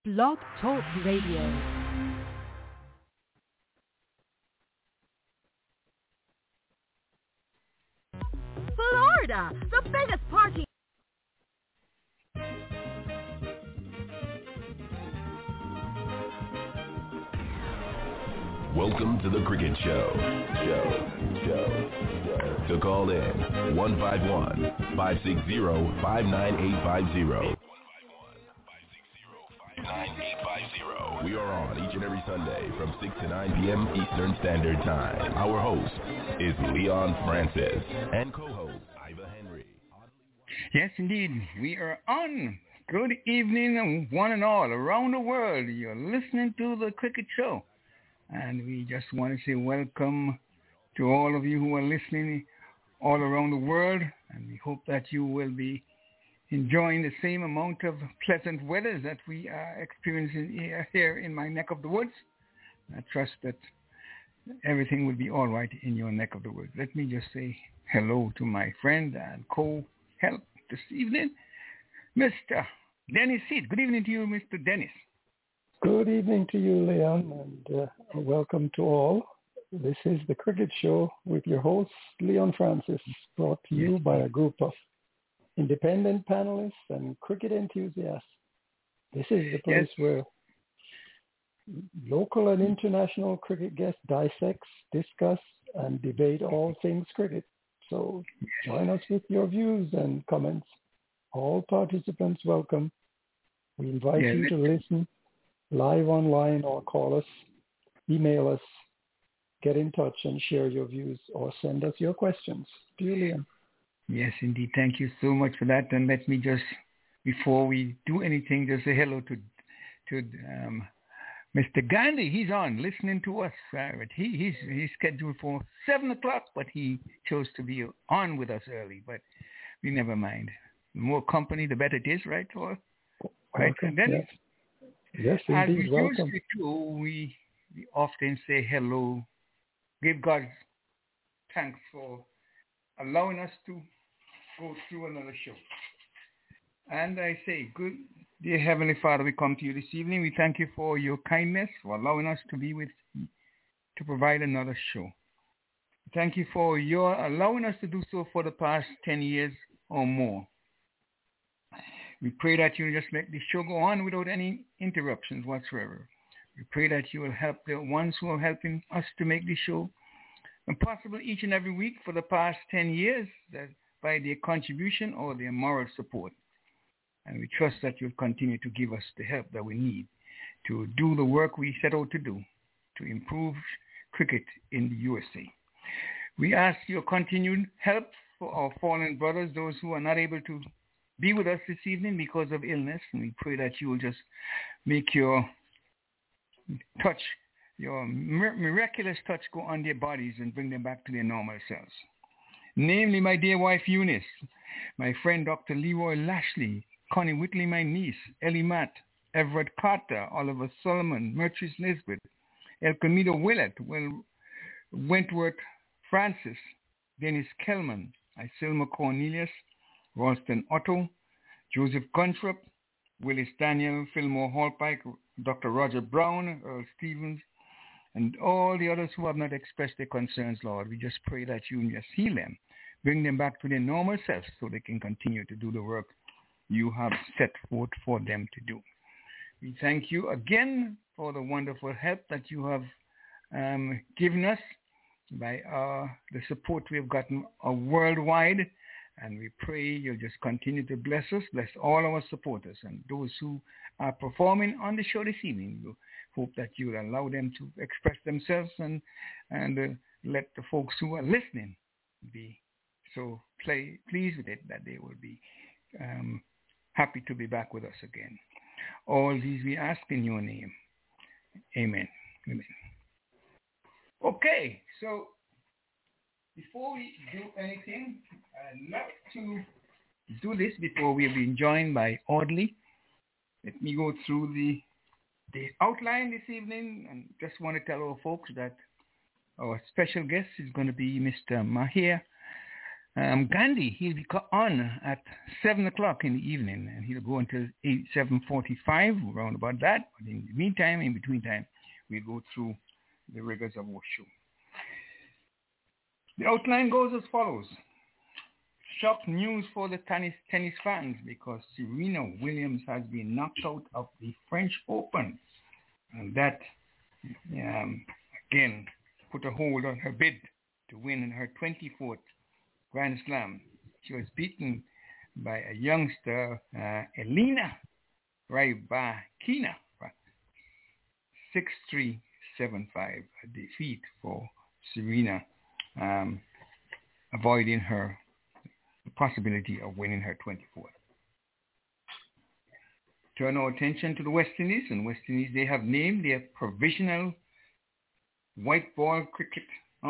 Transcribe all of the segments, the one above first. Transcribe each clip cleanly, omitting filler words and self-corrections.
Blog Talk Radio. Florida, the biggest party. Welcome to the Cricket Show. To call in, 151-560-59850. We are on each and every Sunday from 6 to 9 p.m. Eastern Standard Time. Our host is Leon Francis and co-host Iva Henry. Yes, indeed. We are on. Good evening, one and all around the world. You're listening to the Cricket Show. And we just want to say welcome to all of you who are listening all around the world. And we hope that you will be enjoying the same amount of pleasant weather that we are experiencing here in my neck of the woods. I trust that everything will be all right in your neck of the woods. Let me just say hello to my friend and co-help this evening, Mr. Dennis Seed. Good evening to you, Mr. Dennis. Good evening to you, Leon, and welcome to all. This is the Cricket Show with your host, Leon Francis, brought to you by a group of independent panelists and cricket enthusiasts. This is the place where local and international cricket guests dissect, discuss, and debate all things cricket. So join us with your views and comments. All participants welcome. We invite you to listen live online or call us, email us, get in touch and share your views or send us your questions. Dear Liam. Yes, indeed. Thank you so much for that. And let me just, before we do anything, just say hello to Mr. Gandhi. He's on, listening to us. He's scheduled for 7 o'clock, but he chose to be on with us early. But we never mind. The more company, the better it is, right? Right, Dennis? Yes, indeed. As we welcome. usually do, we often say hello, give God thanks for allowing us to go through another show. And I say, good, dear Heavenly Father, we come to you this evening. We thank you for your kindness, for allowing us to be with you, to provide another show. Thank you for your allowing us to do so for the past 10 years or more. We pray that you just make the show go on without any interruptions whatsoever. We pray that you will help the ones who are helping us to make the show possible each and every week for the past 10 years that by their contribution or their moral support. And we trust that you'll continue to give us the help that we need to do the work we set out to do, to improve cricket in the USA. We ask your continued help for our fallen brothers, those who are not able to be with us this evening because of illness, and we pray that you will just make your touch, your miraculous touch go on their bodies and bring them back to their normal selves. Namely, my dear wife Eunice, my friend Dr. Leroy Lashley, Connie Whitley, my niece, Ellie Matt, Everett Carter, Oliver Solomon, Mertrice Nisbet, Elcamito Willett, Wentworth Francis, Dennis Kellman, Isilma Cornelius, Ralston Otto, Joseph Gunthrop, Willis Daniel, Fillmore Hallpike, Dr. Roger Brown, Earl Stevens, and all the others who have not expressed their concerns, Lord. We just pray that you just heal them, bring them back to their normal selves so they can continue to do the work you have set forth for them to do. We thank you again for the wonderful help that you have given us by the support we have gotten worldwide. And we pray you'll just continue to bless us, bless all our supporters and those who are performing on the show this evening. We hope that you'll allow them to express themselves and let the folks who are listening be so pleased with it that they will be happy to be back with us again. All these we ask in your name. Amen. Amen. Okay, so before we do anything, I'd like to do this before we have been joined by Audley. Let me go through the outline this evening and just want to tell our folks that our special guest is going to be Mr. Mahir Gandhi. He'll be on at 7 o'clock in the evening, and he'll go until 7:45, around about that. But in the meantime, in between time, we'll go through the rigors of our show. The outline goes as follows. Shock news for the tennis fans because Serena Williams has been knocked out of the French Open. And that, again, put a hold on her bid to win her 24th Grand Slam. She was beaten by a youngster, Elena Rybakina, 6-3, 7-5, a defeat for Serena, avoiding her the possibility of winning her 24th. Turn our attention to the West Indies. And West Indies, they have named their provisional red ball cricket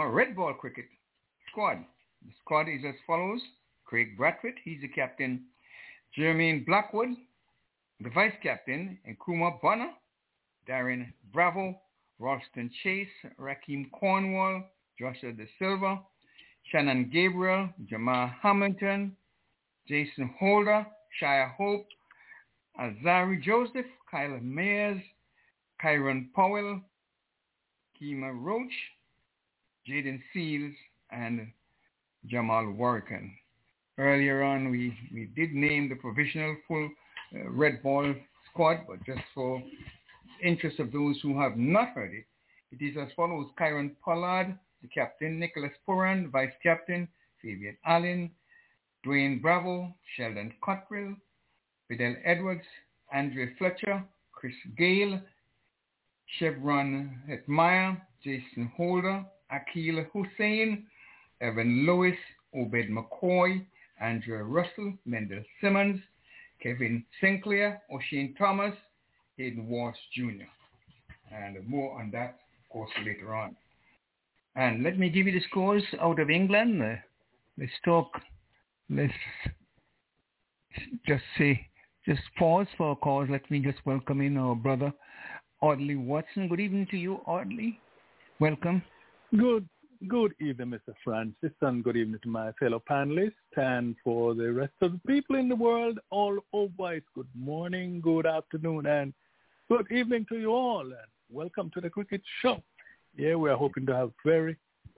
squad. The squad is as follows. Craig Bradford, he's the captain. Jermaine Blackwood, the vice captain. Nkrumah Bonner, Darren Bravo, Ralston Chase, Rakeem Cornwall, Joshua De Silva, Shannon Gabriel, Jamal Hamilton, Jason Holder, Shia Hope, Azari Joseph, Kyle Mayers, Kyron Powell, Kima Roach, Jaden Seals, and Jamal Warrican. Earlier on, we did name the provisional full red ball squad, but just for interest of those who have not heard it, it is as follows. Kyron Pollard, the captain. Nicholas Purran, vice captain. Fabian Allen, Dwayne Bravo, Sheldon Cottrell, Fidel Edwards, Andre Fletcher, Chris Gale, Chevron Hetmeyer, Jason Holder, Akil Hussain, Evan Lewis, Obed McCoy, Andrea Russell, Mendel Simmons, Kevin Sinclair, O'Shane Thomas, Hayden Walsh Jr. And more on that, of course, later on. And let me give you the scores out of England. Let's just pause for a cause. Let me just welcome in our brother, Audley Watson. Good evening to you, Audley. Welcome. Good evening, Mr. Francis, and good evening to my fellow panelists. And for the rest of the people in the world, all over, it's good morning, good afternoon, and good evening to you all. And welcome to the Cricket Show. Yeah, we are hoping to have very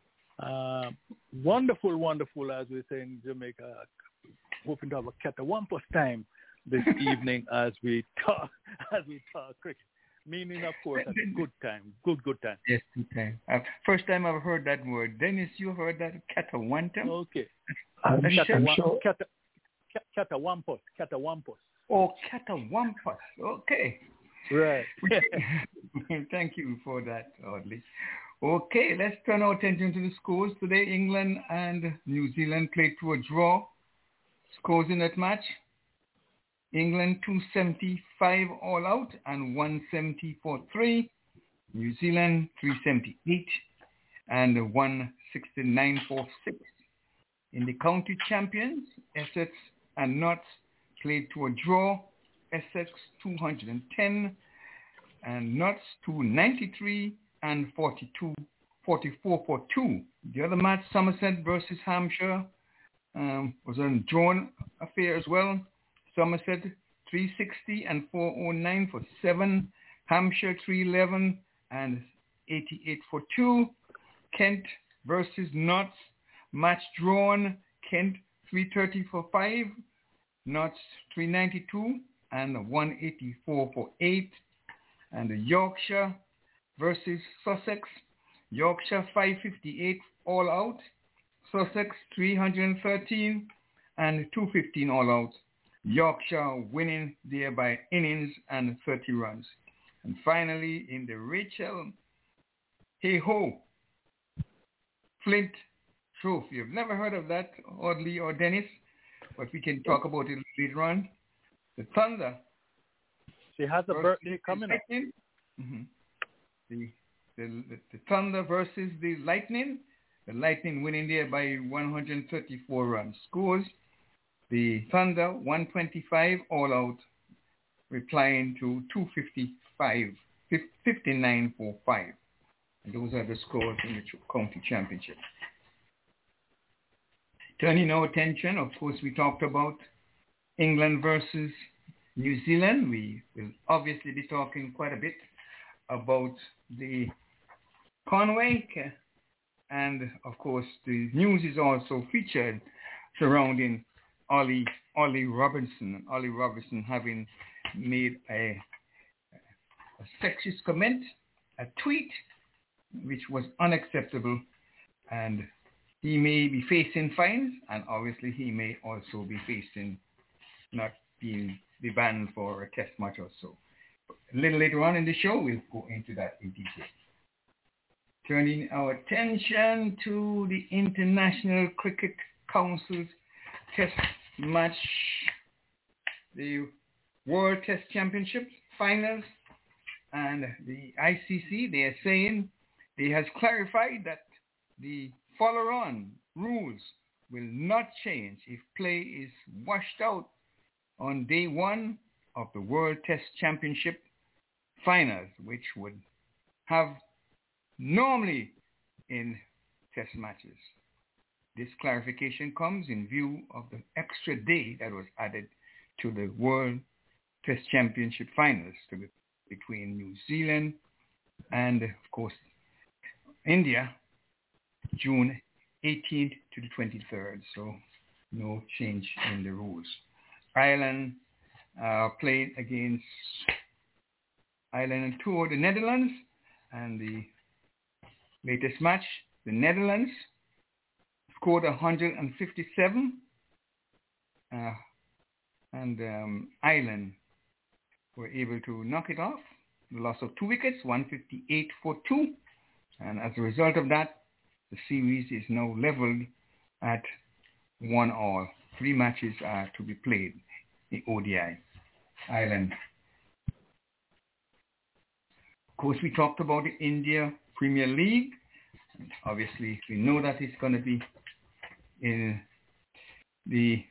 wonderful, as we say in Jamaica, hoping to have a catawampus time this evening as we talk cricket. Meaning, of course, a good time, good time. Yes, good time. First time I've heard that word. Dennis, you heard that? Catawampus? Okay. Catawampus. Oh, catawampus. Okay. Right. Thank you for that, Audley. Okay, let's turn our attention to the scores. Today, England and New Zealand played to a draw. Scores in that match. England 275 all out and 170 for 3. New Zealand 378 and 169 for 6. In the county champions, Essex and Notts played to a draw. Essex 210 and Notts 293 and 44 for 2. The other match, Somerset versus Hampshire, was a drawn affair as well. Somerset 360 and 409 for 7. Hampshire 311 and 88 for 2. Kent versus Notts, match drawn. Kent 330 for 5. Notts 392 and 184 for 8. And the Yorkshire versus Sussex, Yorkshire 558 all out. Sussex 313 and 215 all out. Yorkshire winning there by innings and 30 runs. And finally, in the Rachel Hey-Ho Flint Trophy. I've never heard of that, Audley or Dennis, but we can talk about it later on. The Thunder. She has a birthday coming up. Mm-hmm. The Thunder versus the Lightning. The Lightning winning there by 134 runs. Scores. The Thunder 125 all out, replying to 255, 59 for 5. And those are the scores in the county championship. Turning our attention, of course, we talked about England versus New Zealand. We will obviously be talking quite a bit about the Conway, and of course the news is also featured surrounding Ollie Robinson. Ollie Robinson having made a sexist comment, a tweet, which was unacceptable, and he may be facing fines, and obviously he may also be facing not being banned for a test match or so. A little later on in the show, we'll go into that in detail. Turning our attention to the International Cricket Council's test match, the World Test Championship finals, and the ICC, they are saying they has clarified that the follow-on rules will not change if play is washed out on day one of the World Test Championship finals, which would have normally in test matches. This clarification comes in view of the extra day that was added to the World Test Championship finals between New Zealand and, of course, India, June 18th to the 23rd. So no change in the rules. Ireland played against Ireland and toured the Netherlands, and the latest match, the Netherlands scored 157, and Ireland were able to knock it off. The loss of 2 wickets, 158 for 2, and as a result of that, the series is now leveled at 1-1. 3 matches are to be played in ODI. Ireland. Of course, we talked about the India Premier League. Obviously, we know that it's going to be in the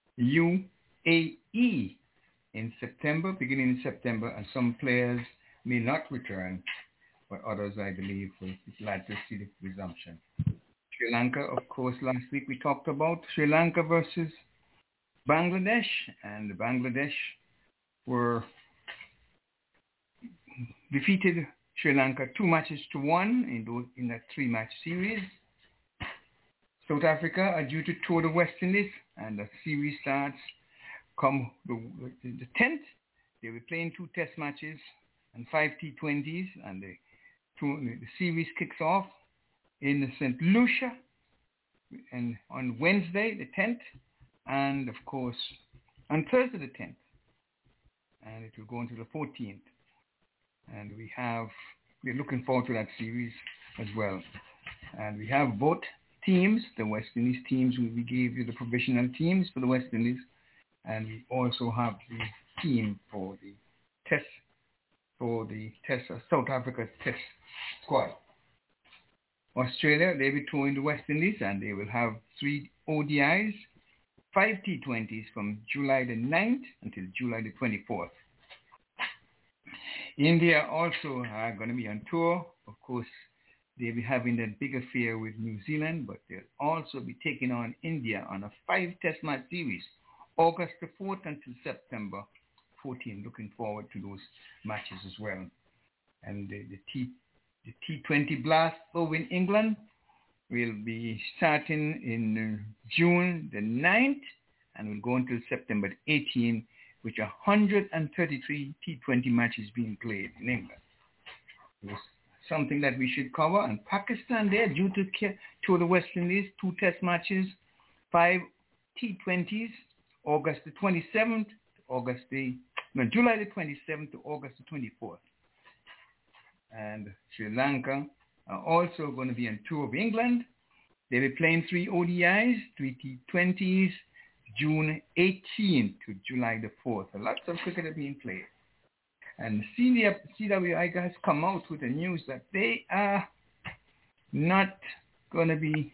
UAE in September, beginning in September, and some players may not return, but others, I believe, will be glad to see the resumption. Sri Lanka, of course, last week we talked about Sri Lanka versus Bangladesh, and Bangladesh were defeated Sri Lanka 2-1 in that 3-match series. South Africa are due to tour the West Indies, and the series starts come the 10th. They will be playing 2 test matches and 5 T20s, and the series kicks off in St. Lucia and on Wednesday the 10th, and of course on Thursday the 10th, and it will go into the 14th. And we're looking forward to that series as well. And we have both teams, the West Indies teams. We gave you the provisional teams for the West Indies, and we also have the team for the South Africa's test squad. Australia, they'll be touring the West Indies, and they will have 3 ODIs, 5 T20s from July the 9th until July the 24th. India also are going to be on tour. Of course, they'll be having that big affair with New Zealand, but they'll also be taking on India on a 5 test match series, August the 4th until September 14th. Looking forward to those matches as well. And the T20 Blast over in England will be starting in June the 9th and will go until September 18th, with 133 T20 matches being played in England. It's something that we should cover. And Pakistan, they're due to tour the West Indies, 2 test matches, 5 T20s, July the 27th to August the 24th. And Sri Lanka are also going to be on tour of England. They'll be playing 3 ODIs, 3 T20s, June 18th to July the 4th. Lots of cricket are being played. And CWI has come out with the news that they are not going to be,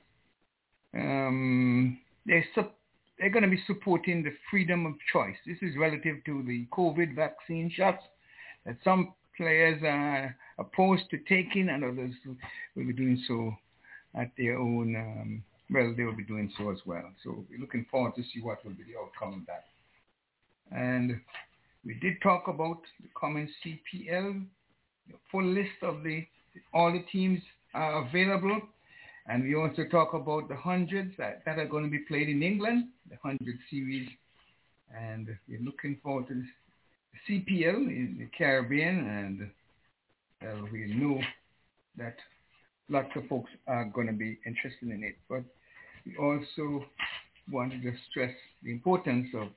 they're going to be supporting the freedom of choice. This is relative to the COVID vaccine shots that some players are opposed to taking, and others will be doing so at their own well, they will be doing so as well. So we're looking forward to see what will be the outcome of that. And we did talk about the coming CPL. The full list of all the teams are available. And we also talk about the 100s that are going to be played in England, the 100 series. And we're looking forward to the CPL in the Caribbean. And we know that lots of folks are going to be interested in it. But we also wanted to stress the importance of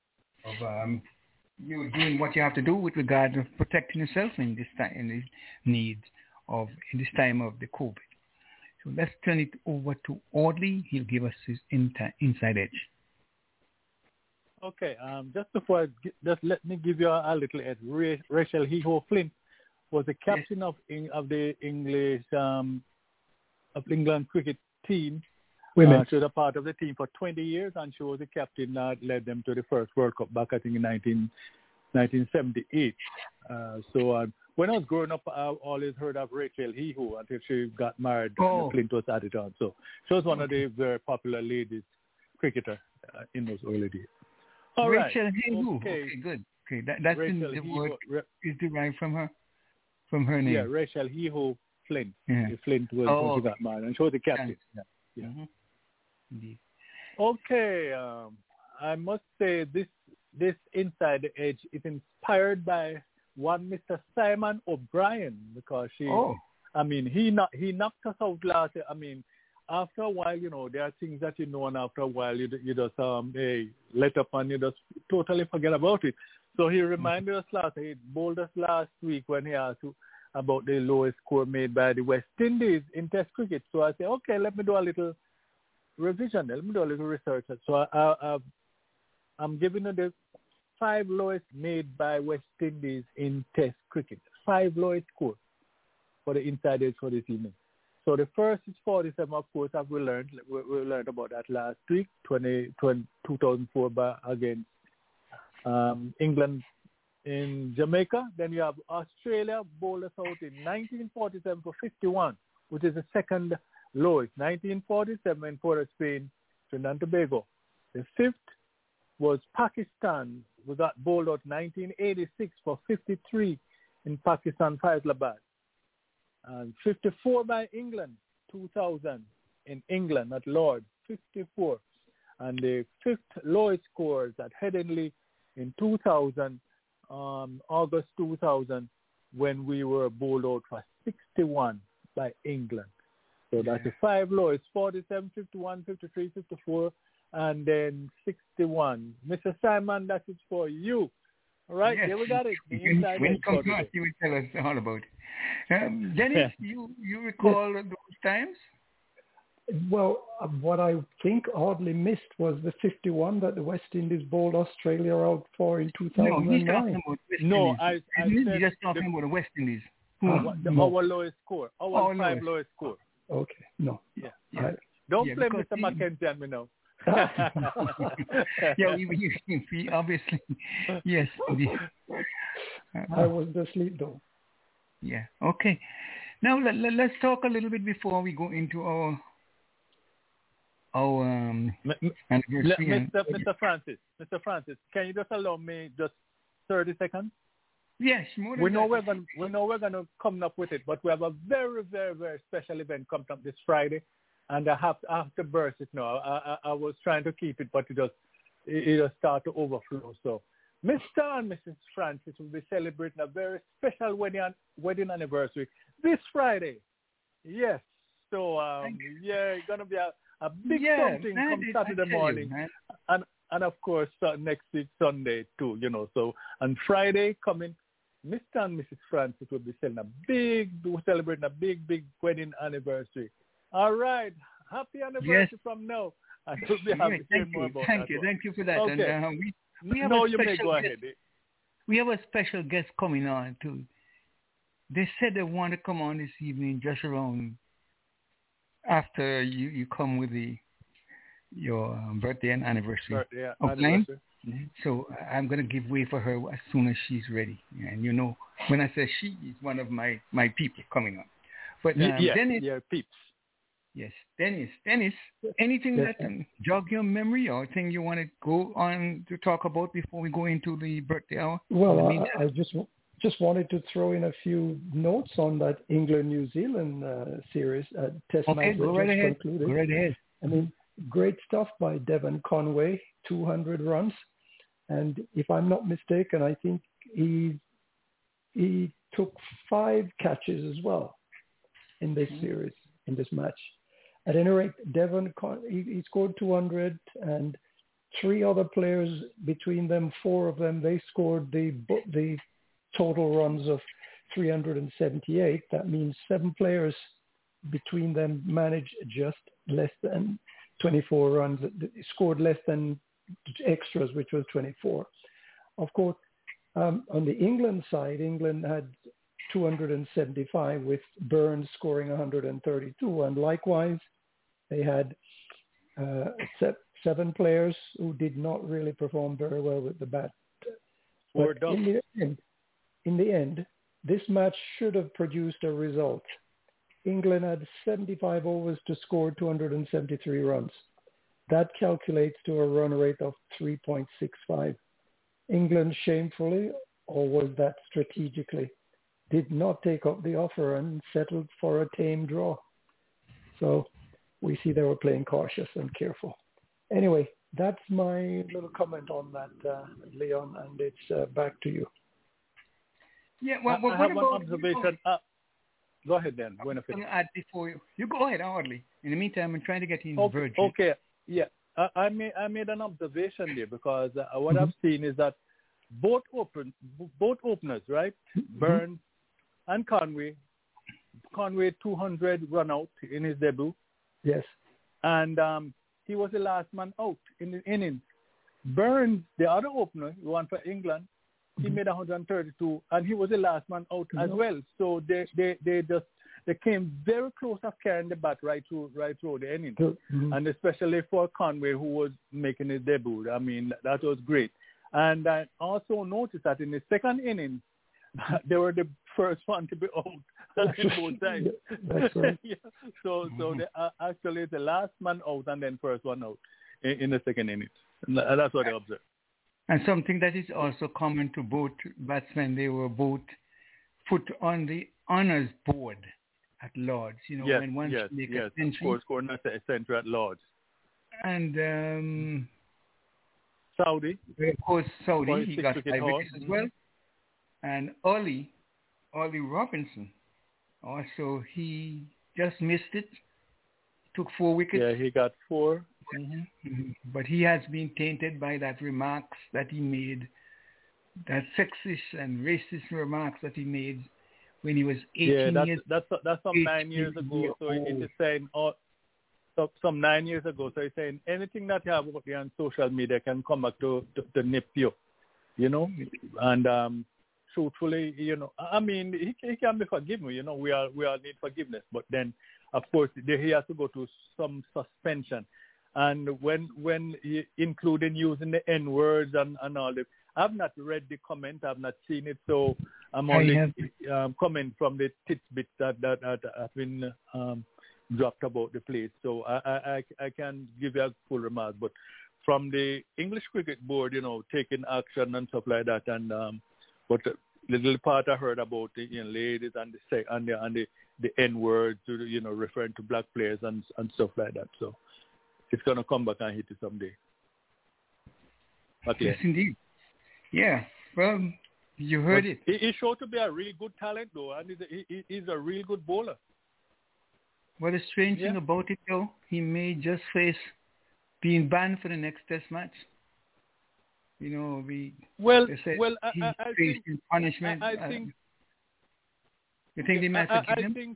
you doing what you have to do with regard to protecting yourself in this time, in this time of the COVID. So let's turn it over to Audley. He'll give us his inside edge. Okay. Just before, just let me give you a little edge. Rachel Hee-Ho Flint was the captain of the English of England cricket team. She was a part of the team for 20 years, and she was the captain that led them to the first World Cup back, I think, in 1978. When I was growing up, I always heard of Rachel Hee-Ho until she got married. Flint was added on. So she was one of the very popular ladies cricketer in those early days. All Rachel right. Hee-Ho. Okay, good. Okay, that's the word is derived from her name. Yeah, Rachel Hee-Ho Flint. Yeah. Flint was when she got married, and she was the captain. Yeah. Mm-hmm. Indeed. Okay, I must say this Inside Edge is inspired by one Mr. Simon O'Brien, because he knocked us out last year. I mean, after a while, there are things that and after a while you just let up and you just totally forget about it. So he reminded us he bowled us last week when he asked about the lowest score made by the West Indies in Test cricket. So I said, okay, let me do a little revision. Let me do a little research. So I'm giving you the 5 lowest made by West Indies in Test cricket. 5 lowest scores for the Inside Edge for this evening. So the first is 47, of course, as we learned about that last week, 2004 against England in Jamaica. Then you have Australia bowled us out in 1947 for 51, which is the second lowest. 1947 in Port of Spain, Trinidad and Tobago. The 5th was Pakistan. We got bowled out 1986 for 53 in Pakistan, Faisalabad. And 54 by England, 2000 in England at Lord's, 54. And the 5th lowest scores at Headingley in 2000, August 2000, when we were bowled out for 61 by England. So that's the 5 lowest, 47, 51, 53, 54, and then 61. Mr. Simon, that is for you. All right, yes. Here we got it. When it comes out, you will tell us all about it. Dennis, you recall those times? Well, what I think oddly missed was the 51 that the West Indies bowled Australia out for in 2009. No, he's talking about West Indies. I said just talking about the West Indies. Our lowest score. Our 5 lowest score. Okay, no. Yeah. Don't blame Mr. McKenzie and me now. We obviously, yes. I was asleep though. Yeah. Okay. Now let's talk a little bit before we go into our anniversary. Mr. Francis, can you just allow me just 30 seconds? Yes, we know we're gonna come up with it, but we have a very, very, very special event coming up this Friday. And I have to burst it now. I was trying to keep it, but it just started to overflow. So Mr. and Mrs. Francis will be celebrating a very special wedding anniversary this Friday. Yes. So, it's going to be a big something come Saturday morning. And of course, next week, Sunday, too, So, on Friday coming, Mr. and Mrs. Francis will be celebrating a big wedding anniversary. All right. Happy anniversary from now. I will be happy to hear more about that. Thank you for that. Okay. And, we have you may go ahead. We have a special guest coming on, too. They said they want to come on this evening just around after you come with your birthday and anniversary. Anniversary. Mm-hmm. So I'm going to give way for her as soon as she's ready. And when I say she, is one of my people coming on. But Dennis, peeps. Yes, Dennis, anything that can jog your memory or thing you want to go on to talk about before we go into the birthday hour? Well, I just wanted to throw in a few notes on that England-New Zealand series test match that just concluded. Go right ahead. I mean, great stuff by Devon Conway, 200 runs. And if I'm not mistaken, I think he took 5 catches as well in this series, in this match. At any rate, Devon, he scored 200, and 3 other players, between them, 4 of them, they scored the total runs of 378. That means 7 players between them managed just less than 24 runs, scored less than extras, which was 24. Of course, on the England side, England had 275 with Burns scoring 132, and likewise they had 7 players who did not really perform very well with the bat. But in the end, this match should have produced a result. England had 75 overs to score 273 runs. That calculates to a run rate of 3.65. England shamefully, or was that strategically, did not take up the offer and settled for a tame draw. So we see they were playing cautious and careful. Anyway, that's my little comment on that, Leon, and it's back to you. Yeah, well, I have one observation. Go ahead then. I'm going to add before you go ahead, Audley. In the meantime, I'm trying to get into Virgin. Okay, yeah. I made an observation there because what I've seen is that both openers, right? Burns and Conway 200 run out in his debut. Yes. And he was the last man out in the innings. Burns, the other opener, the one for England, he made 132, and he was the last man out as well. So they came very close to carrying the bat right through the inning, and especially for Conway, who was making his debut. I mean, that was great. And I also noticed that in the second inning, they were the first one to be out in both sides. That's right. Yeah. So they actually the last man out and then first one out in the second inning. And that's what I observed. And something that is also common to both batsmen, they were both put on the honors board at Lords. You know, when one make a century. Scoring a century at Lords. And Saudi. Of course, Saudi, he got 5 wickets as well. And Ollie Robinson, also, he just missed it. Took 4 wickets. Yeah, he got 4. But he has been tainted by that remarks that he made, that sexist and racist remarks that he made when he was 18 years. That's some 9 years ago. So it is saying some 9 years ago. So he's saying anything that you have out there on social media can come back to nip you, you know. And truthfully, you know, I mean, he can be forgiven. You know, we all need forgiveness. But then, of course, he has to go to some suspension. And when including using the N-words and all that, I've not read the comment, I've not seen it, so I'm only comment from the tidbits that have been dropped about the place. So I can give you a full remark, but from the English Cricket Board, you know, taking action and stuff like that, and but the little part I heard about the ladies and the N-words, you know, referring to black players and stuff like that. So it's going to come back and hit you someday. Okay. Yes, indeed. Yeah. Well, you heard it. He's sure to be a really good talent, though, and he's a real good bowler. Well, the strange thing about it, though, he may just face being banned for the next Test match. You know, he's facing punishment. You think they might forgive him?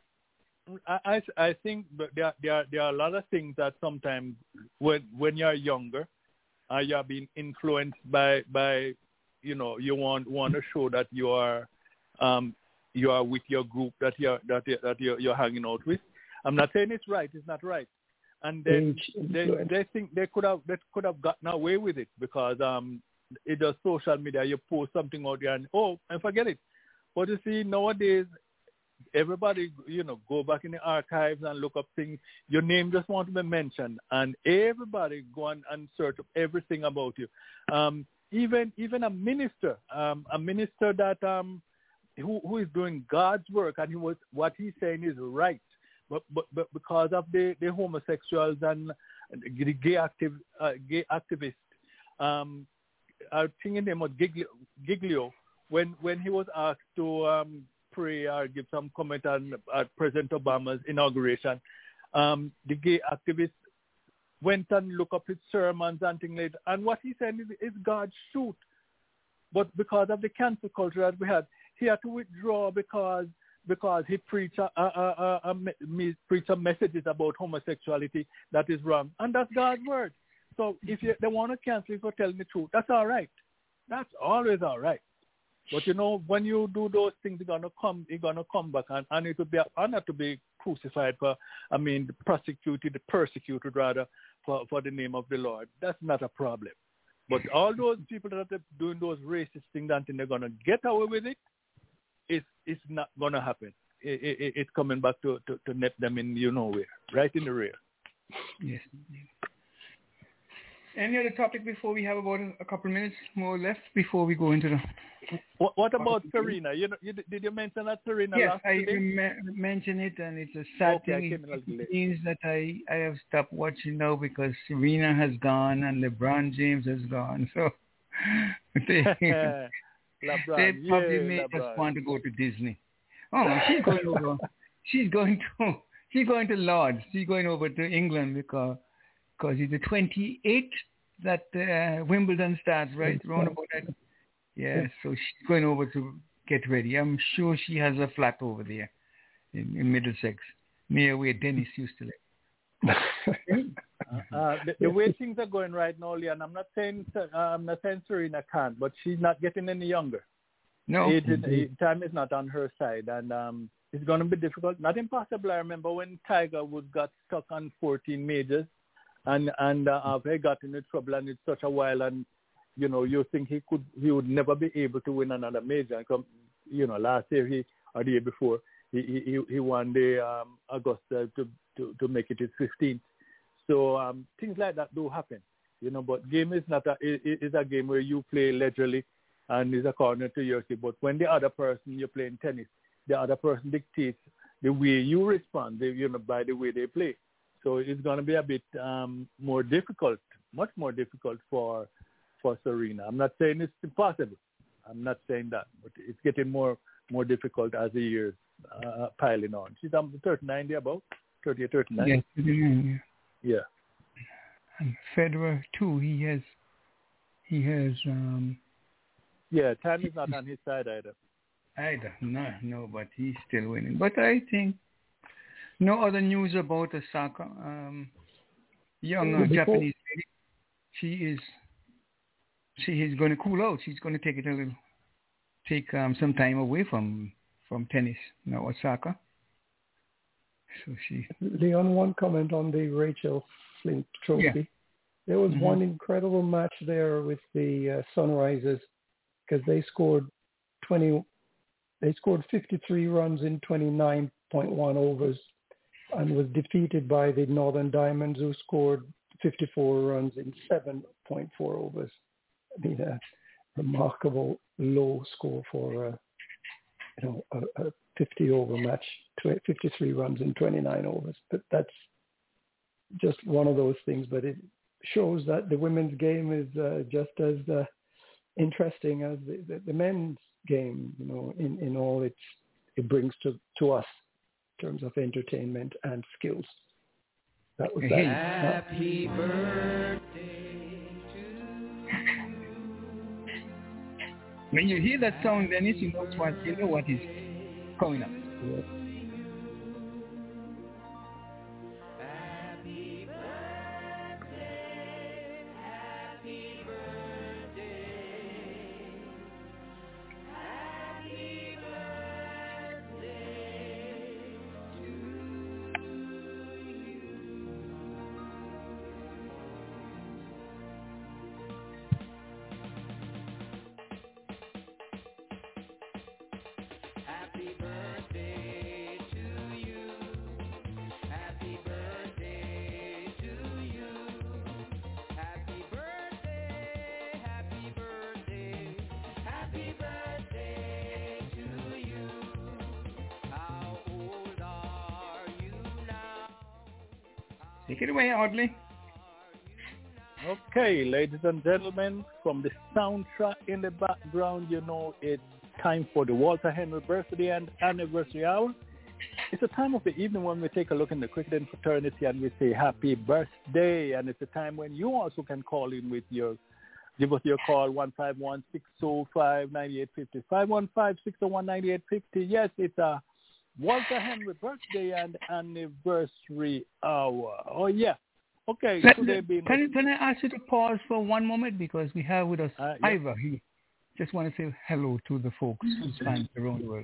I think there are a lot of things that sometimes when you're younger, you're being influenced by you know, you want to show that you are with your group that you're hanging out with. I'm not saying it's right; it's not right. And then they think they could have gotten away with it because it's just social media. You post something out there and forget it. But you see, nowadays everybody, go back in the archives and look up things. Your name just won't be mentioned, and everybody go and search up everything about you. Even a minister that who is doing God's work, and what he's saying is right, but because of the homosexuals and the gay activists, I think his name was Giglio, when he was asked to pray or give some comment on President Obama's inauguration, the gay activists went and looked up his sermons and things like that. And what he said is God's truth. But because of the cancel culture that we had, he had to withdraw because he preached some messages about homosexuality that is wrong. And that's God's word. So if they want to cancel you for telling the truth, that's all right. That's always all right. But when you do those things, you're gonna come back, and it would be an honor to be crucified persecuted rather, for the name of the Lord. That's not a problem. But all those people that are doing those racist things and think they're gonna get away with it, it's not gonna happen. It's coming back to nip them in where, right in the rear. Yes. Any other topic before we have about a couple of minutes more left before we go into the... What about Serena? Did you mention that Serena last week? Yes, I mentioned it, and it's a sad thing. It means that I have stopped watching now because Serena has gone and LeBron James has gone. So they probably make us want to go to Disney. Oh, she's going over. She's going to Lords. She's going over to England because it's the 28th that Wimbledon starts, right? Around about that. Yeah, so she's going over to get ready. I'm sure she has a flat over there in Middlesex, near where Dennis used to live. The way things are going right now, Leon, I'm not saying Serena can't, but she's not getting any younger. No, time is not on her side, and it's going to be difficult. Not impossible. I remember when Tiger Woods got stuck on 14 majors. And he got into trouble, and it's such a while, and you think he would never be able to win another major. And last year or the year before he won the Augusta to make it his 15th. So things like that do happen, But game is not is a game where you play leisurely and is according to your skill. But when the other person you're playing tennis, the other person dictates the way you respond, by the way they play. So it's going to be a bit more difficult, much more difficult for Serena. I'm not saying it's impossible. I'm not saying that, but it's getting more difficult as the years piling on. She's 39 there, about 30 or 39. Yes, 39. Yeah. And Federer too. He has. Yeah, time is not on his side either. No, but he's still winning. But I think. No other news about Osaka. Young Japanese lady. She is going to cool out. She's going to take some time away from tennis. Now Osaka. So Leon, one comment on the Rachel Flint Trophy. Yeah. There was one incredible match there with the Sunrisers because they scored 53 runs in 29.1 overs. And was defeated by the Northern Diamonds, who scored 54 runs in 7.4 overs. I mean, a remarkable low score for a 50-over match, 53 runs in 29 overs. But that's just one of those things. But it shows that the women's game is just as interesting as the men's game. In all it brings to us. In terms of entertainment and skills. That was that. Happy birthday to you. When you hear that song, Dennis, you know what is coming up. Yeah. Happy birthday Take it away, Audley. Okay, ladies and gentlemen, from the soundtrack in the background, you know it's time for the Walter Henry birthday and anniversary hour. It's a time of the evening when we take a look in the cricketing fraternity and we say happy birthday. And it's a time when you also can call in with give us your call, 151-605-9850, 515-601-9850. Yes, it's a Walter Henry birthday and anniversary hour. Oh, yeah. Okay. Can I ask you to pause for one moment because we have with us Ivor. He just want to say hello to the folks who's fans around the world.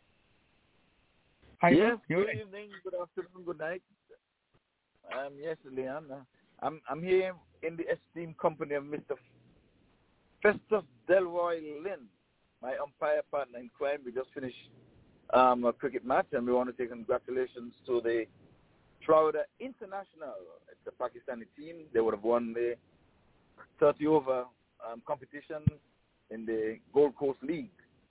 Ivor, yes, good evening, good afternoon, good night. Yes, Leon. I'm here in the esteemed company of Mr. Festus Delroy Lynn, my umpire partner in crime. We just finished a cricket match, and we want to say congratulations to the Florida International. It's a Pakistani team. They would have won the 30-over competition in the Gold Coast League.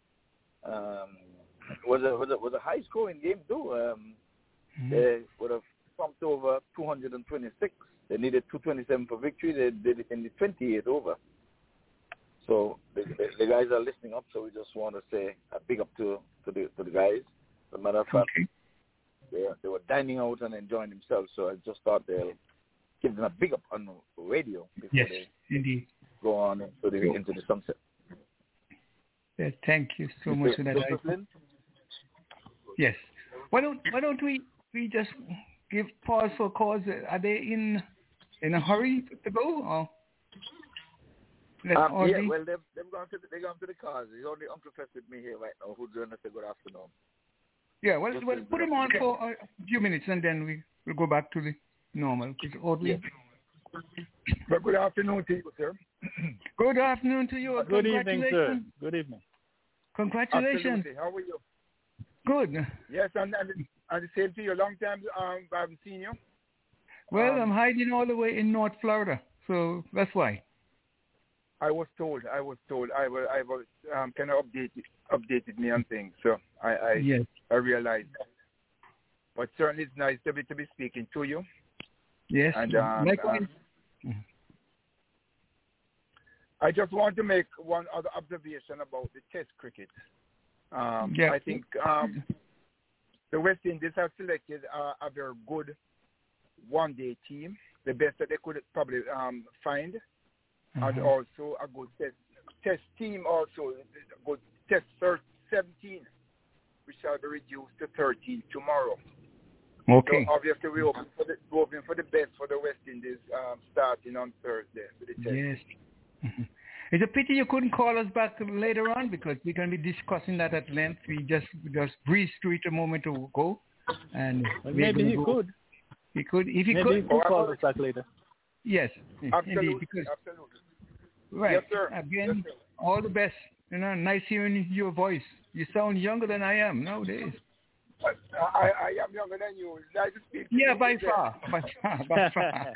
Was a high-scoring game too. They would have pumped over 226. They needed 227 for victory. They did it in the 28th over. So the guys are listening up. So we just want to say a big up to the guys. As a matter of fact, they were dining out and enjoying themselves. So I just thought they'll give them a big up on the radio before they indeed go on into the sunset. Yeah, thank you so much for that. Yes. Why don't we just give pause for cause? Are they in a hurry to go? Or yeah, well, they've gone to the cars. There's only Uncle Fest with me here right now who's doing us a good afternoon. Yeah, well, put him on for a few minutes and then we'll go back to the normal. But good afternoon to you, sir. Good afternoon to you. Good evening, sir. Good evening. Congratulations. Absolutely. How are you? Good. Yes, and the same to you. Long time I haven't seen you. Well, I'm hiding all the way in North Florida, so that's why. I was told. I was kind of updated me on things, so I realized that. But certainly it's nice to be speaking to you. Yes. And I just want to make one other observation about the Test cricket. I think the West Indies have selected a very good one-day team, the best that they could probably find, and also a good test team, also a good test 17, which shall be reduced to 13 tomorrow. Okay. So obviously we're hoping for the best for the West Indies starting on Thursday with the test. Yes. Mm-hmm. It's a pity you couldn't call us back later on because we're going to be discussing that at length. We just breezed through it a moment ago. And maybe he could. He could. If he maybe could. He could call us back later. Yes. Absolutely. Indeed, because, absolutely. Right. Yes, sir. Again, yes, sir. all the best. Nice hearing your voice. You sound younger than I am nowadays. I am younger than you. Nice to speak to you. Yeah, by far. By far.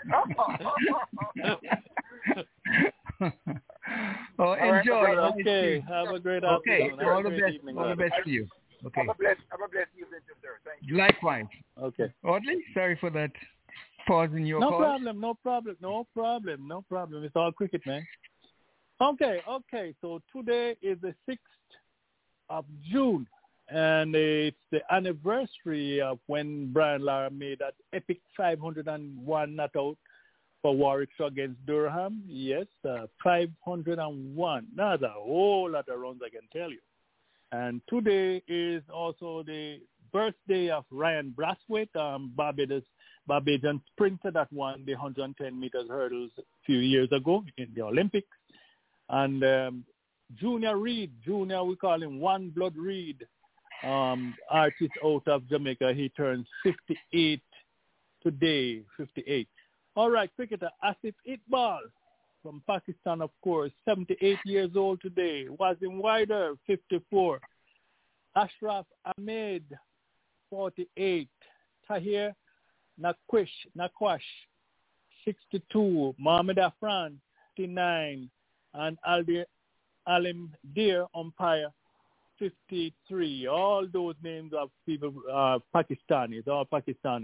Oh, enjoy. Right, okay, have a great afternoon. Okay, all the best. All the best to you. Okay. Have a blessed evening, sir. Thank you. Likewise. Okay. Audley, sorry for that pause in your call. No problem. It's all cricket, man. Okay. So today is the 6th of June, and it's the anniversary of when Brian Lara made that epic 501 not out for Warwickshire against Durham. Yes, 501. That's a whole lot of runs, I can tell you. And today is also the birthday of Ryan Brathwaite, Barbadian sprinter that won the 110 meters hurdles a few years ago in the Olympics. And Junior Reid, we call him One Blood Reid, artist out of Jamaica. He turns 58 today, 58. All right, cricketer Asif Iqbal from Pakistan, of course, 78 years old today. Wasim Wider, 54. Ashraf Ahmed, 48. Tahir Nakwash, 62. Mohamed Afran, 59. And Alim Deer, umpire, 53. All those names of people are Pakistanis, all Pakistanis.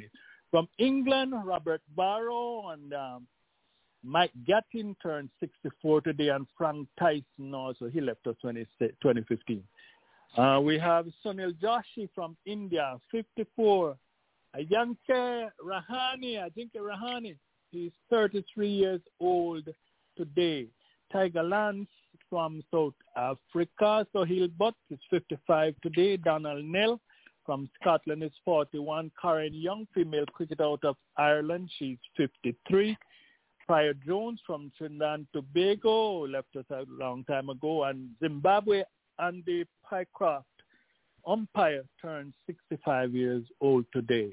From England, Robert Barrow and Mike Gattin turned 64 today, and Frank Tyson also, he left us 2015. We have Sunil Joshi from India, 54. Ayanke Rahani, he's 33 years old today. Tiger Lance from South Africa, Sohail Butt is 55 today. Donald Nell from Scotland is 41. Karen Young, female cricketer out of Ireland, she's 53. Pryor Jones from Trinidad and Tobago, left us a long time ago. And Zimbabwe, Andy Pycroft, umpire, turned 65 years old today.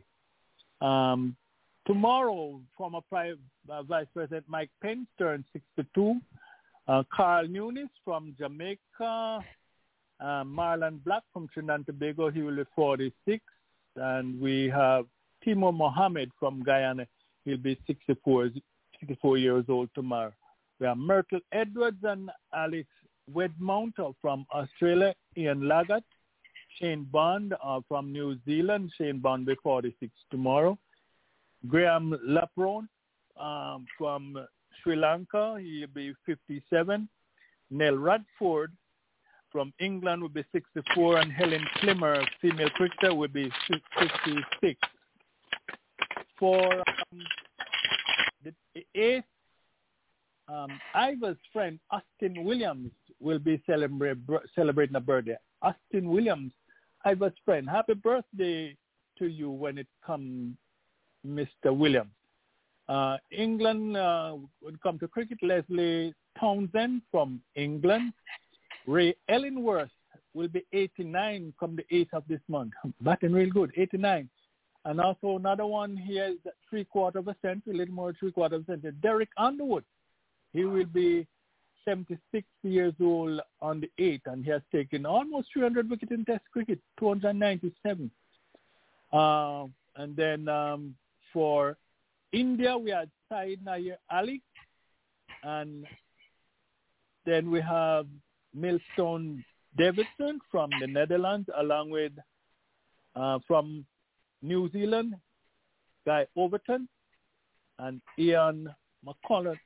Tomorrow, former Vice President Mike Pence turned 62. Carl Nunes from Jamaica, Marlon Black from Trinidad and Tobago, he will be 46. And we have Timo Mohammed from Guyana, he'll be 64 years old tomorrow. We have Myrtle Edwards and Alex Wedmount from Australia, Ian Lagat, Shane Bond from New Zealand, Shane Bond will be 46 tomorrow. Graham Laprone from Sri Lanka, he'll be 57. Nell Radford from England will be 64, and Helen Klimmer, female cricketer, will be 56. For the eighth, Ivor's friend Austin Williams will be celebrating a birthday. Austin Williams, Ivor's friend, happy birthday to you when it comes, Mr. Williams. England would come to cricket. Leslie Townsend from England. Ray Ellingworth will be 89 come the 8th of this month. Batting real good, 89. And also another one here is 3/4 of a century, a little more than 3/4 of a century. Derek Underwood, he will be 76 years old on the 8th, and he has taken almost 300 wickets in Test cricket, 297. And then for India, we had Saeed Nair Ali, and then we have Millstone Davidson from the Netherlands, along with from New Zealand, Guy Overton, and Ian McCollum.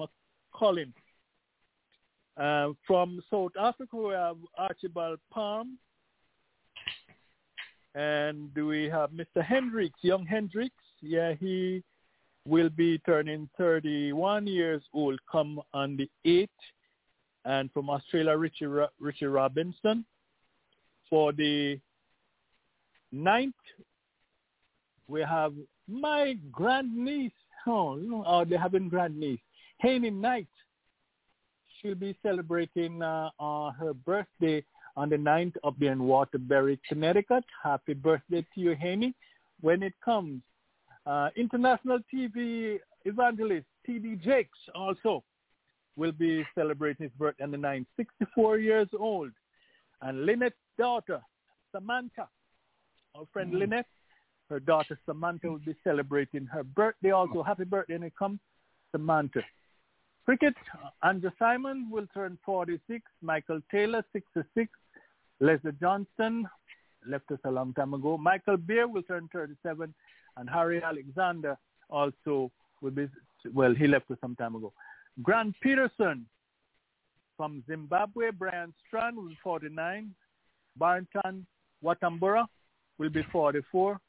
From South Africa, we have Archibald Palm, and we have Mr. Hendricks, young Hendricks. Yeah, he will be turning 31 years old come on the 8th. And from Australia, Richie Robinson. For the 9th, we have my grandniece. Oh, they're having grandniece. Haney Knight. She'll be celebrating her birthday on the 9th up there in Waterbury, Connecticut. Happy birthday to you, Haney. When it comes, international TV evangelist T.D. Jakes also will be celebrating his birthday on the 9th, 64 years old. And Lynette's daughter, Samantha, our friend Lynette, her daughter Samantha will be celebrating her birthday also. Happy birthday when it comes, Samantha. Cricket, Andrew Simon will turn 46, Michael Taylor, 66, Leslie Johnston, left us a long time ago, Michael Beer will turn 37, and Harry Alexander also will be, well, he left us some time ago. Grant Peterson from Zimbabwe, Brian Strand will be 49, Barrington Watambura will be 44,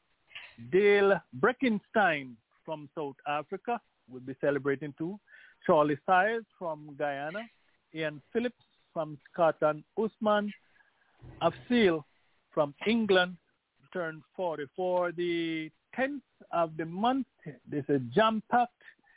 Dale Breckenstein from South Africa will be celebrating too, Charlie Sires from Guyana, Ian Phillips from Scotland, Usman Afsil from England turned 44. The 10th of the month, this is jam-packed.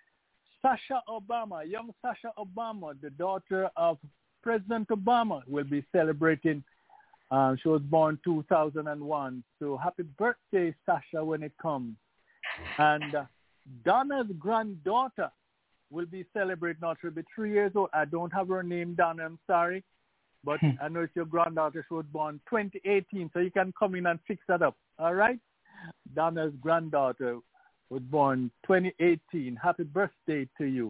Sasha Obama, young Sasha Obama, the daughter of President Obama, will be celebrating. She was born 2001. So happy birthday, Sasha, when it comes. And Donna's granddaughter will be celebrating. Now she'll be 3 years old. I don't have her name, Donna. I'm sorry. But I know it's your granddaughter. She was born 2018. So you can come in and fix that up. All right? Donna's granddaughter was born 2018. Happy birthday to you.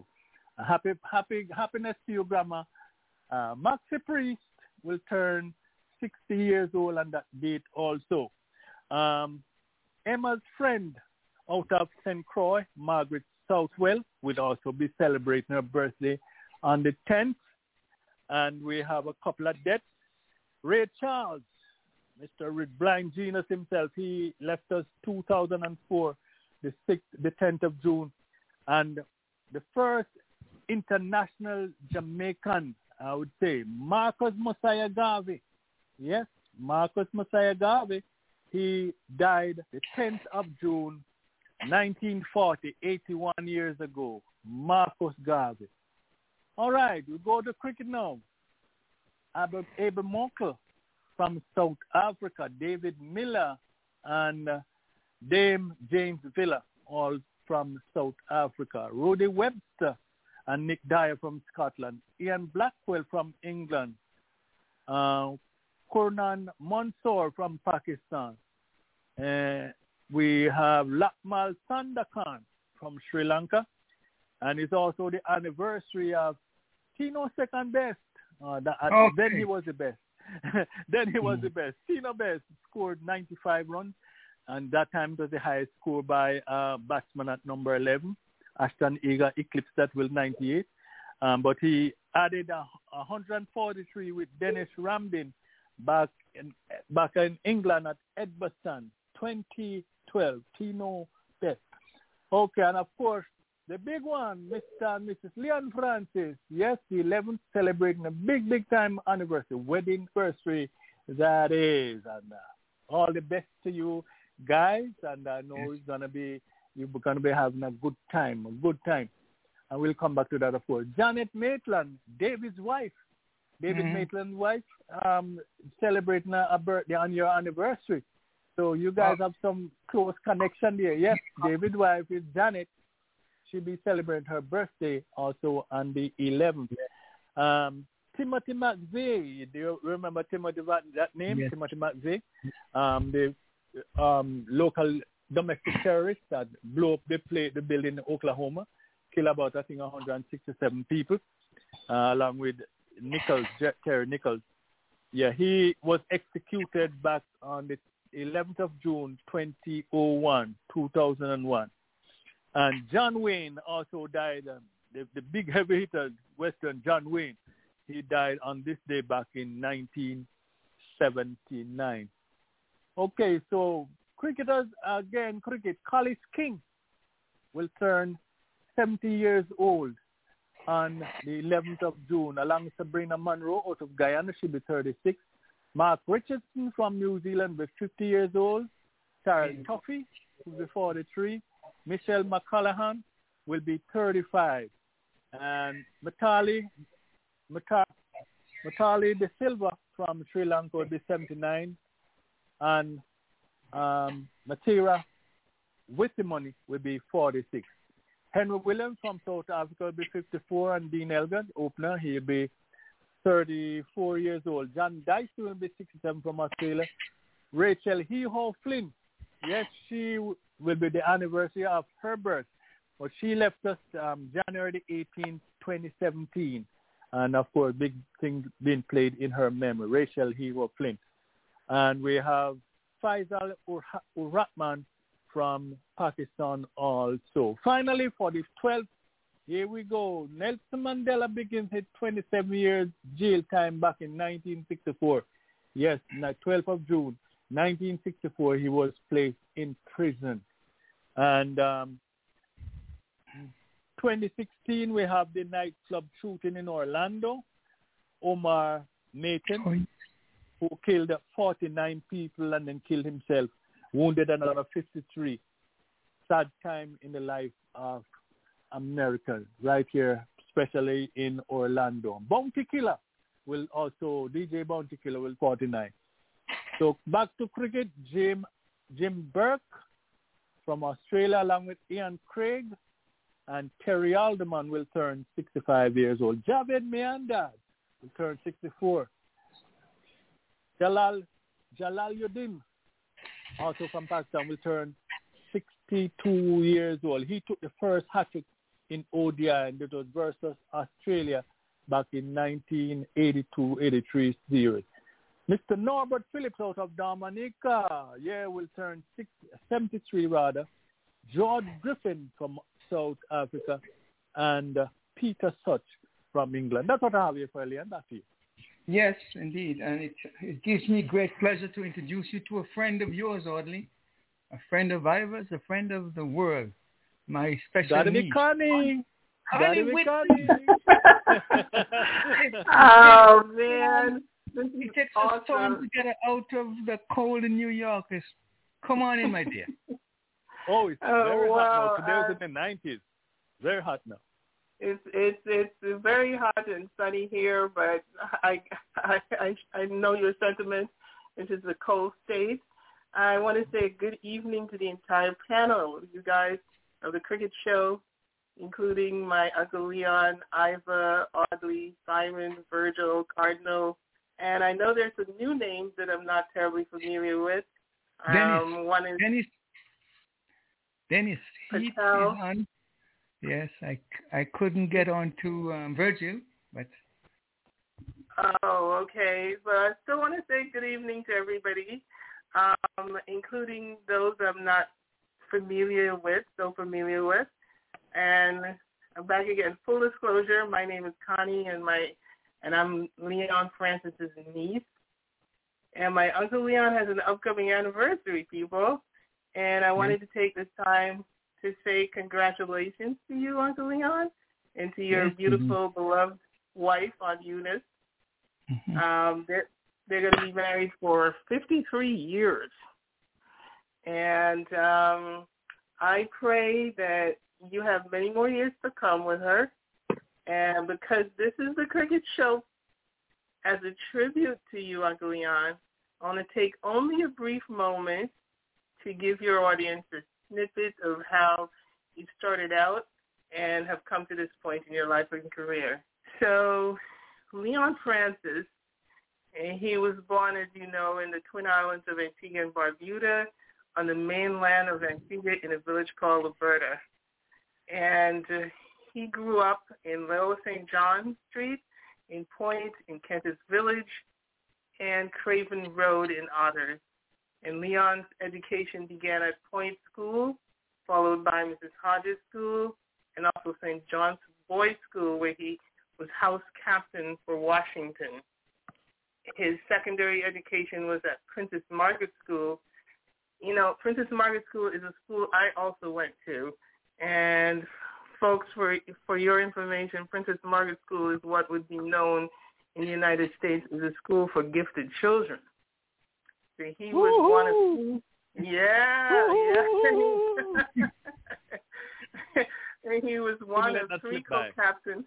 Happiness to you, Grandma. Maxie Priest will turn 60 years old on that date also. Emma's friend, out of St. Croix, Margaret Southwell, will also be celebrating her birthday on the 10th. And we have a couple of deaths. Ray Charles, Mr. Blind Genius himself, he left us 2004, the 10th of June. And the first international Jamaican, I would say, Marcus Mosiah Garvey. Yes, Marcus Mosiah Garvey. He died the 10th of June, 1940, 81 years ago. Marcus Garvey. All right, we go to cricket now. Abel Monkel from South Africa, David Miller and Dame James Villa, all from South Africa. Rudy Webster and Nick Dyer from Scotland. Ian Blackwell from England. Kurnan Mansour from Pakistan. We have Lakmal Sandakan from Sri Lanka. And it's also the anniversary of Tino Second Best. Then he was the best. Tino Best scored 95 runs. And that time it was the highest score by batsman at number 11. Ashton Eager eclipsed that with 98. But he added 143 with Dennis Ramdin back in England at Edgbaston, 2012. Tino Best. Okay, and of course, the big one, Mr. and Mrs. Leon Francis. Yes, the 11th, celebrating a big time anniversary, wedding anniversary, that is. And all the best to you guys. And I know you're going to be having a good time. And we'll come back to that, of course. Janet Maitland, David's wife. Maitland's wife, celebrating a birthday on your anniversary. So you guys have some close connection there. Yes, David's wife is Janet. She'll be celebrating her birthday also on the 11th. Timothy McVeigh, do you remember Timothy, that name? Yes. Timothy McVeigh, the local domestic terrorist that blew up the building in Oklahoma, killed about, I think, 167 people, along with Terry Nichols. Yeah, he was executed back on the 11th of June, 2001. And John Wayne also died, the big heavy hitter, Western John Wayne. He died on this day back in 1979. Okay, so cricketers, again, Collis King will turn 70 years old on the 11th of June, along with Sabrina Monroe out of Guyana. She'll be 36. Mark Richardson from New Zealand will be 50 years old. Sarah Tuffy will be 43. Michelle McCallaghan will be 35. And Matali De Silva from Sri Lanka will be 79. And Matira Wittimoni will be 46. Henry Williams from South Africa will be 54. And Dean Elgin, opener, he'll be 34 years old. John Dyson will be 67 from Australia. Rachel Hee-Haw Flynn, yes, she will be the anniversary of her birth. But she left us January 18, 2017. And, of course, big things being played in her memory, Rachel Hee-Haw Flynn. And we have Faisal Ur-Rahman from Pakistan also. Finally, for the 12th, here we go. Nelson Mandela begins his 27 years jail time back in 1964. Yes, on the 12th of June, 1964, he was placed in prison. And 2016, we have the nightclub shooting in Orlando. Omar Maton, who killed 49 people and then killed himself, wounded another 53. Sad time in the life of America, right here, especially in Orlando. Bounty Killer will also, DJ Bounty Killer will 49. So back to cricket, Jim Burke from Australia, along with Ian Craig, and Terry Alderman will turn 65 years old. Javed Miandad will turn 64. Jalal Yuddin, also from Pakistan, will turn 62 years old. He took the first hat-trick in ODI, and it was versus Australia back in 1982-83 series. Mr. Norbert Phillips out of Dominica, will turn 73 rather. George Griffin from South Africa, and Peter Such from England. That's what I have here for Leon. Back to you. Yes, indeed. And it gives me great pleasure to introduce you to a friend of yours, Audley. A friend of Ivor's, a friend of the world. My special niece. Connie. Oh, man. It takes a storm to get her out of the cold in New York. Come on in, my dear. Oh, it's very hot now. Today was in the 90s. Very hot now. It's very hot and sunny here, but I know your sentiment. This is a cold state. I want to say good evening to the entire panel, you guys of the Cricket Show, including my Uncle Leon, Iva, Audley, Simon, Virgil, Cardinal, and I know there's some new names that I'm not terribly familiar with. One is Dennis Heath is on. Yes, I couldn't get on to Virgil, but. Oh, okay. But I still want to say good evening to everybody, including those I'm not so familiar with. And I'm back again. Full disclosure, my name is Connie, and I'm Leon Francis's niece. And my Uncle Leon has an upcoming anniversary, people. And I wanted to take this time to say congratulations to you, Uncle Leon, and to your beautiful, beloved wife, Aunt Eunice. They're going to be married for 53 years. And I pray that you have many more years to come with her. And because this is the Cricket Show, as a tribute to you, Uncle Leon, I want to take only a brief moment to give your audience a snippet of how you started out and have come to this point in your life and career. So, Leon Francis, he was born, as you know, in the Twin Islands of Antigua and Barbuda on the mainland of Antigua in a village called Alberta. And he grew up in Lower St. John Street, in Point, in Kentish Village, and Craven Road in Otters. And Leon's education began at Point School, followed by Mrs. Hodges School, and also St. John's Boys School, where he was house captain for Washington. His secondary education was at Princess Margaret School. You know, Princess Margaret School is a school I also went to. And folks, for your information, Princess Margaret School is what would be known in the United States as a school for gifted children. So he was one of and he was one of three co-captains.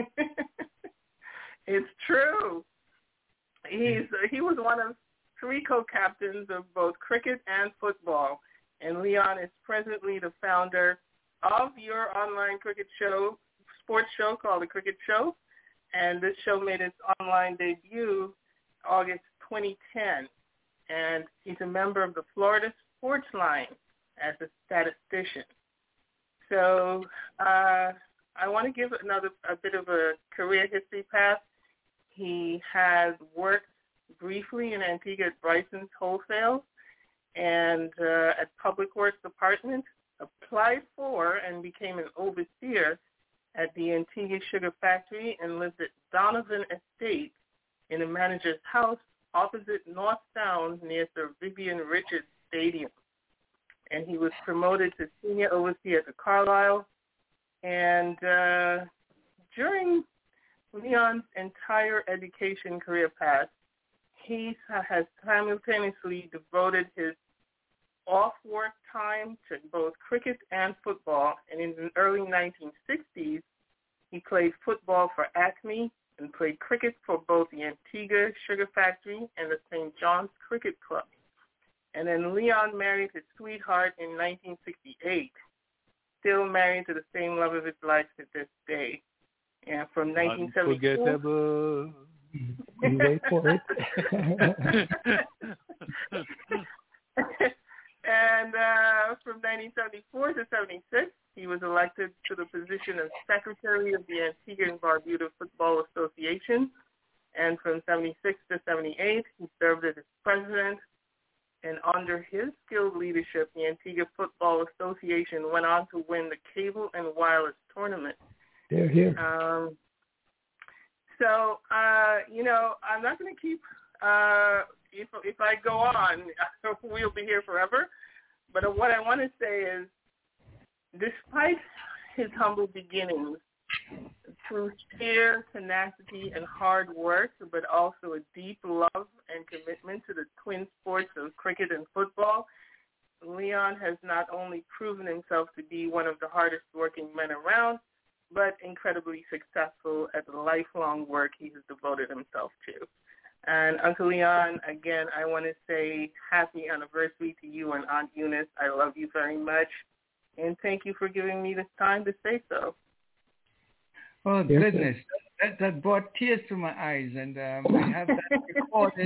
It's true. He was one of three co-captains of both cricket and football. And Leon is presently the founder of your online cricket show, sports show called The Cricket Show. And this show made its online debut August 2010. And he's a member of the Florida Sports Line as a statistician. So I want to give a bit of a career history pass. He has worked briefly in Antigua at Bryson's Wholesale and at Public Works Department, applied for and became an overseer at the Antigua Sugar Factory and lived at Donovan Estate in a manager's house opposite North Sound near Sir Vivian Richards Stadium. And he was promoted to senior overseer at the Carlisle. And during Leon's entire education career path, he has simultaneously devoted his off-work time to both cricket and football. And in the early 1960s, he played football for Acme and played cricket for both the Antigua Sugar Factory and the St. John's Cricket Club. And then Leon married his sweetheart in 1968, still married to the same love of his life to this day. And from 1974... Wait for it. And from 1974 to 76, he was elected to the position of Secretary of the Antigua and Barbuda Football Association. And from 76 to 78, he served as its president. and under his skilled leadership, the Antigua Football Association went on to win the Cable and Wireless Tournament. They're here. So, I'm not going to keep, if I go on, we'll be here forever. But what I want to say is, despite his humble beginnings, through sheer tenacity and hard work, but also a deep love and commitment to the twin sports of cricket and football, Leon has not only proven himself to be one of the hardest working men around, but incredibly successful at the lifelong work he has devoted himself to. And Uncle Leon, again, I want to say happy anniversary to you and Aunt Eunice. I love you very much, and thank you for giving me this time to say so. Oh, goodness. That brought tears to my eyes, and I have that recorded.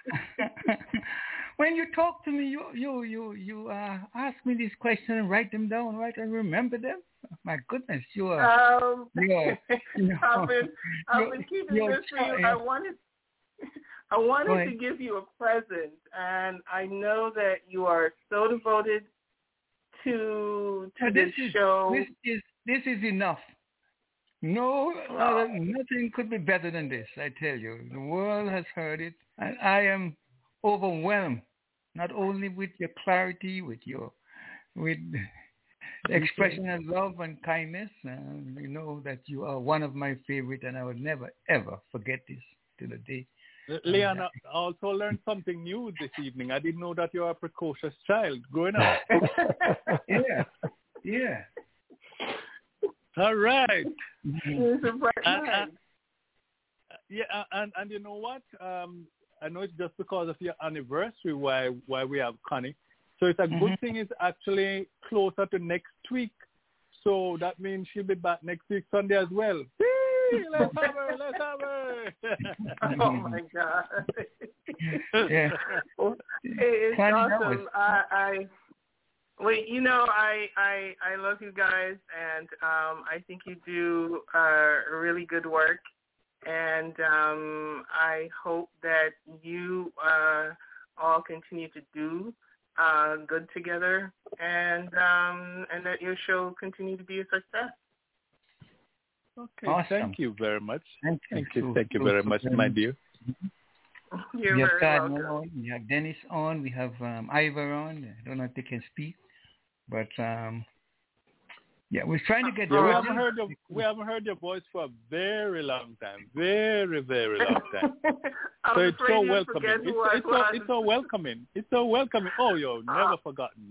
When you talk to me, you ask me these questions and write them down, right, and remember them. My goodness, you are. I've been keeping this for you. I wanted to give you a present, and I know that you are so devoted to this show. This is enough. No, nothing could be better than this, I tell you. The world has heard it, and I am overwhelmed, not only with your clarity, with the expression of love and kindness. You know that you are one of my favorite, and I would never, ever forget this to the day. Leon, I also learned something new this evening. I didn't know that you're a precocious child growing up. Yeah. All right. It's a bright night. And you know what? I know it's just because of your anniversary why we have Connie. So it's a good thing it's actually closer to next week. So that means she'll be back next week Sunday as well. Let's have her. Oh, my God. Yeah. It's awesome. I love you guys, and I think you do really good work, and I hope that you all continue to do good together, and that your show continue to be a success. Okay, awesome. Thank you very much. Thank you very much, my dear. You're we have very Todd welcome. on, we have Dennis on, we have Ivor on. I don't know if they can speak, but we're trying to get. We haven't heard your voice for a very long time, very, very long time. So it's so welcoming. It's so welcoming. It's so welcoming. Oh, never forgotten.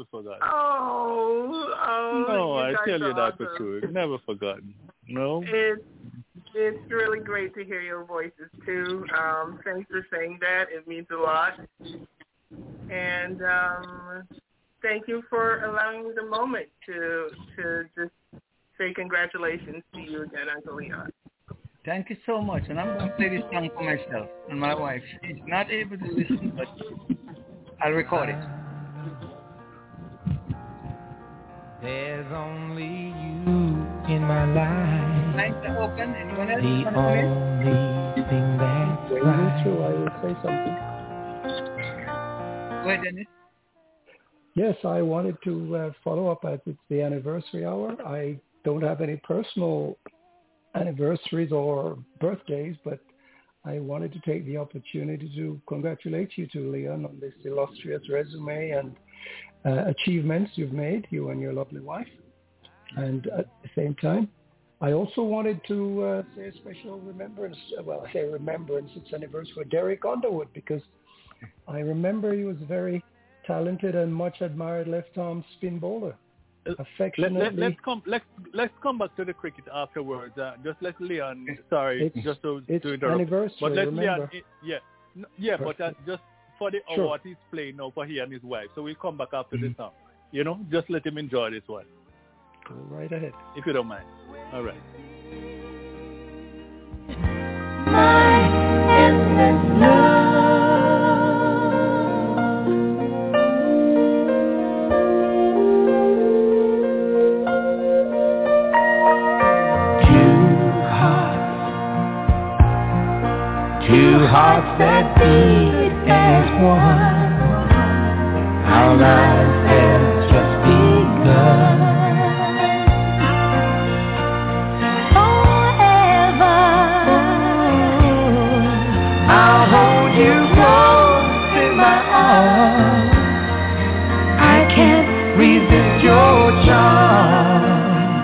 Oh. No, I tell you that awesome. for sure. Never forgotten. No. It's really great to hear your voices too. Thanks for saying that. It means a lot. And thank you for allowing me the moment to just say congratulations to you again, Uncle Leon. Thank you so much. And I'm going to play this song for myself and my wife. She's not able to listen, but I'll record it. There's only you in my life. Lines are open. Anyone else? The only thing that's right. I will say something. Go ahead, Dennis. Yes, I wanted to follow up as it's the anniversary hour. I don't have any personal anniversaries or birthdays, but I wanted to take the opportunity to congratulate you two, Leon, on this illustrious resume and achievements you've made, you and your lovely wife. And at the same time, I also wanted to say a special remembrance. Well, I say remembrance, it's anniversary for Derek Underwood, because I remember he was a very talented and much admired left-arm spin bowler. Affectionately. Let's come back to the cricket afterwards. Just let Leon. It's to interrupt. Anniversary, but let remember. Leon. But just for the Sure. award he's playing now for he and his wife. So we'll come back after the song. Just let him enjoy this one. Go right ahead. If you don't mind. All right. My endless love. Two hearts that beat as one. life has just begun. Forever, I'll hold you close in my arms. I can't resist your charm.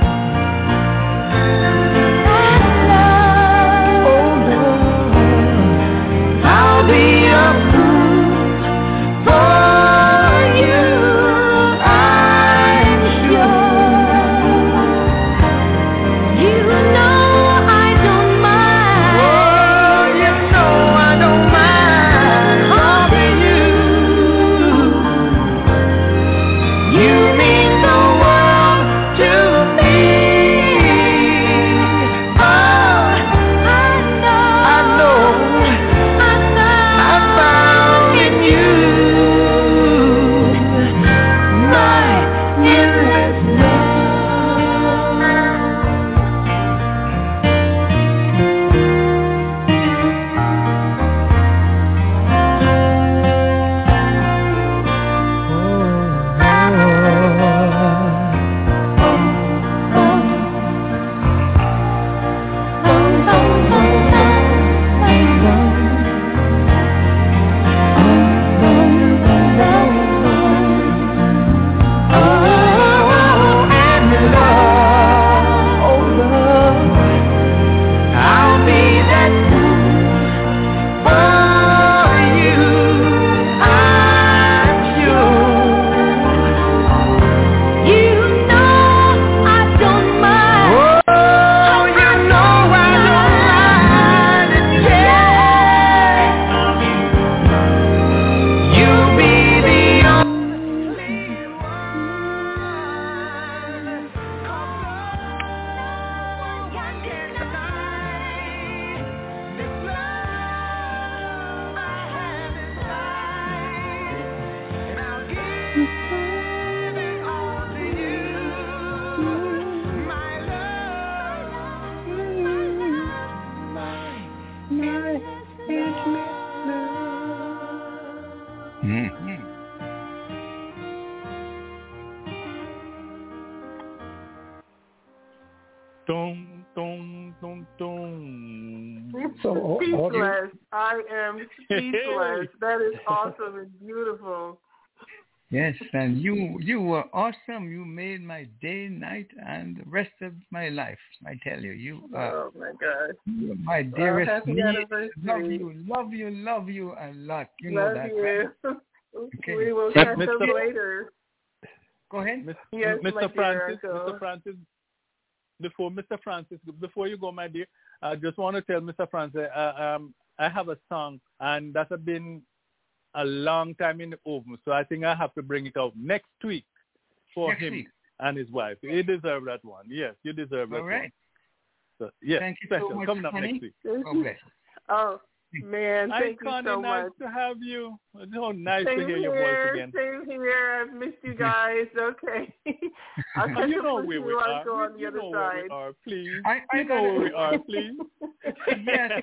Speechless. I am speechless. That is awesome and beautiful. Yes, and you were awesome. You made my day, night, and the rest of my life. I tell you, oh my God, you are my dearest. Happy anniversary. Love you a lot. You love know that, you. right? Okay. We will catch up later. Go ahead, yes, Mr. Francis. Before you go, my dear, I just want to tell Mr. Francis, I have a song, and that's been a long time in the oven, so I think I have to bring it out next week for him and his wife. He deserves that one. Yes, you deserve that one. All right. So, yes, thank you special. So much, coming up honey. next week. Oh, bless. Oh, man, thank you so nice much. to have you. It's so nice Same to hear your voice again. Same here. I've missed you guys. Okay. I'll catch you know up with where you. we I'll are. go on the other side. We are, please. I know where we are, please. Yes.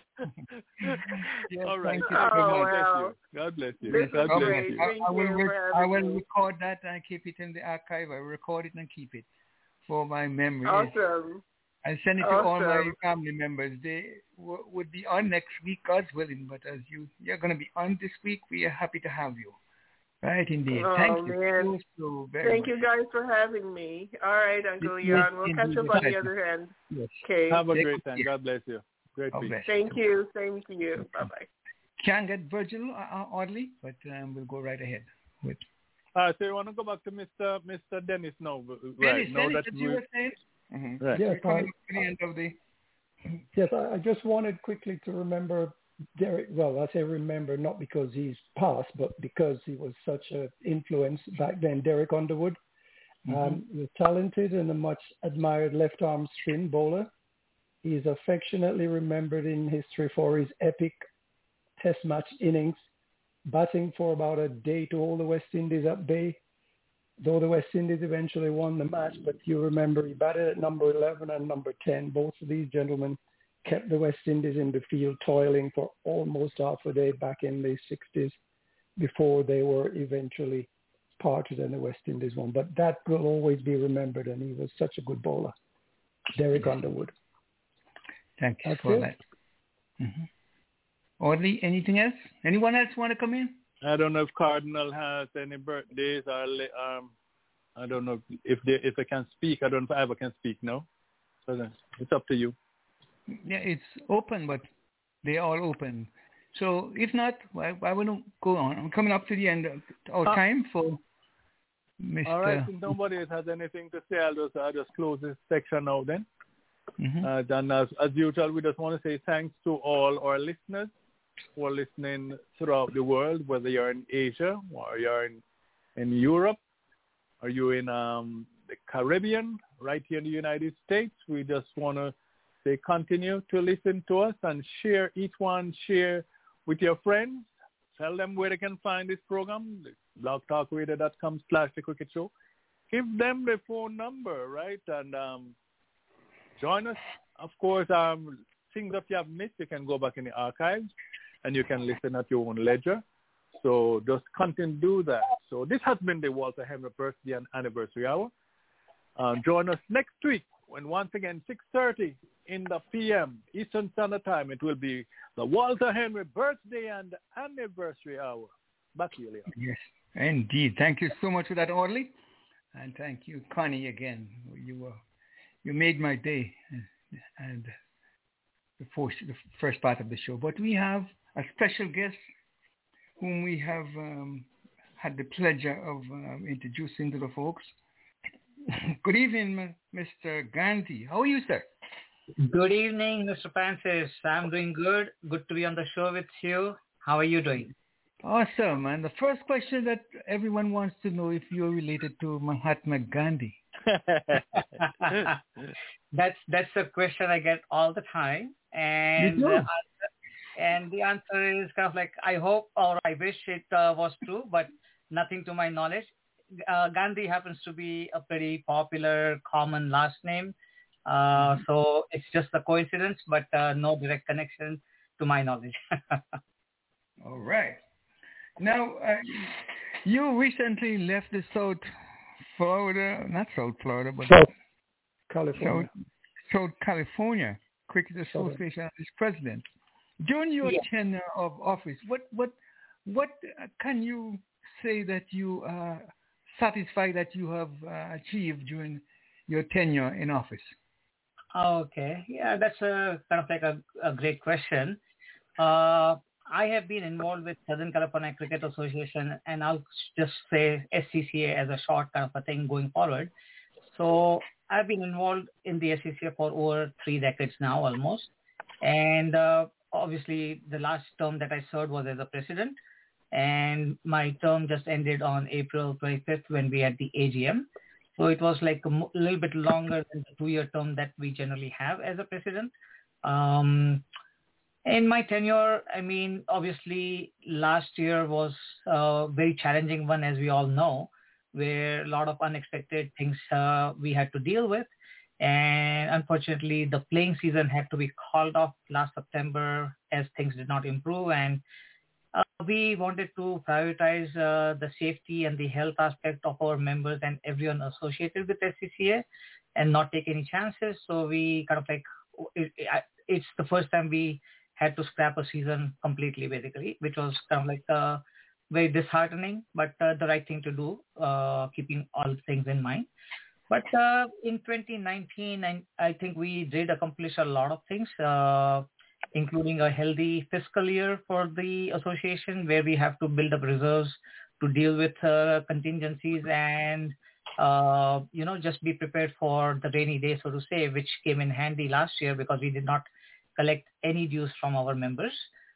All right. God bless you. This God is bless great. you. I will record that and keep it in the archive. I will record it and keep it for my memory. Awesome. I send it to all my family members. They would be on next week, God's willing. But as you're going to be on this week, we are happy to have you. Right, indeed. Thank you so very Thank much. you guys for having me. All right, Uncle Leon. We'll catch up on the other end. Yes. Okay. Have a great time. God bless you. Great week. Thank you. Same to you. Bye-bye. Can't get Virgil, oddly, but we'll go right ahead with. So you want to go back to Mr. Dennis now? Dennis, that you were saying? Mm-hmm. Right. Yes, coming to the end of the... Yes, I just wanted quickly to remember Derek. Well, I say remember not because he's passed, but because he was such an influence back then. Derek Underwood, the talented and a much admired left arm spin bowler. He is affectionately remembered in history for his epic Test match innings, batting for about a day to hold the West Indies at bay. Though the West Indies eventually won the match, but you remember he batted at number 11 and number 10. Both of these gentlemen kept the West Indies in the field toiling for almost half a day back in the 60s before they were eventually part of the West Indies one, but that will always be remembered, and he was such a good bowler. Derek Underwood. Thank you for that. Mm-hmm. Audley, anything else? Anyone else want to come in? I don't know if Cardinal has any birthdays. I don't know if I can speak. I don't know if Ivor can speak now. So it's up to you. Yeah, it's open, but they're all open. So if not, I want to go on. I'm coming up to the end of our time for Mr. All right, if nobody has anything to say, I'll just close this section now then. Mm-hmm. Then as usual, we just want to say thanks to all our listeners who are listening throughout the world, whether you're in Asia or you're in Europe or you're in the Caribbean, right here in the United States. We just want to say continue to listen to us and share with your friends. Tell them where they can find this program, blogtalkradio.com/The Cricket Show. Give them the phone number, right? And join us. Of course, things that you have missed, you can go back in the archives and you can listen at your own leisure. So just continue to do that. So this has been the Walter Henry Birthday and Anniversary Hour. Join us next week when once again 6:30 in the p.m. Eastern Standard Time. It will be the Walter Henry Birthday and Anniversary Hour. Back to you, Leon. Yes, indeed. Thank you so much for that, Audley. And thank you, Connie, again. You made my day and the first part of the show. But we have a special guest whom we have had the pleasure of introducing to the folks. Good evening, Mr. Gandhi. How are you, sir? Good evening, Mr. Francis. I'm doing good. Good to be on the show with you. How are you doing? Awesome. And the first question that everyone wants to know if you're related to Mahatma Gandhi. That's a question I get all the time, and the answer is kind of like I hope or I wish it was true, but nothing to my knowledge. Gandhi happens to be a pretty popular, common last name, so it's just a coincidence, but no direct connection to my knowledge. All right. Now, you recently left the South Florida California Cricket Association as president. During your tenure of office, what can you say that you are satisfied that you have achieved during your tenure in office? Okay, yeah, that's a kind of like a great question. I have been involved with Southern California Cricket Association, and I'll just say SCCA as a short kind of a thing going forward. So I've been involved in the SCCA for over 3 decades now almost. And obviously the last term that I served was as a president. And my term just ended on April 25th when we had the AGM. So it was like a little bit longer than the 2-year term that we generally have as a president. In my tenure, I mean, obviously last year was a very challenging one, as we all know, where a lot of unexpected things we had to deal with. And unfortunately, the playing season had to be called off last September as things did not improve. And we wanted to prioritize the safety and the health aspect of our members and everyone associated with SCCA and not take any chances. So we kind of like, it's the first time we had to scrap a season completely, basically, which was kind of like very disheartening, but the right thing to do, keeping all things in mind. But in 2019, I think we did accomplish a lot of things, including a healthy fiscal year for the association, where we have to build up reserves to deal with contingencies and, just be prepared for the rainy day, so to say, which came in handy last year because we did not collect any dues from our members.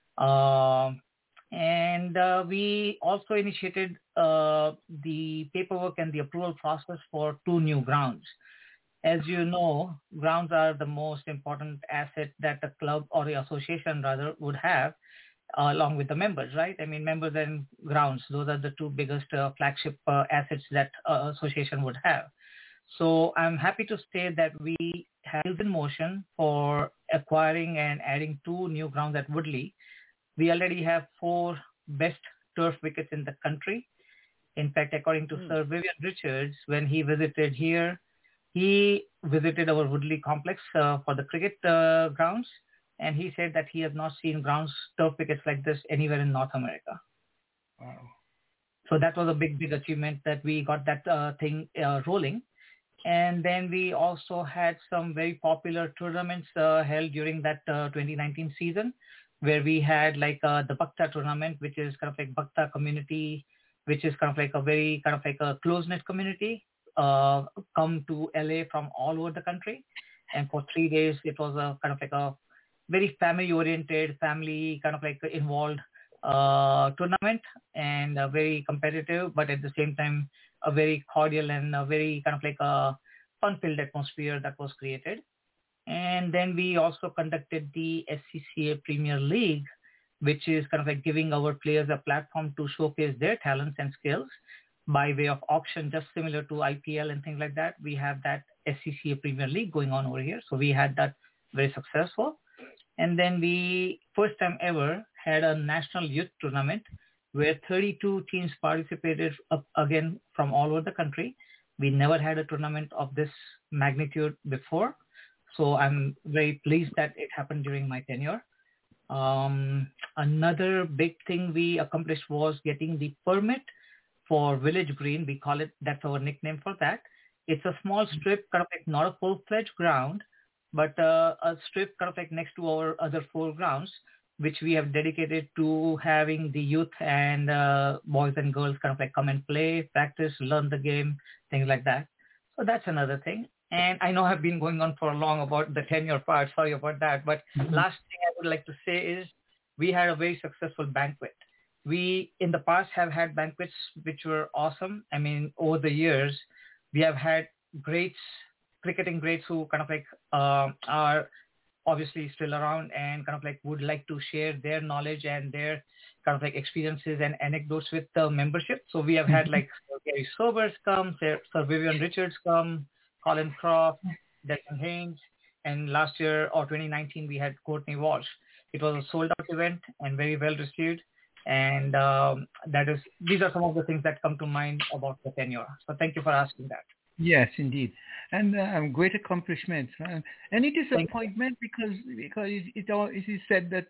And we also initiated the paperwork and the approval process for 2 new grounds. As you know, grounds are the most important asset that a club or the association rather would have along with the members, right? I mean, members and grounds, those are the 2 biggest flagship assets that association would have. So I'm happy to state that we have in motion for acquiring and adding 2 new grounds at Woodley. We already have 4 best turf wickets in the country. In fact, according to Sir Vivian Richards, when he visited here, he visited our Woodley complex for the cricket grounds, and he said that he has not seen turf wickets like this anywhere in North America. Wow. So that was a big, big achievement that we got that thing rolling. And then we also had some very popular tournaments held during that 2019 season, where we had like the Bhakta tournament, which is kind of like Bhakta community, which is kind of like a very kind of like a close-knit community, come to LA from all over the country. And for 3 days, it was a kind of like a very family-oriented, family kind of like involved tournament, and very competitive, but at the same time, a very cordial and a very kind of like a fun-filled atmosphere that was created. And then we also conducted the SCCA Premier League, which is kind of like giving our players a platform to showcase their talents and skills by way of auction, just similar to IPL and things like that. We have that SCCA Premier League going on over here. So we had that very successful. And then we, first time ever, had a national youth tournament where 32 teams participated again from all over the country. We never had a tournament of this magnitude before. So I'm very pleased that it happened during my tenure. Another big thing we accomplished was getting the permit for Village Green. We call it, that's our nickname for that. It's a small strip, kind of like not a full-fledged ground, but a strip kind of like next to our other 4 grounds, which we have dedicated to having the youth and boys and girls kind of like come and play, practice, learn the game, things like that. So that's another thing. And I know I've been going on for long about the tenure part. Sorry about that. But last thing I would like to say is we had a very successful banquet. We, in the past, have had banquets which were awesome. I mean, over the years, we have had greats, cricketing greats who kind of like are obviously still around and kind of like would like to share their knowledge and their kind of like experiences and anecdotes with the membership. So we have had like Gary Sobers come, Sir Vivian Richards come, Colin Croft, Declan Haynes, and last year or 2019 we had Courtney Walsh. It was a sold-out event and very well received. And these are some of the things that come to mind about the tenure. So thank you for asking that. Yes, indeed, and great accomplishments. Any disappointment because it is said that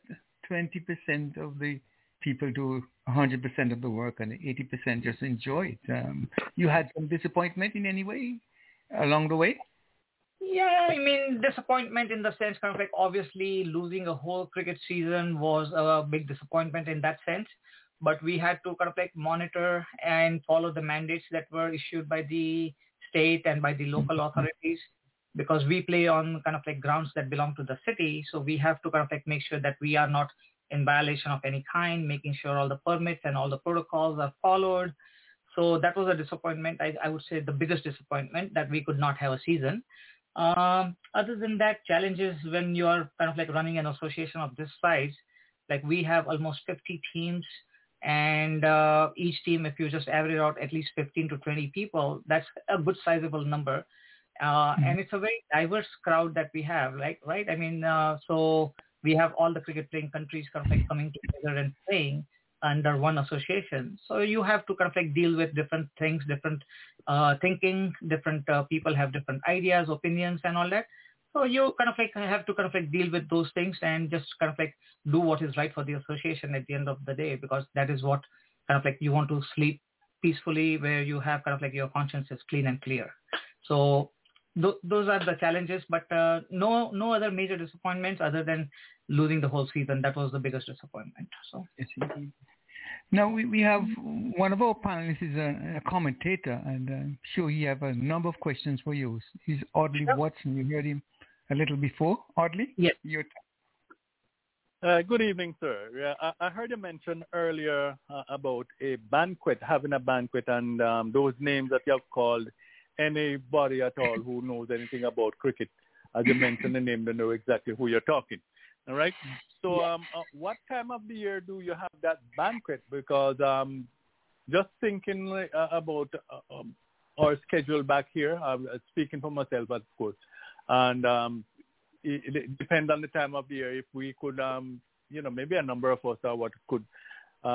20% of the people do 100% of the work and 80% just enjoy it. You had some disappointment in any way along the way? Yeah, I mean, disappointment in the sense kind of like obviously losing a whole cricket season was a big disappointment in that sense. But we had to kind of like monitor and follow the mandates that were issued by the state and by the local authorities, because we play on kind of like grounds that belong to the city. So we have to kind of like make sure that we are not in violation of any kind, making sure all the permits and all the protocols are followed. So that was a disappointment. I would say the biggest disappointment that we could not have a season. Other than that, challenges when you are kind of like running an association of this size, like we have almost 50 teams, and each team, if you just average out at least 15 to 20 people, that's a good sizable number. And it's a very diverse crowd that we have, like, right? I mean, so we have all the cricket playing countries kind of like coming together and playing under one association. So you have to kind of like deal with different things, different thinking, different people have different ideas, opinions and all that. So you kind of like have to kind of like deal with those things and just kind of like do what is right for the association at the end of the day, because that is what kind of like you want to sleep peacefully, where you have kind of like your conscience is clean and clear. So those are the challenges, but no other major disappointments other than losing the whole season. That was the biggest disappointment. So yes, indeed. Now we have one of our panelists is a commentator, and I'm sure he have a number of questions for you. He's Audley Watson. You heard him a little before. Audley? Yes. Good evening, sir. Yeah, I heard you mention earlier about a banquet, having a banquet, and those names that you have called. Anybody at all who knows anything about cricket, as you mentioned the name, they know exactly who you're talking. All right. So what time of the year do you have that banquet? Because just thinking about our schedule back here, speaking for myself, of course, and it depends on the time of the year. If we could, maybe a number of us could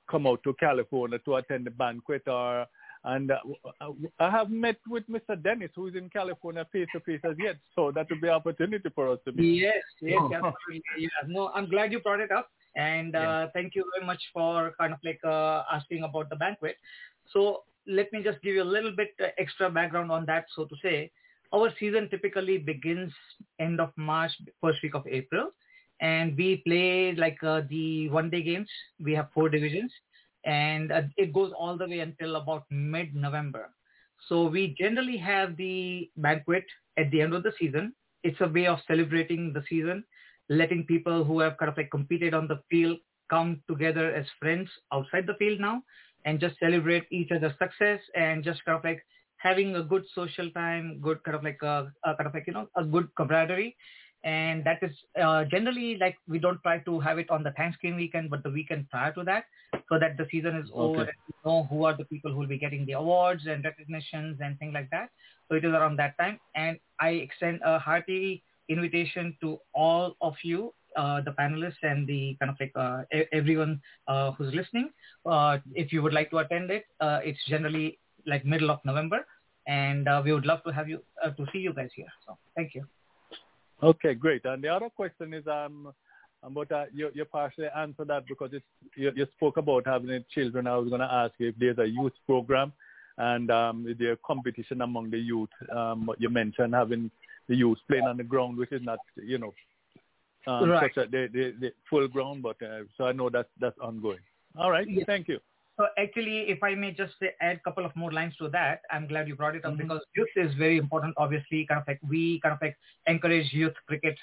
come out to California to attend the banquet, and I have met with Mr. Dennis, who is in California face to face as yet. So that would be an opportunity for us to meet. Yes, absolutely. Yeah. No, I'm glad you brought it up, and thank you very much for kind of like asking about the banquet. So let me just give you a little bit extra background on that, so to say. Our season typically begins end of March, first week of April, and we play like the one-day games. We have 4 divisions, and it goes all the way until about mid-November. So we generally have the banquet at the end of the season. It's a way of celebrating the season, letting people who have kind of like competed on the field come together as friends outside the field now and just celebrate each other's success and just kind of like having a good social time, good kind of like a good camaraderie. And that is generally like we don't try to have it on the Thanksgiving weekend, but the weekend prior to that, so that the season is over and we know who are the people who will be getting the awards and recognitions and things like that. So it is around that time. And I extend a hearty invitation to all of you, the panelists and the kind of like everyone who's listening. If you would like to attend it, it's generally like middle of November, and we would love to have you to see you guys here. So thank you. Okay, great. And the other question is, but you partially answered that because you spoke about having children. I was going to ask you if there's a youth program and is there competition among the youth. What you mentioned, having the youth playing on the ground, which is not, right. such the full ground, but so I know that's ongoing. All right, yes. Thank you. So actually, if I may just add a couple of more lines to that, I'm glad you brought it up because youth is very important. Obviously, we encourage youth cricket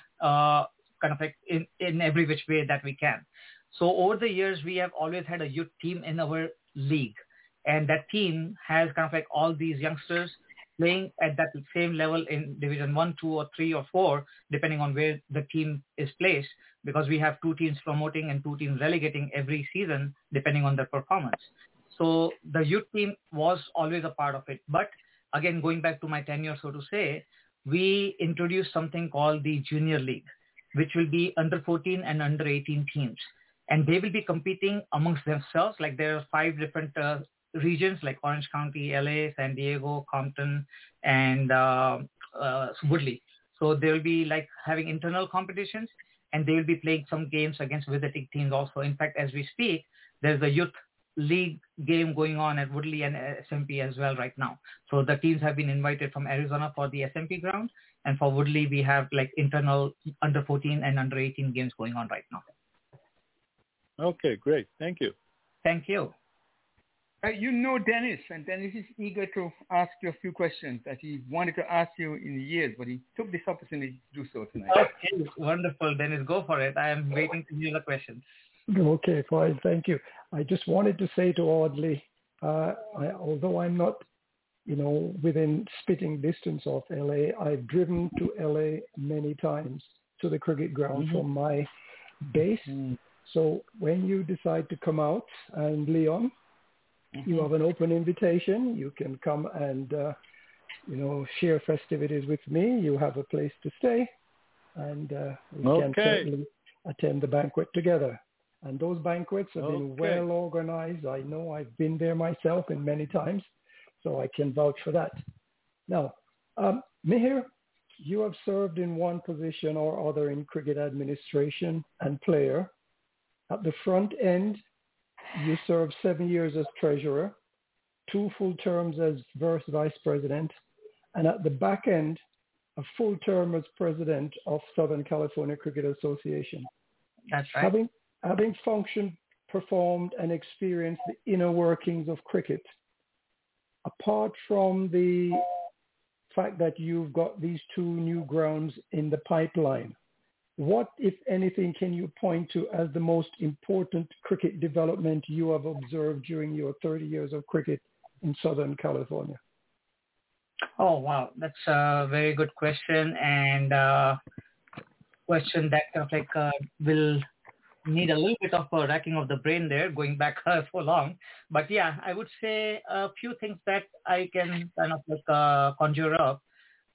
in every which way that we can. So over the years, we have always had a youth team in our league, and that team has all these youngsters playing at that same level in Division 1, 2, or 3, or 4, depending on where the team is placed, because we have 2 teams promoting and 2 teams relegating every season, depending on their performance. So the youth team was always a part of it. But again, going back to my tenure, so to say, we introduced something called the Junior League, which will be under 14 and under 18 teams. And they will be competing amongst themselves. Like there are 5 different regions like Orange County, LA, San Diego, Compton, and Woodley. So they will be like having internal competitions, and they will be playing some games against visiting teams also. In fact, as we speak, there's a youth league game going on at Woodley and SMP as well right now. So the teams have been invited from Arizona for the SMP ground, and for Woodley we have like internal under 14 and under 18 games going on right now. Okay, great. Thank you. Thank you. You know Dennis, and Dennis is eager to ask you a few questions that he wanted to ask you in years, but he took this opportunity to do so tonight. Okay, wonderful. Dennis, go for it. I am waiting to hear the questions. Okay, fine. Thank you. I just wanted to say to Audley, although I'm not, within spitting distance of LA, I've driven to LA many times to the cricket ground from my base. So when you decide to come out, and Leon, you have an open invitation. You can come and, share festivities with me. You have a place to stay, and we can certainly attend the banquet together. And those banquets have been well organized. I know I've been there myself and many times, so I can vouch for that. Now, Mihir, you have served in one position or other in cricket administration and player. At the front end, you served 7 years as treasurer, 2 full terms as vice president, and at the back end, a full term as president of Southern California Cricket Association. That's right. Having functioned, performed, and experienced the inner workings of cricket, apart from the fact that you've got these 2 new grounds in the pipeline, what, if anything, can you point to as the most important cricket development you have observed during your 30 years of cricket in Southern California? Oh, wow. That's a very good question, and question that will need a little bit of a racking of the brain there, going back so long. But yeah, I would say a few things that I can conjure up.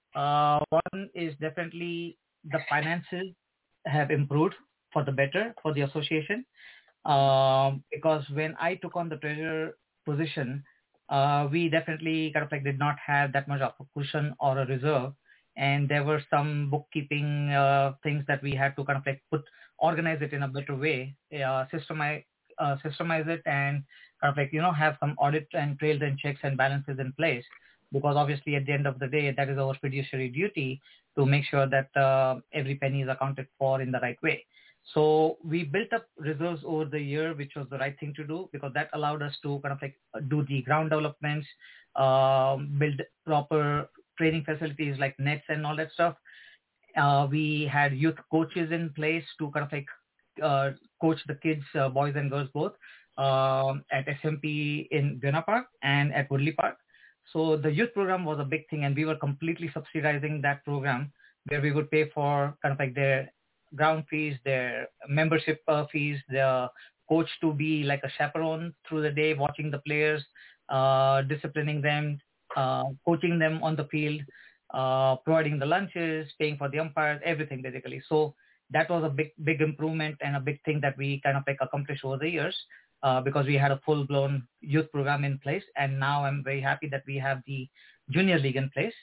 One is definitely the finances have improved for the better for the association. because when I took on the treasurer position, we definitely kind of like did not have that much of a cushion or a reserve. And there were some bookkeeping things that we had to kind of like organize it in a better way, systemize it, and kind of like, have some audit and trails and checks and balances in place. Because obviously at the end of the day, that is our fiduciary duty to make sure that every penny is accounted for in the right way. So we built up reserves over the year, which was the right thing to do, because that allowed us to kind of like do the ground developments, build proper training facilities like nets and all that stuff. We had youth coaches in place to kind of like coach the kids, boys and girls both, at SMP in Buena Park and at Woodley Park. So the youth program was a big thing, and we were completely subsidizing that program, where we would pay for kind of like their ground fees, their membership fees, the coach to be like a chaperone through the day, watching the players, disciplining them, coaching them on the field, providing the lunches, paying for the umpires, everything basically. So that was a big improvement and a big thing that we kind of like accomplished over the years, because we had a full-blown youth program in place. And now I'm very happy that we have the junior league in place.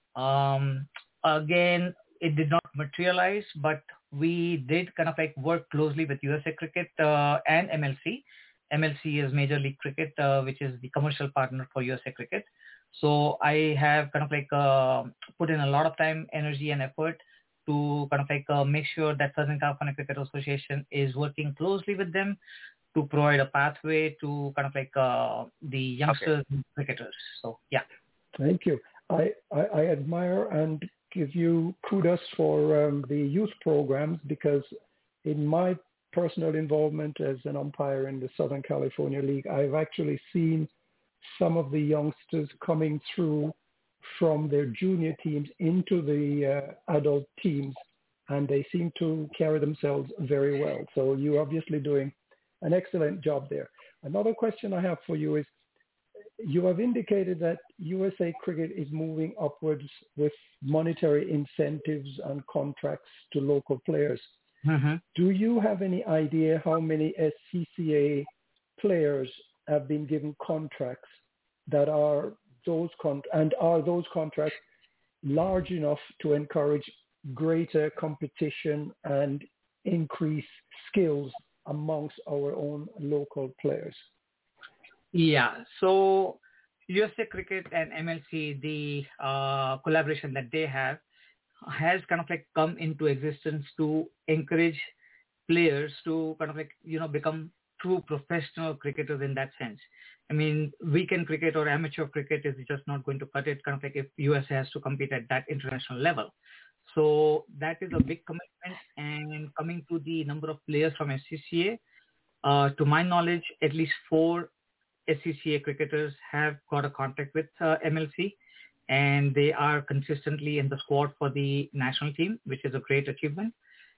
Again, it did not materialize, but we did kind of like work closely with USA Cricket and MLC. MLC is Major League Cricket, which is the commercial partner for USA Cricket. So I have kind of like put in a lot of time, energy, and effort to kind of like make sure that Southern California Cricket Association is working closely with them to provide a pathway to kind of like the youngsters and cricketers. So yeah. Thank you. I admire and give you kudos for the youth programs, because in my personal involvement as an umpire in the Southern California League, I've actually seen some of the youngsters coming through from their junior teams into the adult teams, and they seem to carry themselves very well. So you're obviously doing an excellent job there. Another question I have for you is, you have indicated that USA Cricket is moving upwards with monetary incentives and contracts to local players. Mm-hmm. Do you have any idea how many SCCA players have been given contracts that are those are those contracts large enough to encourage greater competition and increase skills amongst our own local players? Yeah, so USA Cricket and MLC, the collaboration that they have has kind of like come into existence to encourage players to kind of like, become true professional cricketers in that sense. I mean, weekend cricket or amateur cricket is just not going to cut it, kind of like if USA has to compete at that international level. So that is a big commitment. And coming to the number of players from SCCA, to my knowledge, at least 4 SCCA cricketers have got a contract with MLC, and they are consistently in the squad for the national team, which is a great achievement.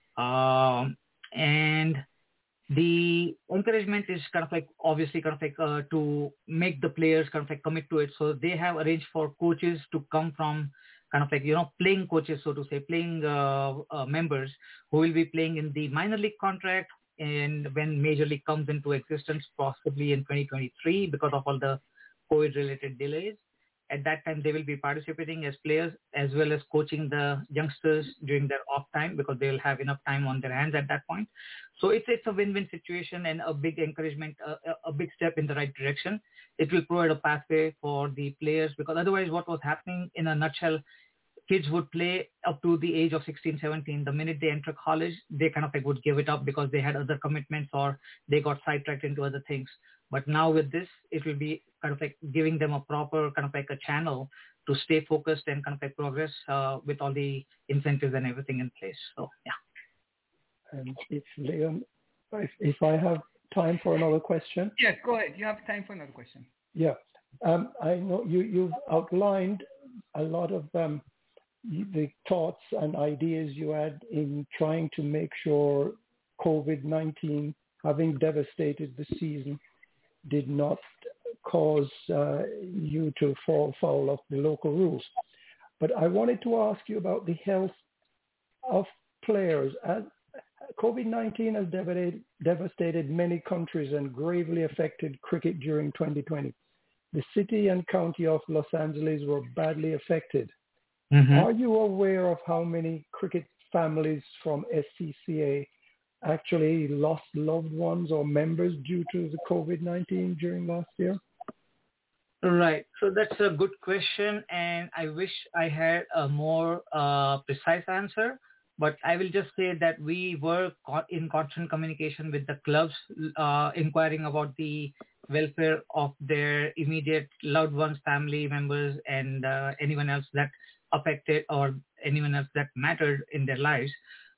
And the encouragement is kind of like, obviously kind of like to make the players kind of like commit to it. So they have arranged for coaches to come from kind of like, playing coaches, so to say, playing members who will be playing in the minor league contract. And when Major League comes into existence, possibly in 2023, because of all the COVID-related delays, at that time they will be participating as players as well as coaching the youngsters during their off time, because they will have enough time on their hands at that point. So it's a win-win situation and a big encouragement, a big step in the right direction. It will provide a pathway for the players, because otherwise what was happening in a nutshell, kids would play up to the age of 16, 17. The minute they enter college, they kind of like would give it up because they had other commitments or they got sidetracked into other things. But now with this, it will be kind of like giving them a proper kind of like a channel to stay focused and kind of like progress with all the incentives and everything in place. So, yeah. And if Leon, if I have time for another question. Yes, go ahead. You have time for another question. Yeah. I know you've outlined a lot of the thoughts and ideas you had in trying to make sure COVID-19, having devastated the season, did not cause you to fall foul of the local rules. But I wanted to ask you about the health of players. COVID-19 has devastated many countries and gravely affected cricket during 2020. The city and county of Los Angeles were badly affected. Mm-hmm. Are you aware of how many cricket families from SCCA actually lost loved ones or members due to the COVID-19 during last year? Right. So that's a good question, and I wish I had a more precise answer. But I will just say that we were in constant communication with the clubs, inquiring about the welfare of their immediate loved ones, family members, and anyone else that affected or anyone else that mattered in their lives.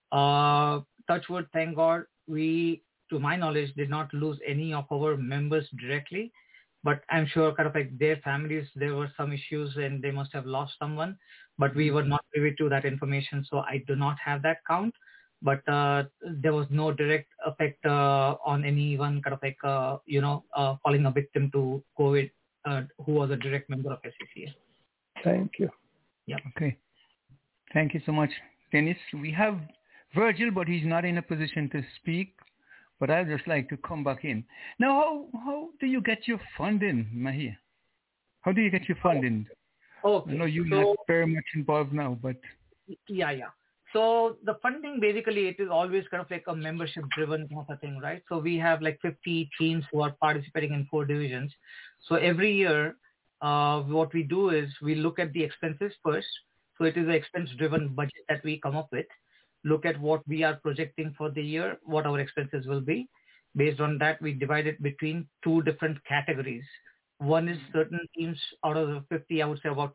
Touch wood, thank God, we, to my knowledge, did not lose any of our members directly. But I'm sure kind of like their families, there were some issues and they must have lost someone. But we were not privy to that information, so I do not have that count. But there was no direct effect on anyone kind of like, falling a victim to COVID who was a direct member of SCCA. Thank you. Yeah. Okay. Thank you so much, Dennis. We have Virgil, but he's not in a position to speak. But I'd just like to come back in. Now, how do you get your funding, Mahir? How do you get your funding? Okay. I know you're not very much involved now, but... Yeah. So the funding, basically, it is always kind of like a membership-driven kind of a thing, right? So we have like 50 teams who are participating in 4 divisions. So every year, what we do is we look at the expenses first. So it is an expense-driven budget that we come up with. Look at what we are projecting for the year, what our expenses will be. Based on that, we divide it between 2 different categories. One is certain teams out of the 50, I would say about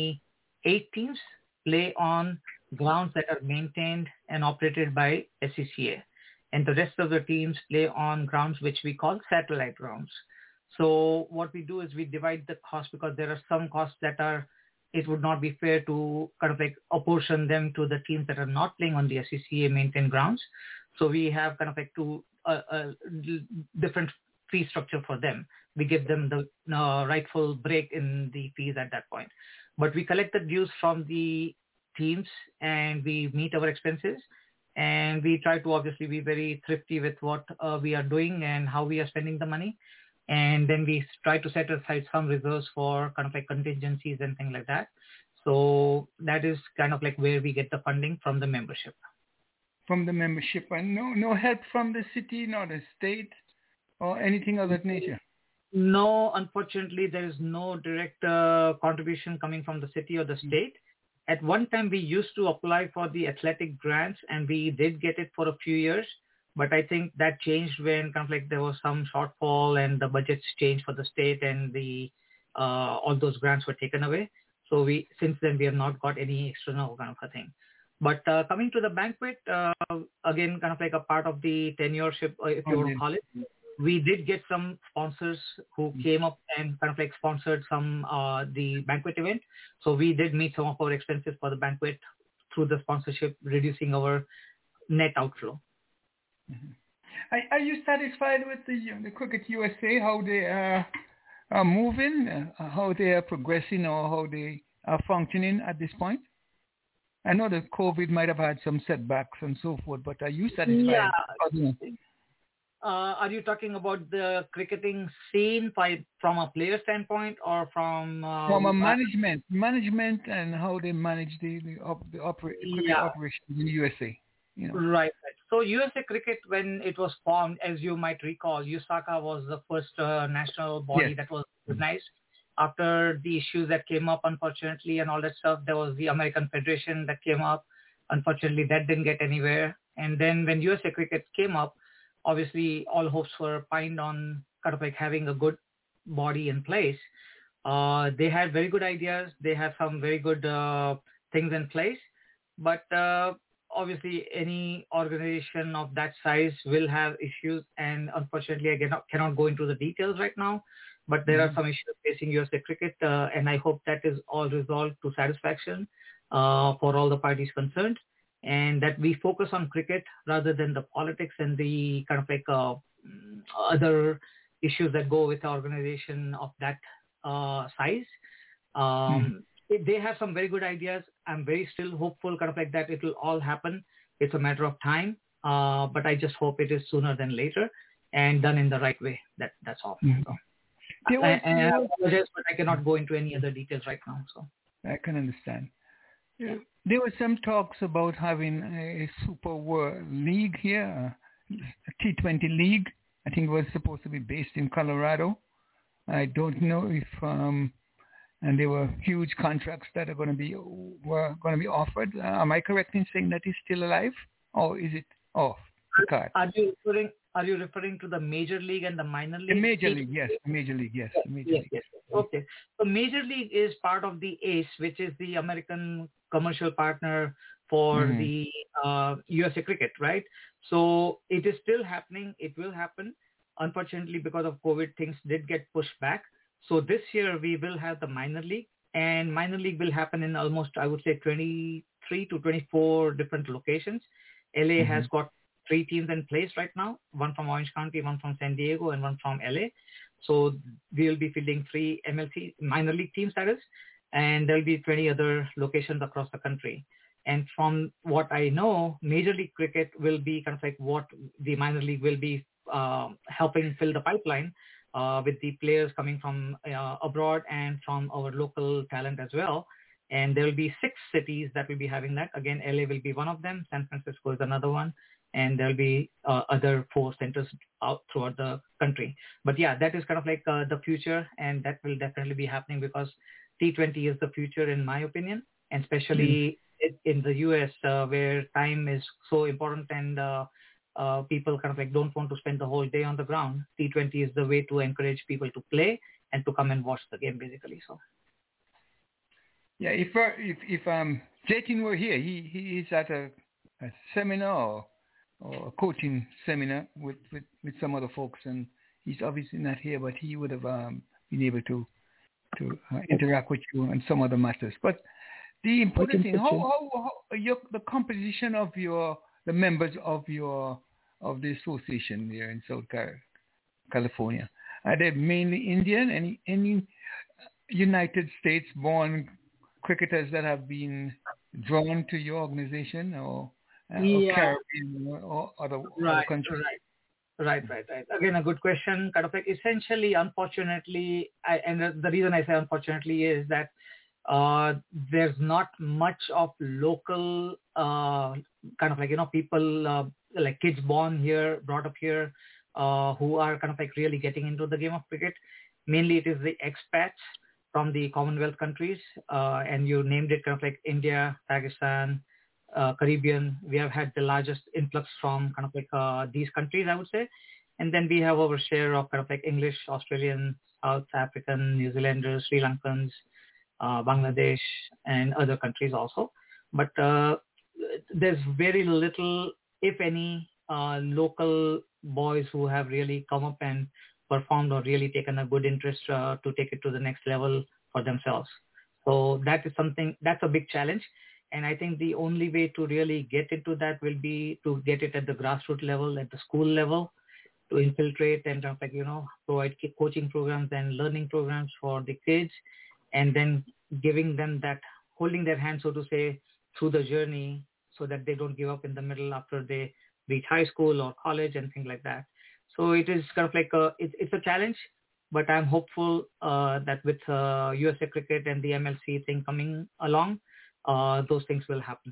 28 teams play on grounds that are maintained and operated by SCCA. And the rest of the teams play on grounds which we call satellite grounds. So what we do is we divide the cost, because there are some costs that are, it would not be fair to kind of like apportion them to the teams that are not playing on the SCCA maintained grounds. So we have kind of like 2 different fee structure for them. We give them the rightful break in the fees at that point. But we collect the dues from the teams and we meet our expenses, and we try to obviously be very thrifty with what we are doing and how we are spending the money. And then we try to set aside some reserves for kind of like contingencies and things like that. So that is kind of like where we get the funding from the membership. From the membership, and no help from the city, nor the state, or anything of that nature? No, unfortunately, there is no direct contribution coming from the city or the state. At one time, we used to apply for the athletic grants, and we did get it for a few years. But I think that changed when kind of like there was some shortfall and the budgets changed for the state, and the all those grants were taken away. So since then we have not got any external kind of a thing. But coming to the banquet, again, kind of like a part of the tenureship, if you want to call it, we did get some sponsors who came up and kind of like sponsored some the banquet event. So we did meet some of our expenses for the banquet through the sponsorship, reducing our net outflow. Mm-hmm. Are you satisfied with the Cricket USA, how they are moving, how they are progressing, or how they are functioning at this point? I know that COVID might have had some setbacks and so forth, but are you satisfied? Yeah. Are you talking about the cricketing scene from a player standpoint, or from a management and how they manage the operations in the USA? You know. Right. So USA Cricket, when it was formed, as you might recall, USACA was the first national body that was recognized. After the issues that came up, unfortunately, and all that stuff, there was the American Federation that came up. Unfortunately, that didn't get anywhere. And then when USA Cricket came up, obviously all hopes were pinned on kind of like having a good body in place. They had very good ideas. They have some very good things in place. But obviously, any organization of that size will have issues, and unfortunately, I cannot go into the details right now, but there are some issues facing USA Cricket, and I hope that is all resolved to satisfaction for all the parties concerned, and that we focus on cricket rather than the politics and the kind of like other issues that go with the organization of that size. They have some very good ideas. I'm very still hopeful kind of like that it will all happen. It's a matter of time. but I just hope it is sooner than later and done in the right way. That's all. Mm-hmm. So, and I apologize, but I cannot go into any other details right now. So I can understand. Yeah. There were some talks about having a Super World League here, a T20 league. I think it was supposed to be based in Colorado. I don't know if and there were huge contracts that were going to be offered. Am I correct in saying that it's still alive, or is it off the card? Are you referring to the major league and the minor league? The major league, yes. The major league, yes. The major league. Yes. Okay. So major league is part of the ACE, which is the American commercial partner for the USA Cricket, right? So it is still happening. It will happen. Unfortunately, because of COVID, things did get pushed back. So this year we will have the minor league, and minor league will happen in almost, I would say, 23 to 24 different locations. LA has got 3 teams in place right now, one from Orange County, one from San Diego, and one from LA. So we will be fielding 3 MLC minor league teams, that is, and there will be 20 other locations across the country. And from what I know, Major League Cricket will be kind of like what the minor league will be helping fill the pipeline with the players coming from abroad and from our local talent as well. And there will be 6 cities that will be having that. Again, LA will be one of them. San Francisco is another one. And there will be other 4 centers out throughout the country. But yeah, that is kind of like the future, and that will definitely be happening because T20 is the future in my opinion, and especially in the US where time is so important and people kind of like don't want to spend the whole day on the ground. T20 is the way to encourage people to play and to come and watch the game basically. So. Yeah, if Jatin were here, he is at a seminar or a coaching seminar with some other folks, and he's obviously not here, but he would have been able to interact with you on some other matters. But the important thing, how the composition of the members of the association here in South California, are they mainly Indian? Any United States born cricketers that have been drawn to your organization or Caribbean or other countries? Right. Again, a good question. Kind of like essentially, unfortunately, and the reason I say unfortunately is that there's not much of local kind of like, people like kids born here, brought up here, who are kind of like really getting into the game of cricket. Mainly it is the expats from the Commonwealth countries, and you named it kind of like India, Pakistan, Caribbean. We have had the largest influx from kind of like these countries, I would say. And then we have our share of kind of like English, Australian, South African, New Zealanders, Sri Lankans, Bangladesh, and other countries also. But there's very little, if any, local boys who have really come up and performed or really taken a good interest to take it to the next level for themselves. So that is something, that's a big challenge. And I think the only way to really get into that will be to get it at the grassroots level, at the school level, to infiltrate and like, provide coaching programs and learning programs for the kids, and then giving them that, holding their hand, so to say, through the journey so that they don't give up in the middle after they reach high school or college and things like that. So it is kind of like it's a challenge, but I'm hopeful that with USA Cricket and the MLC thing coming along, those things will happen.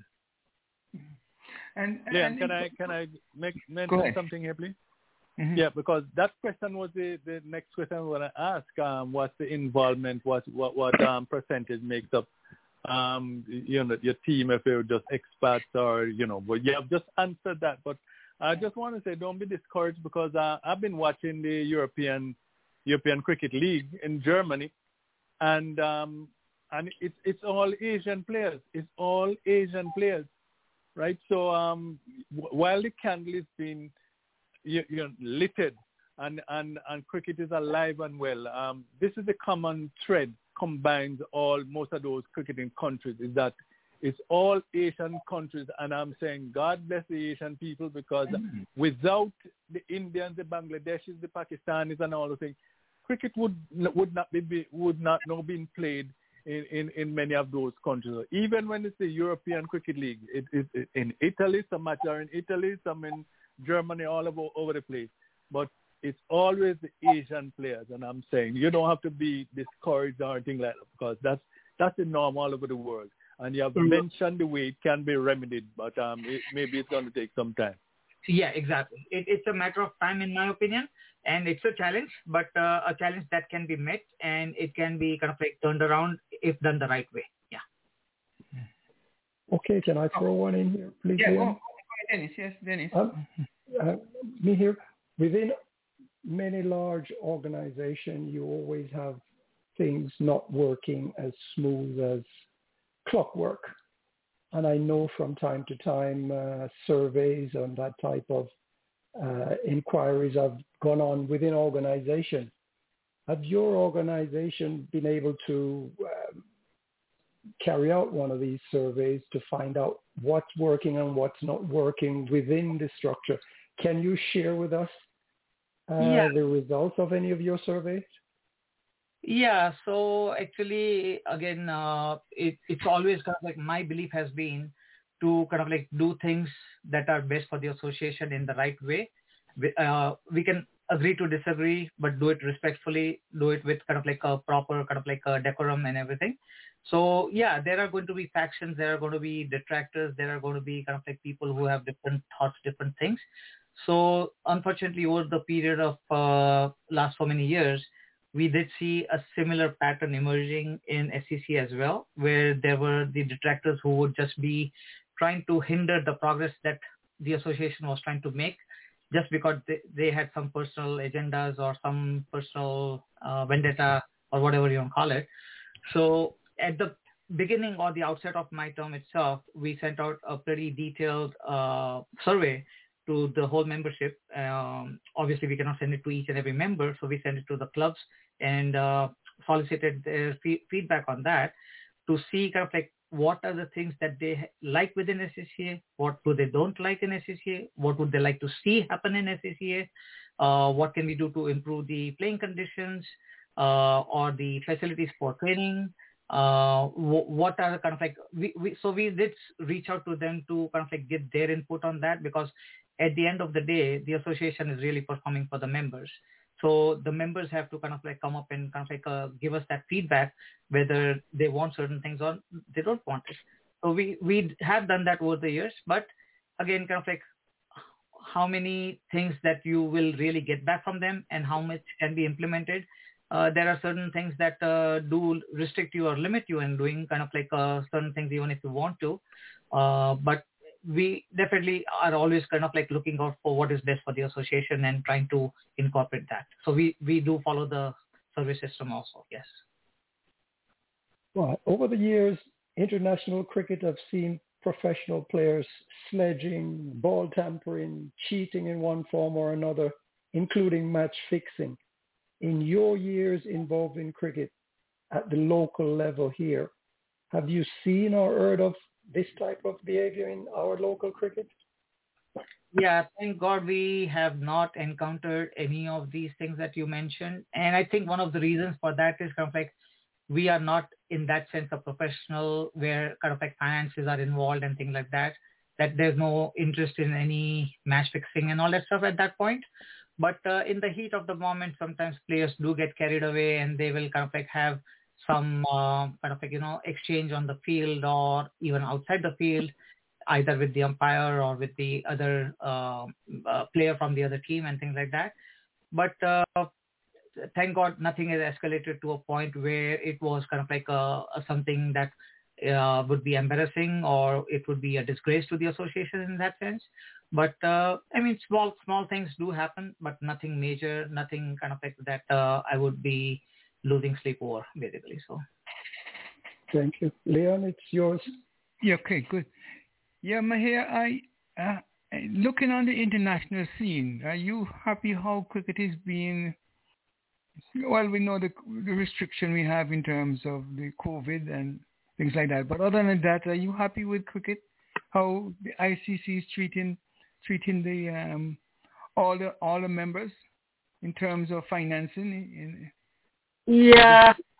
And can I mention something here, please? Mm-hmm. Yeah, because that question was the next question I want to ask. What's the involvement? What percentage makes up your team, if you're just expats or but you have just answered that. But I just want to say, don't be discouraged, because I've been watching the European Cricket League in Germany, and it's all Asian players. It's all Asian players, right? So while the candle is being littered and cricket is alive and well, this is the common thread combines most of those cricketing countries, is that it's all Asian countries. And I'm saying God bless the Asian people, because without the Indians, the Bangladeshis, the Pakistanis and all the things, cricket would not now being played in many of those countries. Even when it's the European Cricket League, it in Italy, some matches are in Italy, some in Germany, all over the place. But it's always the Asian players, and I'm saying you don't have to be discouraged or anything like that, because that's the norm all over the world. And you have mentioned the way it can be remedied, but maybe it's going to take some time. Yeah, exactly. It's a matter of time, in my opinion, and it's a challenge, but a challenge that can be met, and it can be kind of like turned around if done the right way. Yeah. Okay, can I throw one in here, please? Yeah, Dennis. Yes, Dennis. Me here. Within many large organizations, you always have things not working as smooth as clockwork. And I know from time to time surveys and that type of inquiries have gone on within organizations. Have your organization been able to carry out one of these surveys to find out what's working and what's not working within the structure? Can you share with us the results of any of your surveys? Yeah, so actually, again, it's always kind of like my belief has been to kind of like do things that are best for the association in the right way. We can agree to disagree, but do it respectfully, do it with kind of like a proper kind of like a decorum and everything. So yeah, there are going to be factions, there are going to be detractors, there are going to be kind of like people who have different thoughts, different things. So unfortunately, over the period of last so many years, we did see a similar pattern emerging in SCC as well, where there were the detractors who would just be trying to hinder the progress that the association was trying to make, just because they had some personal agendas or some personal vendetta or whatever you want to call it. So at the beginning or the outset of my term itself, we sent out a pretty detailed survey to the whole membership. Obviously, we cannot send it to each and every member, so we sent it to the clubs and solicited their feedback on that to see kind of like what are the things that they like within SCCA, what do they don't like in SCCA, what would they like to see happen in SCCA, what can we do to improve the playing conditions or the facilities for training, what are the kind of like, we did reach out to them to kind of like get their input on that, because at the end of the day, the association is really performing for the members. So the members have to kind of like come up and kind of like give us that feedback, whether they want certain things or they don't want it. So we have done that over the years, but again, kind of like how many things that you will really get back from them and how much can be implemented. There are certain things that do restrict you or limit you in doing kind of like certain things even if you want to. But we definitely are always kind of like looking out for what is best for the association and trying to incorporate that. So we do follow the survey system also, yes. Well, over the years, international cricket have seen professional players sledging, ball tampering, cheating in one form or another, including match fixing. In your years involved in cricket at the local level here, have you seen or heard of this type of behavior in our local cricket? Yeah, thank God we have not encountered any of these things that you mentioned. And I think one of the reasons for that is kind of like we are not in that sense a professional where kind of like finances are involved and things like that, that there's no interest in any match fixing and all that stuff at that point. But in the heat of the moment, sometimes players do get carried away and they will kind of like have some kind of like, exchange on the field or even outside the field, either with the umpire or with the other player from the other team and things like that. But thank God nothing has escalated to a point where it was kind of like something that would be embarrassing or it would be a disgrace to the association in that sense. But I mean, small things do happen, but nothing major, nothing kind of like that I would be losing sleep over, basically. So, thank you, Leon. It's yours. Yeah. Okay. Good. Yeah, Mahir, looking on the international scene, are you happy how cricket is being? Well, we know the restriction we have in terms of the COVID and things like that. But other than that, are you happy with cricket? How the ICC is treating the all the members in terms of financing? Yeah,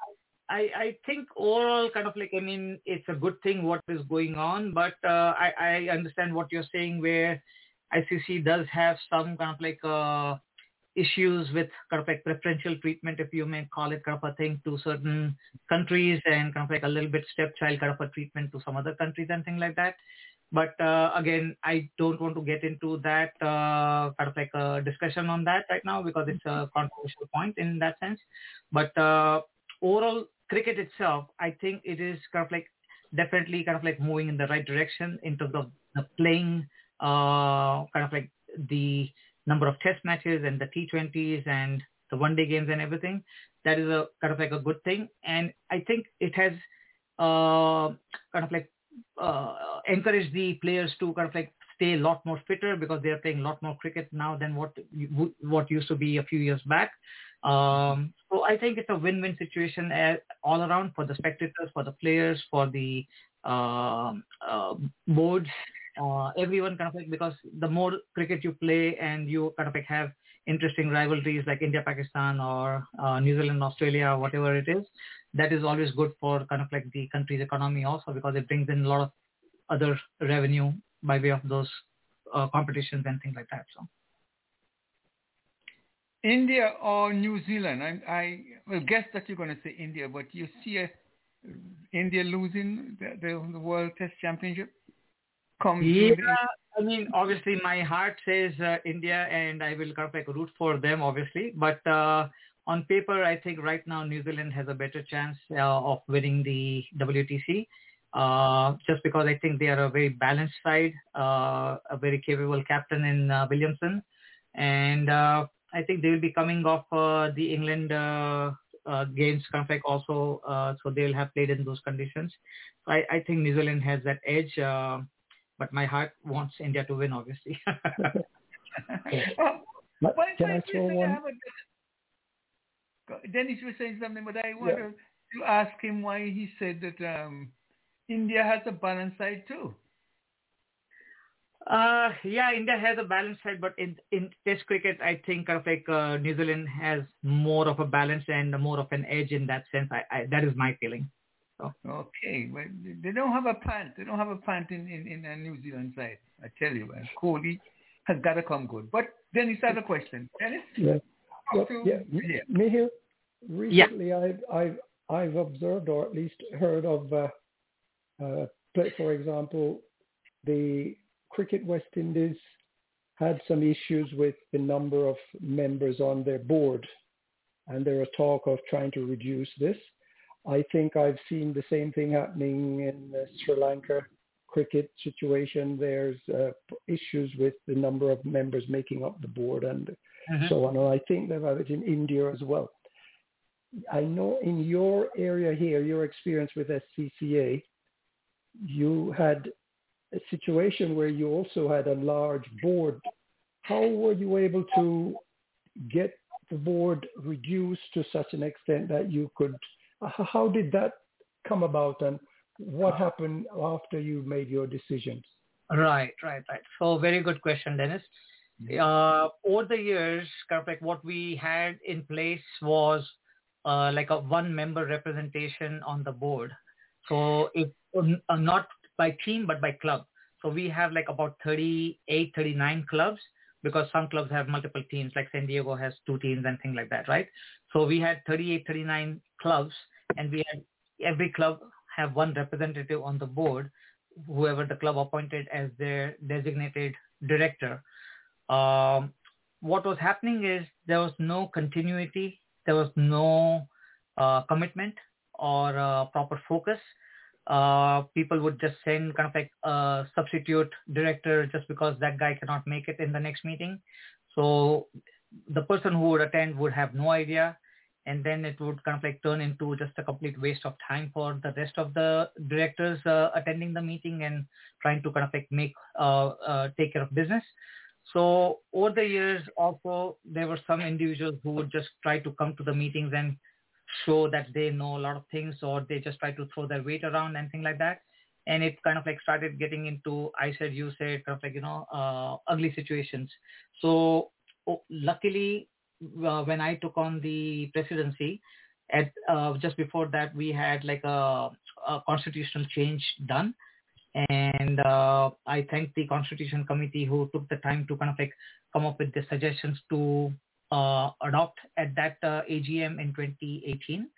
I think overall kind of like, I mean, it's a good thing what is going on, but I understand what you're saying where ICC does have some kind of like issues with kind of like preferential treatment, if you may call it, kind of a thing, to certain countries, and kind of like a little bit stepchild kind of a treatment to some other countries and things like that. But again, I don't want to get into that kind of like a discussion on that right now because it's a controversial point in that sense. But overall, cricket itself, I think it is kind of like definitely kind of like moving in the right direction in terms of the playing, kind of like the number of test matches and the T20s and the one-day games and everything. That is a kind of like a good thing. And I think it has kind of like encouraged the players to kind of like stay a lot more fitter because they are playing a lot more cricket now than what used to be a few years back. So I think it's a win-win situation all around for the spectators, for the players, for the boards, everyone kind of like, because the more cricket you play and you kind of like have interesting rivalries like India-Pakistan or New Zealand-Australia, whatever it is, that is always good for kind of like the country's economy also because it brings in a lot of other revenue by way of those competitions and things like that. So, India or New Zealand? I will guess that you're going to say India, but you see India losing the World Test Championship? Yeah, I mean, obviously my heart says India, and I will kind of like root for them, obviously. But on paper, I think right now New Zealand has a better chance of winning the WTC, just because I think they are a very balanced side, a very capable captain in Williamson, and I think they will be coming off the England games kind of like also, so they'll have played in those conditions. So I think New Zealand has that edge. But my heart wants India to win, obviously. Can I throw one? Dennis was saying something, but I wanted to ask him why he said that India has a balanced side too. Yeah, India has a balanced side, but in Test cricket, I think kind of like New Zealand has more of a balance and more of an edge in that sense. That is my feeling. So. Okay, but they don't have a pant. They don't have a pant in the New Zealand side. I tell you, man. Kohli has got to come good. But Dennis has a question. Dennis? Yeah. Mihir, recently I've observed or at least heard of, for example, the Cricket West Indies had some issues with the number of members on their board, and there was talk of trying to reduce this. I think I've seen the same thing happening in the Sri Lanka cricket situation. There's issues with the number of members making up the board and so on. And I think they've had it in India as well. I know in your area here, your experience with SCCA, you had a situation where you also had a large board. How were you able to get the board reduced to such an extent that you could... How did that come about, and what happened after you made your decisions? Right. So very good question, Dennis. Over the years, kind of like what we had in place was like a one-member representation on the board. So it not by team, but by club. So we have like about 38, 39 clubs, because some clubs have multiple teams, like San Diego has 2 teams and things like that, right? So we had 38, 39 clubs, and we had every club have one representative on the board, whoever the club appointed as their designated director. What was happening is there was no continuity, there was no commitment or proper focus. People would just send kind of like a substitute director just because that guy cannot make it in the next meeting. So the person who would attend would have no idea, and then it would kind of like turn into just a complete waste of time for the rest of the directors attending the meeting and trying to kind of like take care of business. So over the years also, there were some individuals who would just try to come to the meetings and show that they know a lot of things, or they just try to throw their weight around and things like that. And it kind of like started getting into, I said, you said, kind of like, ugly situations. So luckily, when I took on the presidency, Just before that, we had like a constitutional change done. And I thank the Constitution Committee who took the time to kind of like come up with the suggestions to adopt at that AGM in 2018.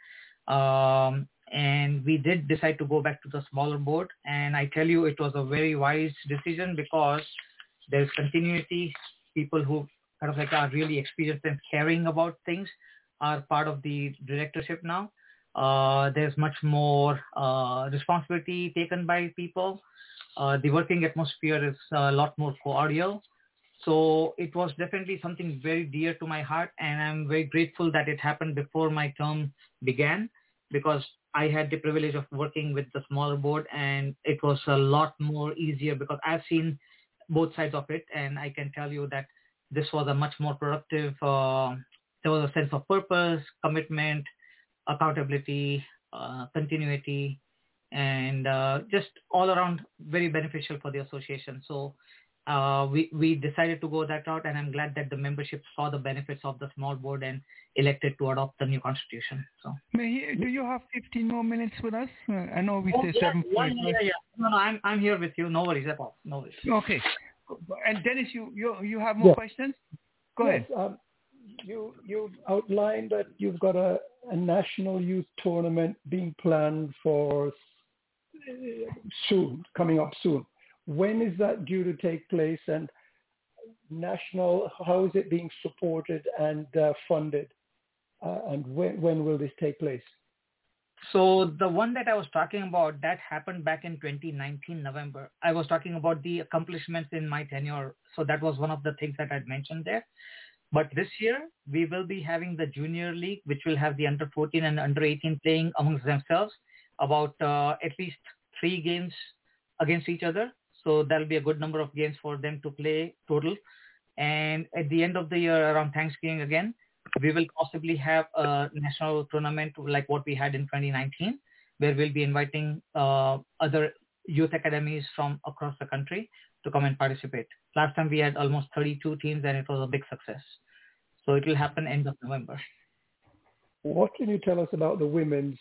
And we did decide to go back to the smaller board. And I tell you, it was a very wise decision because there's continuity. People who kind of like are really experienced and caring about things are part of the directorship now. There's much more responsibility taken by people. The working atmosphere is a lot more cordial. So it was definitely something very dear to my heart, and I'm very grateful that it happened before my term began, because I had the privilege of working with the smaller board, and it was a lot more easier because I've seen both sides of it, and I can tell you that this was a much more productive, there was a sense of purpose, commitment, accountability, continuity, and just all around very beneficial for the association. So we decided to go that route, and I'm glad that the membership saw the benefits of the small board and elected to adopt the new constitution. So, do you have 15 more minutes with us? I know we say 7:45. Yeah. No, I'm here with you. No worries at all. No worries. Okay. And Dennis, you have more questions? Go ahead. You've outlined that you've got a national youth tournament being planned for soon, coming up soon. When is that due to take place, and national, how is it being supported and funded, and when will this take place? So the one that I was talking about, that happened back in 2019, November. I was talking about the accomplishments in my tenure. So that was one of the things that I'd mentioned there. But this year, we will be having the Junior League, which will have the under 14 and under 18 playing amongst themselves, about at least 3 games against each other. So that'll be a good number of games for them to play total. And at the end of the year, around Thanksgiving again, we will possibly have a national tournament like what we had in 2019, where we'll be inviting other youth academies from across the country to come and participate. Last time we had almost 32 teams, and it was a big success. So it will happen end of November. What can you tell us about the women's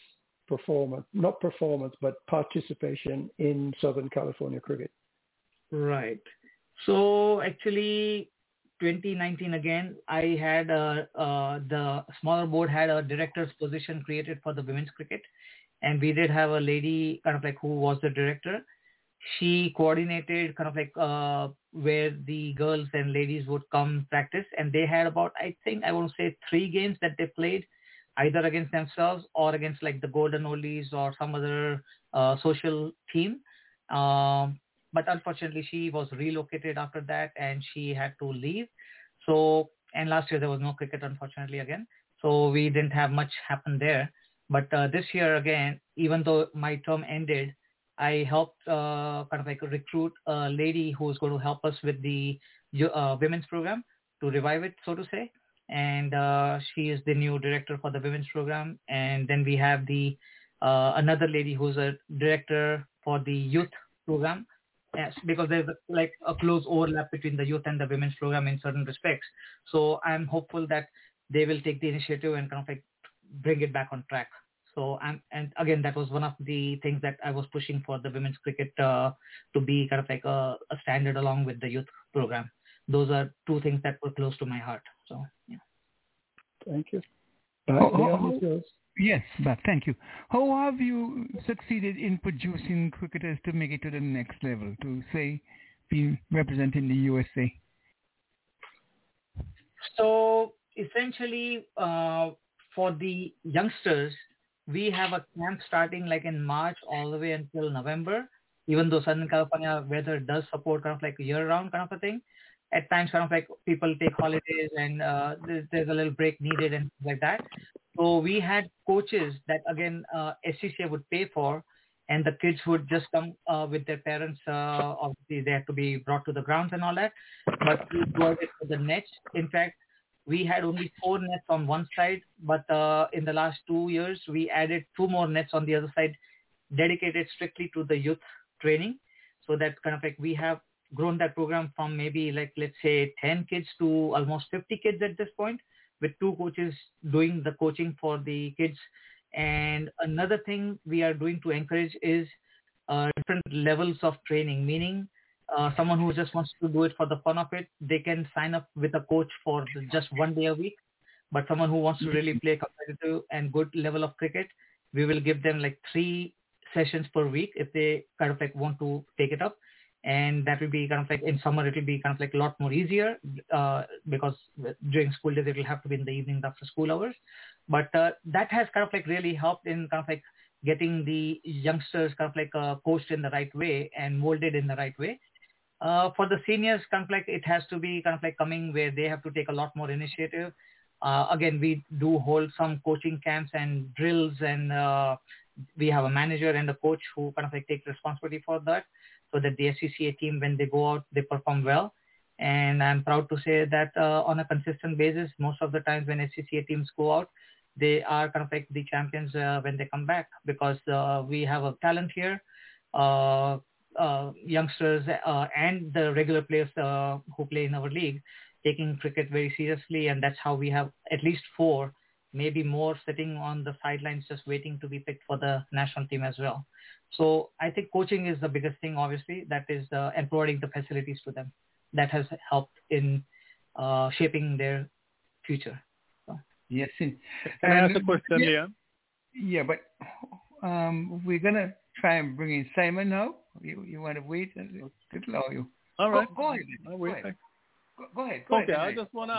participation in Southern California cricket? Right. So actually, 2019 again, I had the smaller board had a director's position created for the women's cricket, and we did have a lady kind of like who was the director. She coordinated kind of like where the girls and ladies would come practice, and they had about, I think I want to say 3 games that they played, either against themselves or against like the Golden Oldies or some other social team. But unfortunately, she was relocated after that, and she had to leave. So, and last year there was no cricket, unfortunately, again. So we didn't have much happen there. But this year again, even though my term ended, I helped kind of like recruit a lady who's going to help us with the women's program to revive it, so to say. And she is the new director for the women's program. And then we have the another lady who's a director for the youth program. Yes, because there's like a close overlap between the youth and the women's program in certain respects. So I'm hopeful that they will take the initiative and kind of like bring it back on track. So and again, that was one of the things that I was pushing for the women's cricket to be kind of like a standard along with the youth program. Those are 2 things that were close to my heart. So yeah. Thank you. Yes, Bob, thank you. How have you succeeded in producing cricketers to make it to the next level, to say, be representing the USA? So essentially, for the youngsters, we have a camp starting like in March all the way until November, even though Southern California weather does support kind of like year-round kind of a thing. At times, kind of like people take holidays and there's a little break needed and things like that. So we had coaches that, again, SCCA would pay for, and the kids would just come with their parents. Obviously, they had to be brought to the grounds and all that. But we provided for the nets. In fact, we had only 4 nets on one side, but in the last 2 years, we added 2 more nets on the other side, dedicated strictly to the youth training. So that kind of like we have grown that program from maybe like, let's say 10 kids to almost 50 kids at this point. with 2 coaches doing the coaching for the kids. And another thing we are doing to encourage is different levels of training, meaning someone who just wants to do it for the fun of it, they can sign up with a coach for just 1 day a week. But someone who wants to really play competitive and good level of cricket, we will give them like 3 sessions per week if they kind of like want to take it up. And that will be kind of like in summer, it will be kind of like a lot more easier because during school days, it will have to be in the evening after school hours. But that has kind of like really helped in kind of like getting the youngsters kind of like coached in the right way and molded in the right way. For the seniors, kind of like it has to be kind of like coming where they have to take a lot more initiative. Again, we do hold some coaching camps and drills, and we have a manager and a coach who kind of like take responsibility for that, so that the SCCA team, when they go out, they perform well. And I'm proud to say that on a consistent basis, most of the times when SCCA teams go out, they are kind of like the champions when they come back, because we have a talent here, youngsters and the regular players who play in our league taking cricket very seriously, and that's how we have at least 4, maybe more, sitting on the sidelines just waiting to be picked for the national team as well. So I think coaching is the biggest thing, obviously, that is and providing the facilities to them. That has helped in shaping their future. So. Yes. Can I ask a question, Leon? Yeah, but we're going to try and bring in Simon now. You want to wait? It'll allow you. All right. Go ahead. Go ahead. Okay, I just want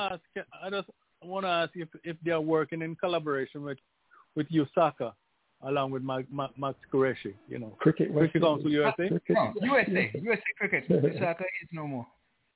to ask if they are working in collaboration with USACA along with Max Qureshi, Cricket Council USA. No, USA Cricket. USACA is no more.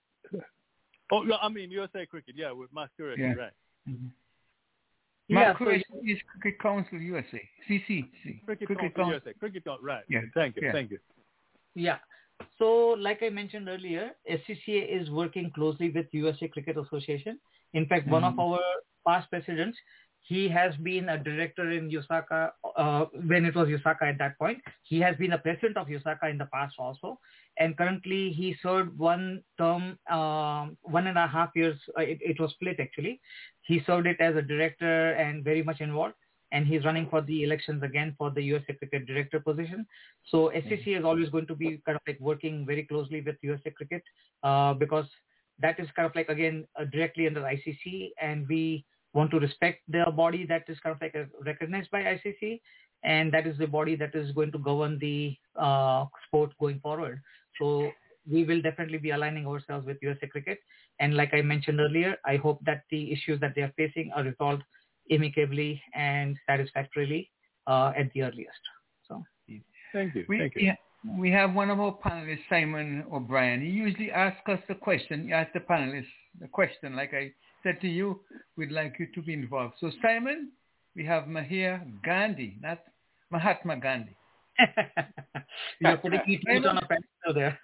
Oh, I mean USA Cricket, yeah, with Max Qureshi, right? Mm-hmm. Max Qureshi is Cricket Council USA, CC. Cricket Council USA. Cricket Council, right? Yeah. Thank you. Yeah. So like I mentioned earlier, SCCA is working closely with USA Cricket Association. In fact, one of our past presidents, he has been a director in USACA when it was USACA at that point. He has been a president of USACA in the past also. And currently he served 1 term, 1.5 years. It was split actually. He served it as a director and very much involved. And he's running for the elections again for the USA Cricket Director position. So SCCA is always going to be kind of like working very closely with USA Cricket because that is kind of like, again, directly under ICC, and we want to respect their body that is kind of like recognized by ICC, and that is the body that is going to govern the sport going forward. So we will definitely be aligning ourselves with USA Cricket. And like I mentioned earlier, I hope that the issues that they are facing are resolved amicably and satisfactorily at the earliest. So, thank you. We have one of our panelists, Simon O'Brien. He usually asks us the question. He asks the panelists the question. Like I said to you, we'd like you to be involved. So, Simon, we have Mahia Gandhi, not Mahatma Gandhi. You're putting it on a pencil there.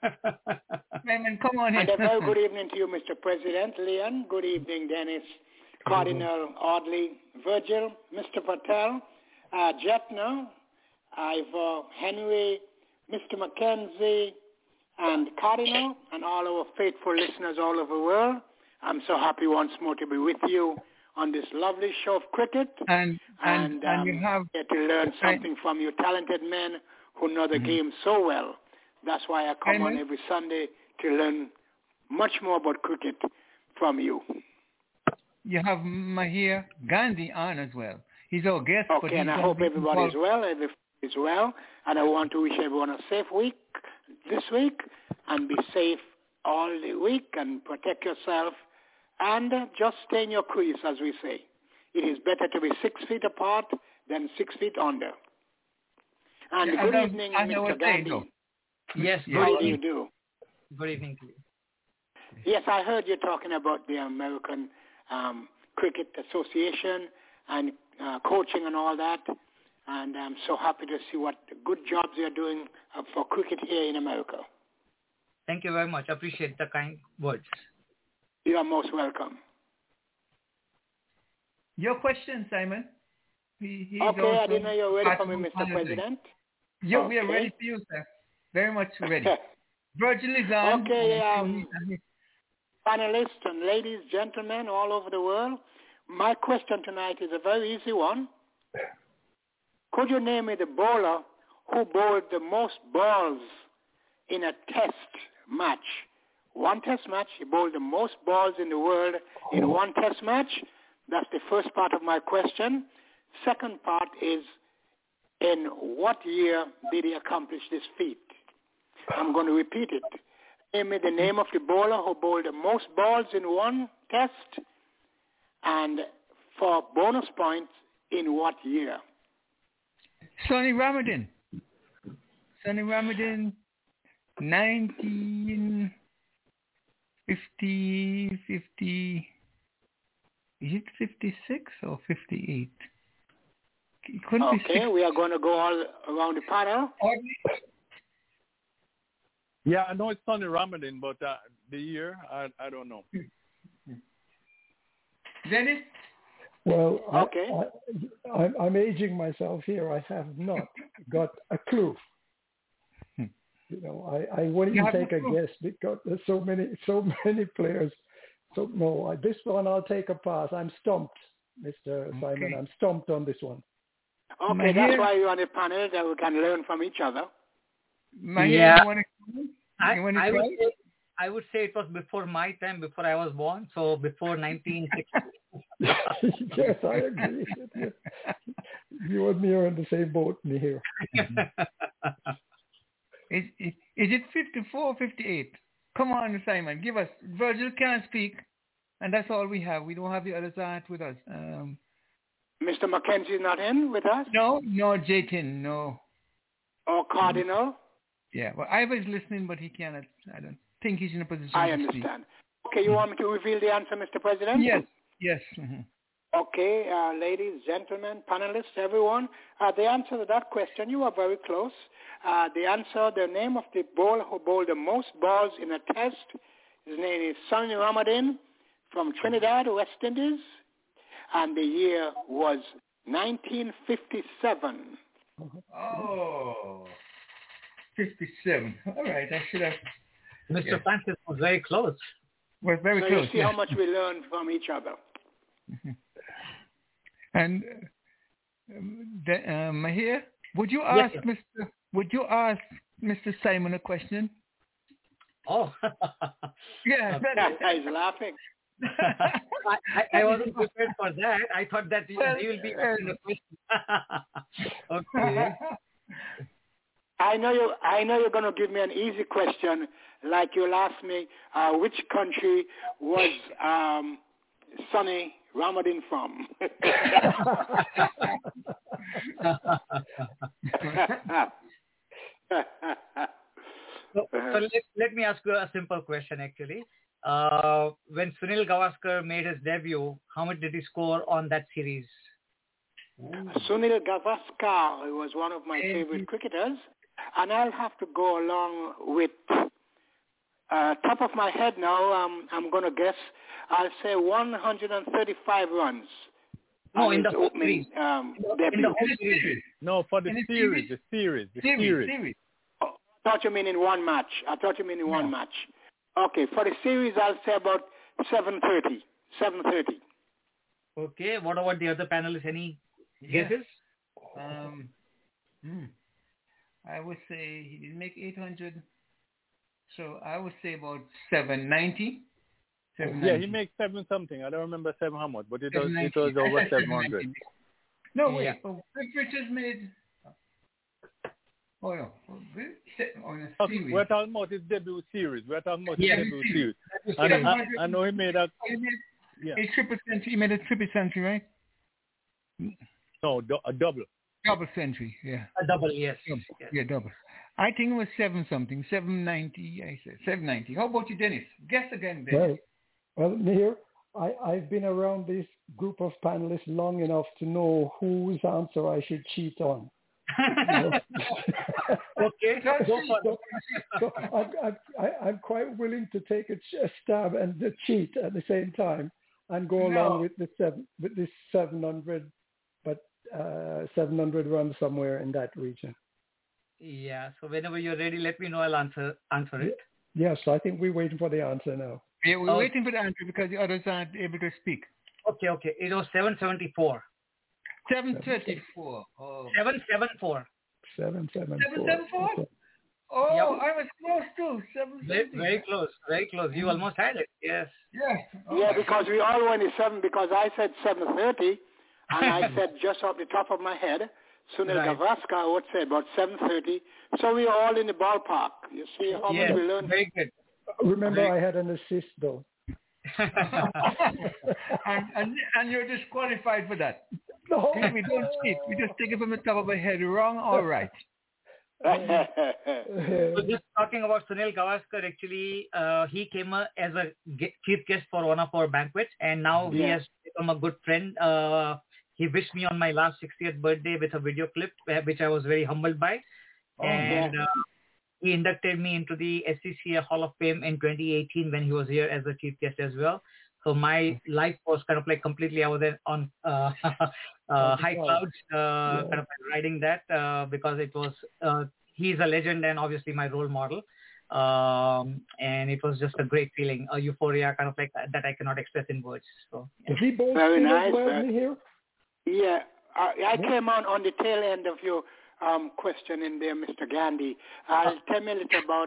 Simon, come on in. And a very good evening to you, Mr. President Leon. Good evening, Dennis, Cardinal Audley, Virgil, Mr. Patel, Jetna, Ivor, Henry, Mr. Mackenzie, and Cardinal, and all our faithful listeners all over the world. I'm so happy once more to be with you on this lovely show of cricket, and you have get to learn something from you talented men who know the game so well. That's why I come on every Sunday to learn much more about cricket from you. You have Mahia Gandhi on as well. He's our guest. Okay, and I hope everybody's well, and I want to wish everyone a safe week this week, and be safe all the week, and protect yourself, and just stay in your crease, as we say. It is better to be 6 feet apart than 6 feet under. And good evening, Mr. Gandhi. Yes, how do you do? Good evening to you. Yes, I heard you talking about the American Cricket Association and coaching and all that, and I'm so happy to see what good jobs you're doing for cricket here in America. Thank you very much. I appreciate the kind words. You are most welcome. Your question, Simon. Okay, I didn't know you were ready for me, Mr. President. Yeah, we are ready for you, sir. Very much ready. Virgil is on. Okay, panelists and ladies, gentlemen all over the world, my question tonight is a very easy one. Could you name me the bowler who bowled the most balls in a test match? One test match, he bowled the most balls in the world in one test match. That's the first part of my question. Second part is, in what year did he accomplish this feat? I'm going to repeat it. Name me the name of the bowler who bowled the most balls in one test, and for bonus points, in what year? Sonny Ramadan. Sonny Ramadan, 1950, is it 56 or 58? It couldn't be 60. We are going to go all around the panel. Yeah, I know it's Sonny Ramadan, but the year, I don't know. Dennis? Well, okay. I'm aging myself here. I have not got a clue. You know, I wouldn't even take a guess because there's so many players. So no, this one I'll take a pass. I'm stumped, Mr. Simon. I'm stumped on this one. Okay, that's why you're on the panel, that we can learn from each other. I would say it was before my time, before I was born, so before 1960. Yes, I agree. You and me are in the same boat, me here. Is it 54 or 58? Come on, Simon, give us. Virgil can't speak, and that's all we have. We don't have the other side with us. Mr. Mackenzie is not in with us? No, Jayton, no. Or Cardinal? Yeah, well, Ivor's listening, but he cannot. I don't think he's in a position I to understand. Speak. Okay, you want me to reveal the answer, Mr. President? Yes. Mm-hmm. Okay, ladies, gentlemen, panelists, everyone. The answer to that question, you are very close. The name of the bowler who bowled the most balls in a test, his name is Sonny Ramadan from Trinidad, West Indies, and the year was 1957. Oh, 57. All right, I should have. Mr. Francis was very close. Was very so close. You see how much we learned from each other. Mm-hmm. And Mahir, would you ask Mr. Simon a question? Oh. Yeah, he's laughing. I wasn't prepared for that. I thought that he will be asking a question. Okay. I know you're going to give me an easy question, like you'll ask me which country was Sonny Ramadan from. So let me ask you a simple question, actually. When Sunil Gavaskar made his debut, how much did he score on that series? Sunil Gavaskar was one of my favorite cricketers, and I'll have to go along with top of my head now. I'm going to guess. I'll say 135 runs. No, in the whole series. Debut. No, for the series. The series. Oh, I thought you mean in one match. One match. Okay, for the series, I'll say about 730. Okay, what about the other panelists? Any guesses? I would say he didn't make 800, so I would say about 790. Yeah, he makes 7 something. I don't remember 7 how much, but it was over 700. No, wait. Yeah. Oh, Richards made. Oh no. Okay, we're talking about his debut series. And I know he made a. A triple century. He made a triple century, right? No, a double. Double century, yeah. A double, yes. Yeah, double. I think it was 7 something, 790. I said 790. How about you, Dennis? Guess again, Dennis. Well, Nihir, I've been around this group of panelists long enough to know whose answer I should cheat on. Okay, so I'm quite willing to take a stab and the cheat at the same time and go along with this 700, but 700 runs somewhere in that region. Yeah. So whenever you're ready, let me know. I'll answer it. Yes, I think we're waiting for the answer now. Yeah, we're waiting for the answer because the others aren't able to speak. Okay. It was 774. 734. Oh. 774. 774. Okay. Oh, Yep. I was close too. 770. Very close. You almost had it. Yes. Yeah. Oh, yeah, because we all went to 7 because I said 7:30, and I said just off the top of my head, Sunil Gavaskar would say about 7:30. So we are all in the ballpark. You see how much we learned. Very good. Remember, I had an assist though. and you're disqualified for that. No. We don't cheat. We just take it from the top of our head. Wrong or right. So just talking about Sunil Gavaskar, actually, he came as a chief guest for one of our banquets, and now he has become a good friend. He wished me on my last 60th birthday with a video clip, which I was very humbled by. He inducted me into the SCCA Hall of Fame in 2018 when he was here as a chief guest as well. So my life was kind of like completely, I was on high clouds, kind of like riding that because it was, he's a legend and obviously my role model. And it was just a great feeling, a euphoria kind of like that I cannot express in words. So, Is he both very nice. here? Yeah, I came on the tail end of your question in there, Mr. Gandhi. Tell me a little about,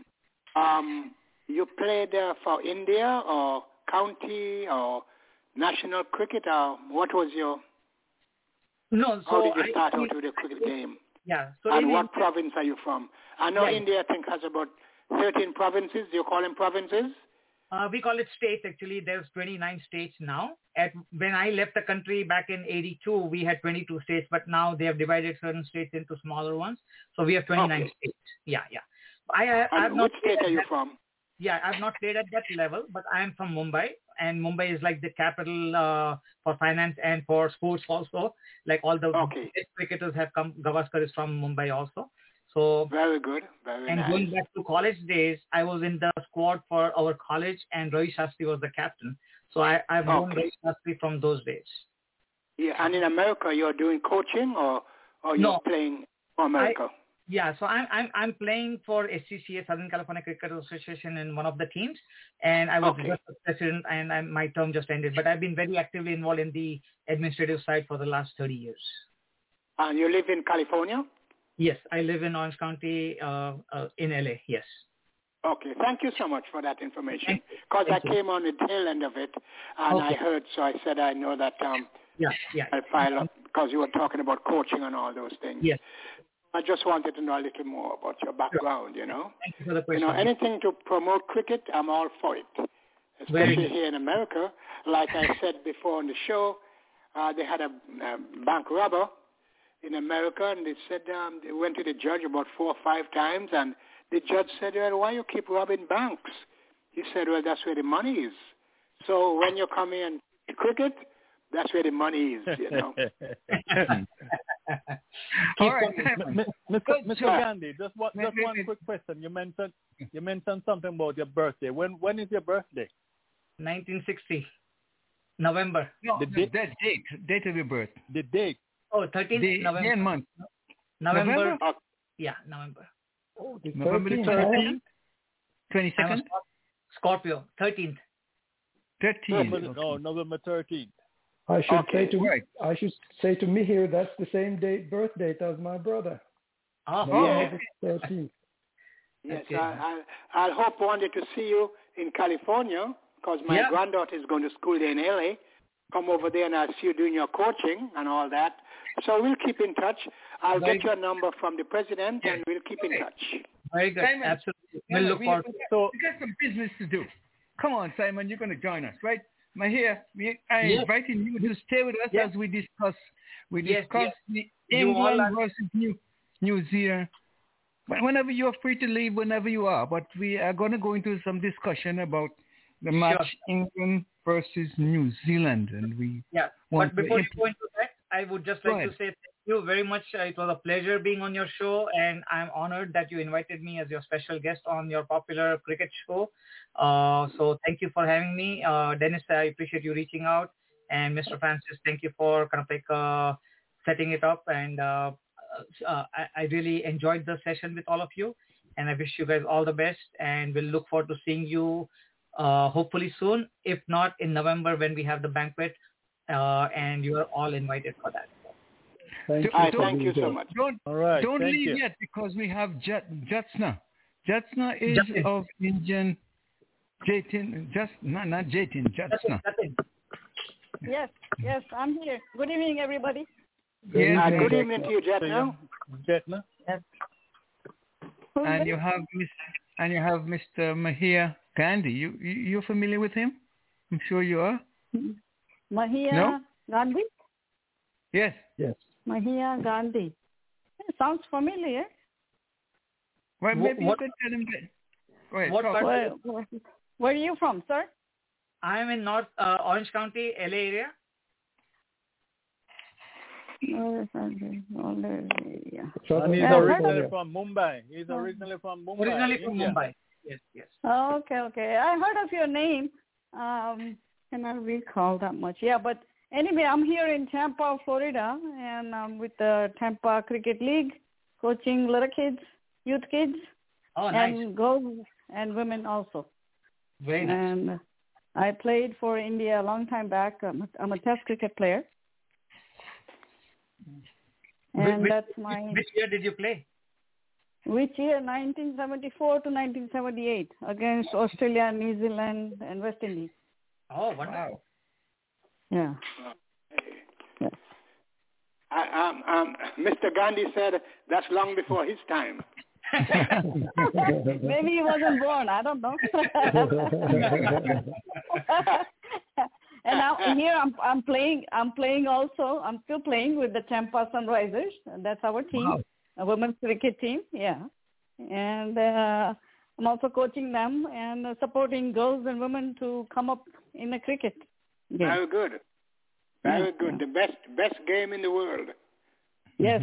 you played for India or county or national cricket, or what was your... No, so how did you start out with the cricket game? Yeah. So and what province are you from? I know India, I think, has about 13 provinces. Do you call them provinces? We call it states, actually. There's 29 states now. When I left the country back in 82, we had 22 states, but now they have divided certain states into smaller ones. So we have 29 states. Yeah. Which state are you from? Yeah, I've not played at that level, but I am from Mumbai, and Mumbai is like the capital for finance and for sports also. Like all the best cricketers have come. Gavaskar is from Mumbai also. So very good, very and nice. Going back to college days, I was in the squad for our college, and Ravi Shastri was the captain. So I've known Ravi Shastri from those days. Yeah, and in America, you're doing coaching, or you're playing for America? So I'm playing for SCCA, Southern California Cricket Association, in one of the teams, and I was just the president, and my term just ended. But I've been very actively involved in the administrative side for the last 30 years. And you live in California? Yes, I live in Orange County, in LA. Yes. Okay, thank you so much for that information. Because I came on the tail end of it, and I heard, so I said I know that. I filed up because you were talking about coaching and all those things. Yes. I just wanted to know a little more about your background, you know. Thank you for the question. Anything to promote cricket, I'm all for it. Especially here in America. Like I said before on the show, they had a bank robber in America, and they said they went to the judge about 4 or 5 times, and the judge said, well, why you keep robbing banks? He said, well, that's where the money is. So when you come in cricket, that's where the money is, you know. All right, Mr. Gandhi, just one quick question. You mentioned something about your birthday. When is your birthday? 1960, November. No, the date of your birth. The date. Oh, 13th November. Year and month. November. Yeah, November. Oh, the November the 13th? 22nd? Scorpio, 13th. 13th. No, November 13th. I should say to me here, that's the same birth date as my brother. Yes, 13th. Yes, I'll hope one day to see you in California, because my granddaughter is going to school there in LA. Come over there and I'll see you doing your coaching and all that. So we'll keep in touch. I'll get your number from the president, and we'll keep in touch. Very good. Simon, absolutely. We'll look forward to it. We got some business to do. Come on, Simon, you're going to join us, right? I'm inviting you to stay with us as we discuss. The England versus New Zealand. Whenever you're free to leave, whenever you are. But we are going to go into some discussion about the match England versus New Zealand, and we. Yeah. But before you go into that, I would just like to say thank you very much. It was a pleasure being on your show, and I'm honored that you invited me as your special guest on your popular cricket show. So thank you for having me. Dennis, I appreciate you reaching out. And Mr. Francis, thank you for kind of like setting it up. And I really enjoyed the session with all of you. And I wish you guys all the best. And we'll look forward to seeing you hopefully soon. If not, in November when we have the banquet, and you are all invited for that. Thank you so much. Don't leave yet, because we have Jatsna. Jatsna is of Indian. Jatin, not Jatin, Jatsna. Yes, I'm here. Good evening, everybody. Yes, good evening to you, Jatsna. Jatsna. Yes. And you have Mr. Mahia Gandhi. You're familiar with him? I'm sure you are. Mahia Gandhi? Yes. Mahia Gandhi. Sounds familiar. Well, maybe you could tell him that. Go ahead. Where are you from, sir? I am in North Orange County, LA area. And he's originally from Mumbai. Originally from Mumbai. Yes. Okay. I heard of your name. Cannot recall that much. Yeah, but anyway, I'm here in Tampa, Florida, and I'm with the Tampa Cricket League, coaching little kids, youth kids, and girls and women also. Very nice. And I played for India a long time back. I'm a Test cricket player. And which year did you play? Which year? 1974 to 1978 against Australia, New Zealand, and West Indies. Oh, wonderful. Yeah. Yes. Mr. Gandhi said that's long before his time. Maybe he wasn't born. I don't know. And now here I'm playing also. I'm still playing with the Tampa Sunrisers. That's our team, a women's cricket team. Yeah, and I'm also coaching them and supporting girls and women to come up in the cricket game. Very good. Very good. The best game in the world. Yes.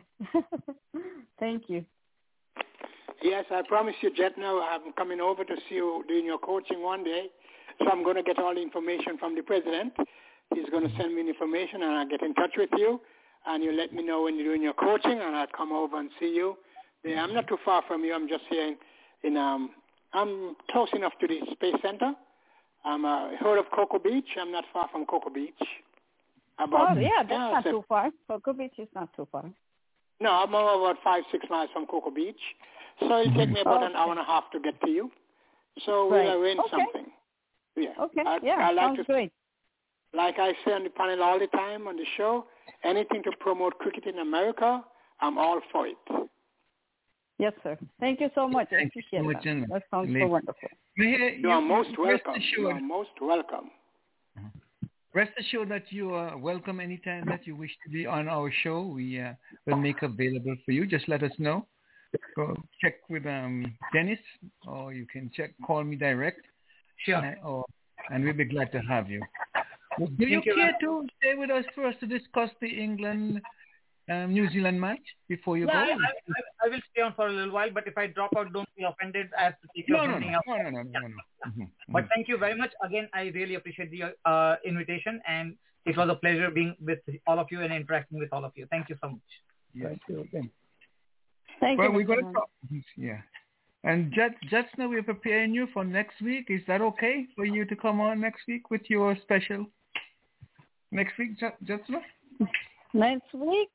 Thank you. Yes, I promise you, Jetna, I'm coming over to see you doing your coaching one day. So I'm going to get all the information from the president. He's going to send me the information, and I'll get in touch with you. And you let me know when you're doing your coaching, and I'll come over and see you. Yeah, I'm not too far from you. I'm just here I'm close enough to the Space Center. I'm heard of Cocoa Beach. I'm not far from Cocoa Beach. That's not too far. Cocoa Beach is not too far. No, I'm about 5-6 miles from Cocoa Beach. So it'll take me about an hour and a half to get to you. So we'll arrange something. Yeah. Okay. I like sounds great. Like I say on the panel all the time on the show, anything to promote cricket in America, I'm all for it. Yes, sir. Thank you so much. Thank you so much. That sounds so wonderful. You are most welcome. You are most welcome. Rest assured that you are welcome anytime that you wish to be on our show. We will make available for you. Just let us know. Go check with Dennis, or you can call me direct. Sure. And we'll be glad to have you. Do you care to stay with us for us to discuss the England New Zealand match before you go? I will stay on for a little while, but if I drop out, don't be offended. I have to take care of something else. No. But thank you very much. Again, I really appreciate the invitation, and it was a pleasure being with all of you and interacting with all of you. Thank you so much. Thank you again. Thank you. We're going to talk. Yeah. And just now we're preparing you for next week. Is that okay for you to come on next week with your special? Next week, just now? Next week?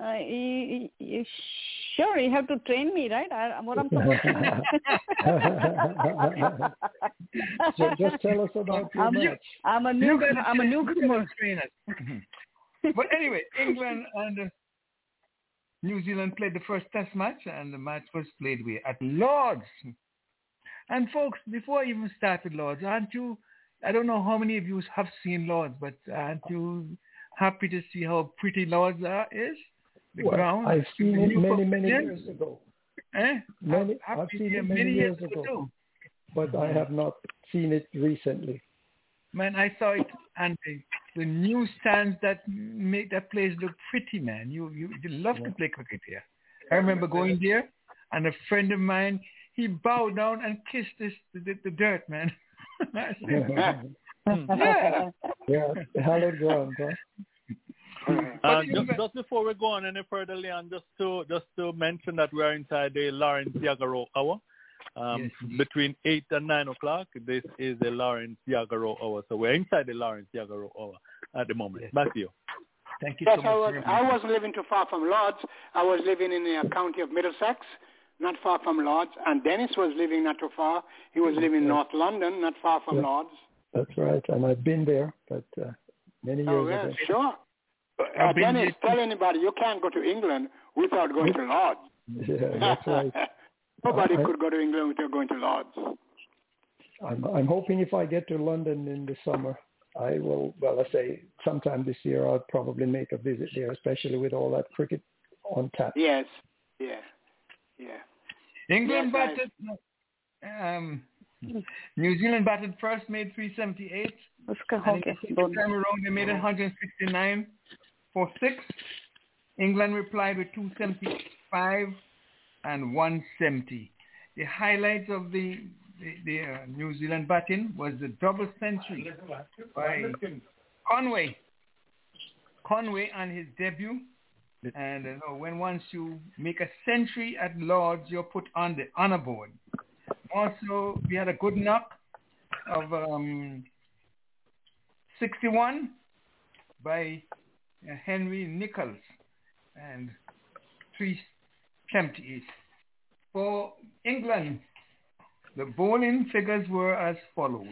Sure, you have to train me, right? What I'm supposed to do. Just tell us about your match. I'm a newcomer. But anyway, England and New Zealand played the first test match, and the match was played at Lord's. And folks, before I even started Lord's, I don't know how many of you have seen Lord's, but aren't you happy to see how pretty Lord's is? The ground. I've seen it many years ago. I've seen it many years ago. But I have not seen it recently. Man, I saw it, and the new stands that make that place look pretty, man. You love to play cricket here. I remember going there, and a friend of mine, he bowed down and kissed the dirt, man. Hallowed ground, huh? Just before we go on any further, Leon, just to mention that we are inside the Lawrence Yagaro Hour. between 8 and 9 o'clock. This is the Lawrence Yagaro hour. So we're inside the Lawrence Yagaro hour at the moment. Yes. Back to you. Thank you Yes, so much. I wasn't living too far from Lords. I was living in the county of Middlesex, not far from Lords. And Dennis was living not too far. He was living in North London, not far from Lords. That's right. And I've been there, but many years ago. Sure. Dennis, tell anybody you can't go to England without going to Lords. Yeah, that's right. Nobody could go to England without going to Lords. I'm hoping if I get to London in the summer, I will, I say sometime this year, I'll probably make a visit there, especially with all that cricket on tap. Yes. Yeah. England batted, New Zealand batted first, made 378. And the time around, they made 169 for 6. England replied with 275 and 170. The highlights of the New Zealand batting was the double century by Conway. Conway on his debut. And when once you make a century at Lords, you're put on the honor board. Also, we had a good knock of 61 by Henry Nichols and 378. For England, the bowling figures were as follows.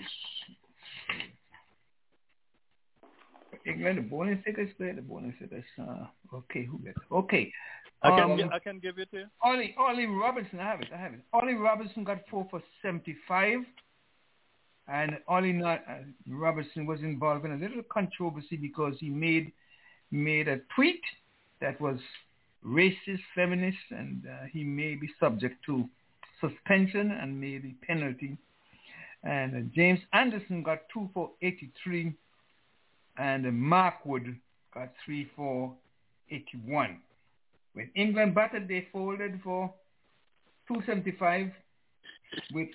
England, the bowling figures. Okay, who gets it? Okay. I can give it to you. Ollie Robinson, I have it. Ollie Robinson got 4 for 75. And Ollie Robinson was involved in a little controversy because he made a tweet that was racist, feminist, and he may be subject to suspension and maybe penalty. And James Anderson got 2 for 83, and Mark Wood got 3 for 81. When England batted, they folded for 275 with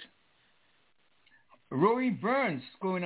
Rory Burns scoring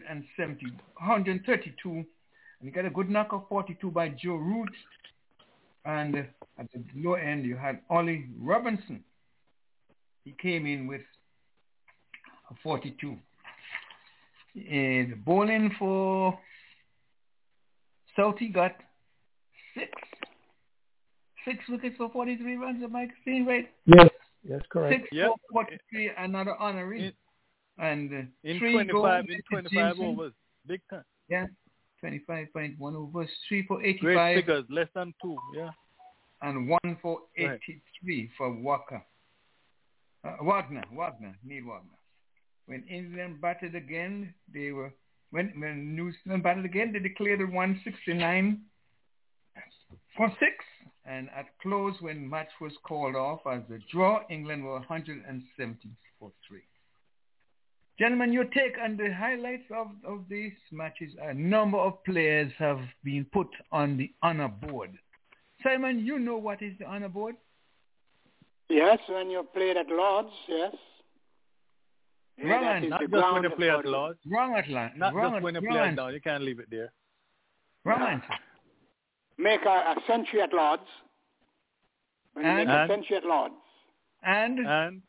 132, and you got a good knock of 42 by Joe Root. And at the low end, you had Ollie Robinson. He came in with a 42. The bowling for Southie got 6 wickets for 43 runs. Am I saying right? Yes, correct. 6 for 43, another honoree. And in 3 25 overs, big time. Yeah, 25.1 overs, 3 for 85. Great figures, less than 2, yeah. And 1 for 83 for Walker. Wagner, Neil Wagner. When England batted again, when New Zealand batted again, they declared it 169 for 6. And at close, when match was called off as a draw, England were 170 for 3. Gentlemen, your take on the highlights of these matches. A number of players have been put on the honor board. Simon, you know what is the honor board? Yes, when you played at Lords, yes. Wrong answer. Not just when you play at Lords. Wrong answer. Not just when you play at Lords. You can't leave it there. Wrong answer. Make a century at Lords. When you make a century at Lords. And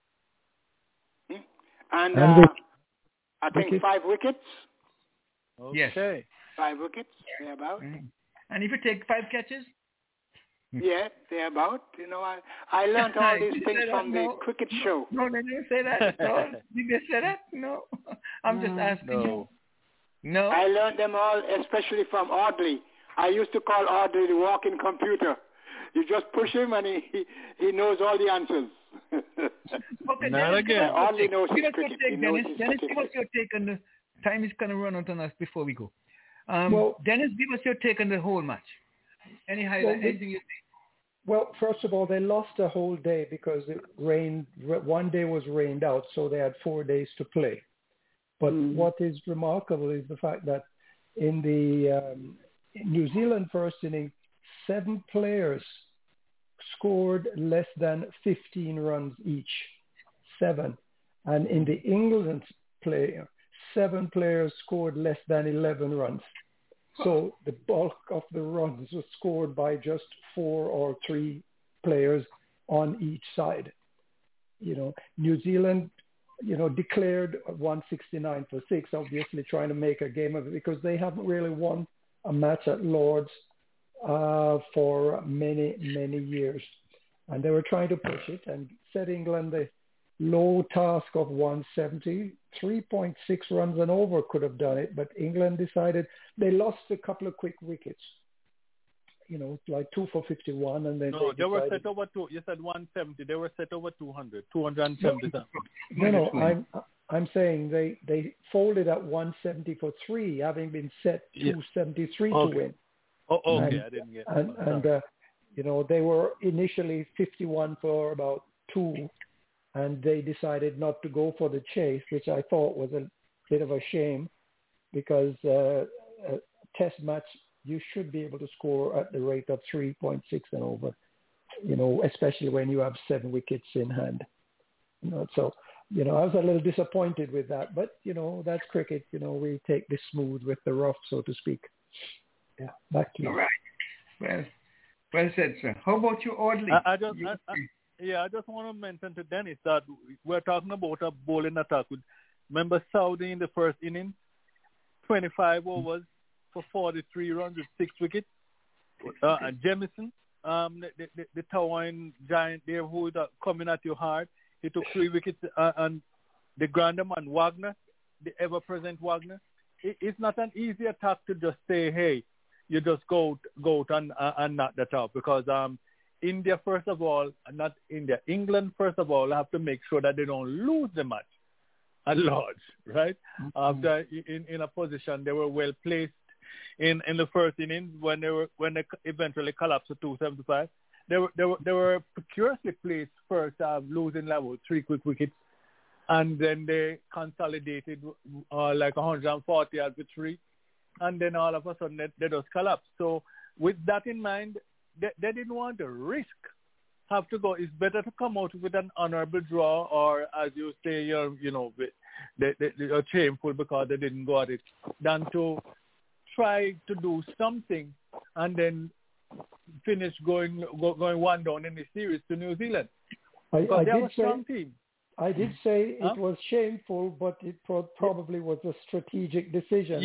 I think 5 wickets. Okay. Yes. 5 wickets, thereabout. And if you take 5 catches? Yeah, thereabout. You know, I learned all these things from the cricket show. No, they didn't say that. No. Did they say that? No. I'm just asking you. No. I learned them all, especially from Audley. I used to call Audley the walking computer. You just push him and he knows all the answers. Okay, not again. Audley knows his cricket. Dennis, give us your take on the time is going to run out on us before we go. Dennis, give us your take on the whole match. Any highlight, anything you think? Well, first of all, they lost a whole day because it rained. One day was rained out, so they had 4 days to play. But what is remarkable is the fact that in the New Zealand first inning, 7 players scored less than 15 runs each. 7. And in the England player, 7 players scored less than 11 runs. So the bulk of the runs was scored by just 4 or 3 players on each side. New Zealand, declared 169 for 6, obviously trying to make a game of it because they haven't really won a match at Lord's for many, many years. And they were trying to push it and set England the low task of 170. 3.6 runs and over could have done it, but England decided they lost a couple of quick wickets. Like 2 for 51, and then they were set over two. You said 170. They were set over 200, 270. No, I'm saying they folded at 170 for 3, having been set 273 to win. Oh, okay, I didn't get that. And they were initially 51 for about 2, and they decided not to go for the chase, which I thought was a bit of a shame, because a Test match, you should be able to score at the rate of 3.6 and over, especially when you have 7 wickets in hand. So, I was a little disappointed with that, but, that's cricket. We take the smooth with the rough, so to speak. Yeah, back to you. All right. Well said, sir. How about you, Audley? I just want to mention to Dennis that we're talking about a bowling attack. Remember Saudi in the first inning, 25 overs for 43 runs with 6 wickets. And Jamison, the towering giant there who is coming at you hard, he took 3 wickets. And the grander man, Wagner, the ever-present Wagner, it's not an easy attack to just say, hey, you just go out and knock that out, because India, first of all, not India, England, first of all, have to make sure that they don't lose the match at Lord's, right? Mm-hmm. After in a position they were well placed in the first innings when they eventually collapsed to 275. They were precariously placed first, losing level 3 quick wickets, and then they consolidated like 140 yards with 3, and then all of a sudden they just collapsed. So with that in mind, they didn't want to risk have to go. It's better to come out with an honorable draw, or as you say, they're shameful because they didn't go at it, than to try to do something and then finish going one down in the series to New Zealand. I did a strong team. I did say it was shameful, but it probably was a strategic decision.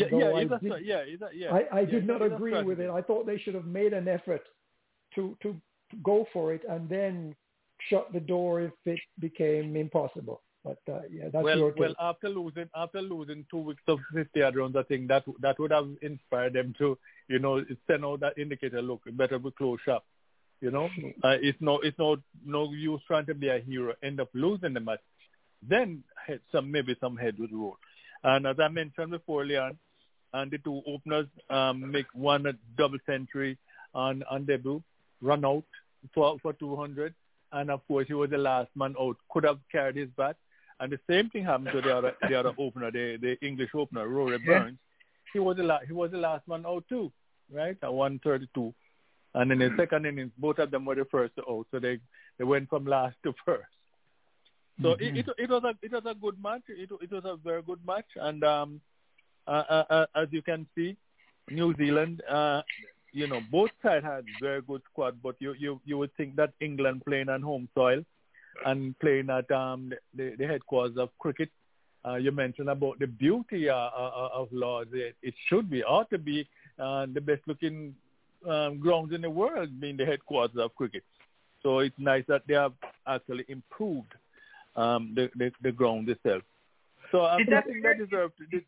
I did not agree with it. I thought they should have made an effort to go for it and then shut the door if it became impossible. But that's your take. Well, after losing 2 weeks of 50 odd runs, I think that would have inspired them to, send out that indicator. Look, better we close shop. It's no use trying to be a hero. End up losing the match, then maybe some head would roll. And as I mentioned before, Leon, and the 2 openers make one a double century on debut, run out for 200, and of course he was the last man out. Could have carried his bat, and the same thing happened to the other opener, the English opener, Rory Burns. He was the last man out too, right? At 132. And in the second innings, both of them were the first out, so they went from last to first. So it was a good match. It was a very good match, and as you can see, New Zealand, both sides had very good squad, but you would think that England playing on home soil and playing at the headquarters of cricket. You mentioned about the beauty of Lord's. It ought to be the best looking grounds in the world, being the headquarters of cricket. So it's nice that they have actually improved the ground itself. So I think that deserves to.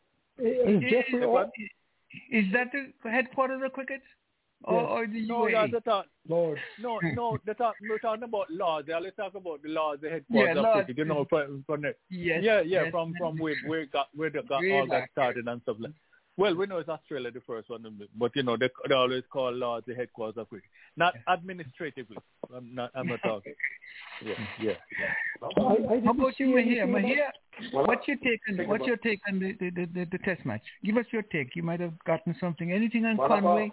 Is that the headquarters of cricket? Or the UAE? Lords. No, we're talking about Lords. They always talk about the Lords, the headquarters of cricket. From where they all got started and stuff like that. Well, we know it's Australia, the first one, but they always call Lords the headquarters of cricket. Not administratively. I'm not talking. Yeah. How about you, Mahir? Mahir, what's your take on the Test match? Give us your take. You might have gotten something. Anything on Conway?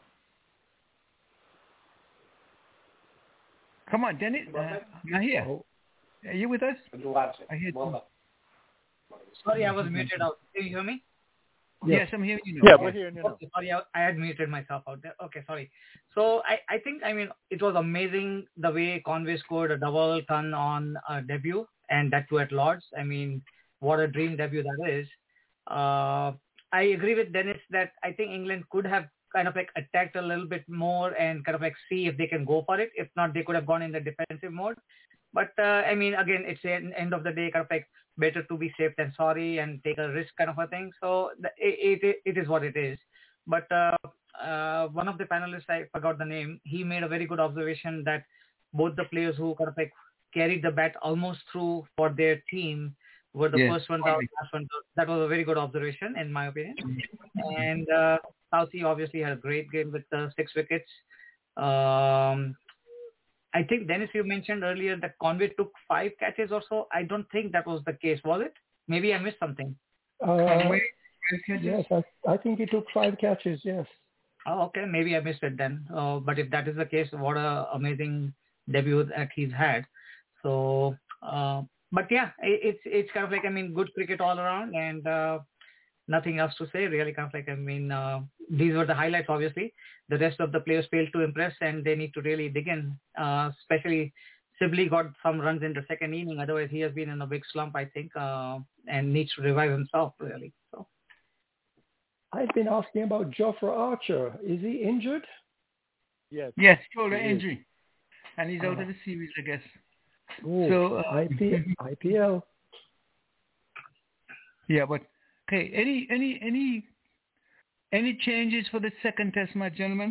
Come on, Dennis. Mahir, are you with us? Sorry, I was muted out. Can you hear me? Yes, I'm hearing you now. Yeah, we're hearing you now. Okay, sorry, I had muted myself out there. Okay, sorry. So I think, I mean, it was amazing the way Conway scored a double ton on debut, and that too at Lords. I mean, what a dream debut that is. I agree with Dennis that I think England could have kind of like attacked a little bit more and kind of like see if they can go for it. If not, they could have gone in the defensive mode. But I mean, again, it's the end of the day, kind of like better to be safe than sorry and take a risk kind of a thing. So it is what it is. But one of the panelists, I forgot the name, he made a very good observation that both the players who kind of like carried the bat almost through for their team were the first ones out, last ones out. That was a very good observation, in my opinion. And Southee obviously had a great game with 6 wickets. I think, Dennis, you mentioned earlier that Conway took 5 catches or so. I don't think that was the case, was it? Maybe I missed something. Yes, I think he took 5 catches, yes. Oh, okay. Maybe I missed it then. But if that is the case, what an amazing debut that he's had. So, but yeah, it's kind of like, I mean, good cricket all around, and nothing else to say, really. Kind of like, I mean, these were the highlights, obviously. The rest of the players failed to impress, and they need to really dig in. Especially Sibley got some runs in the second inning. Otherwise, he has been in a big slump, I think, and needs to revive himself, really. So, I've been asking about Jofra Archer. Is he injured? Yes. Yes, shoulder injury, and he's out of the series, I guess. Ooh, so IPL. Yeah, but okay. Any changes for the second test match, gentlemen?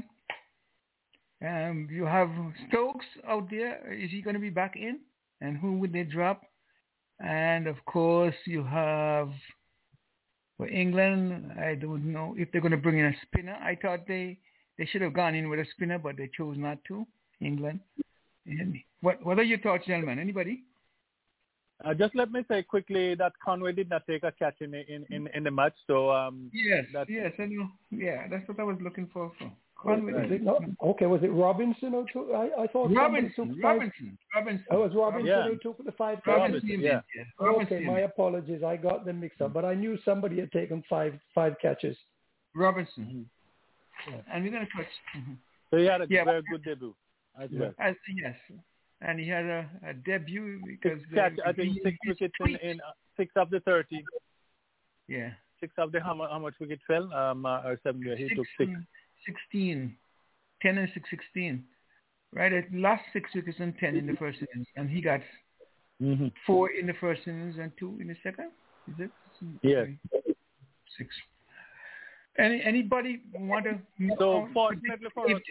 You have Stokes out there. Is he going to be back in? And who would they drop? And of course, you have for England. I don't know if they're going to bring in a spinner. I thought they should have gone in with a spinner, but they chose not to. England. And what are your thoughts, gentlemen? Anybody? Just let me say quickly that Conway did not take a catch in the match. So yes, I know. Yeah, that's what I was looking for. Conway. Okay, was it Robinson who took? I thought Robinson. Oh, it was Robinson who took the 5 catches. Yeah. Okay, my apologies. I got them mixed up, but I knew somebody had taken 5 catches. Robinson. Mm-hmm. And we're going to touch. Mm-hmm. So he had a very good debut as well. Yes. And he had a debut because I think 6 wickets in 6 of the 30. Yeah. 6 of the how much wicket fell? Or 7. He took 6. 16. 10 and 6, 16. Right? It lost 6 wickets and 10 in the first innings, and he got 4 in the first innings and 2 in the second. Is it? Yes. 6. Anybody want to? So fortunately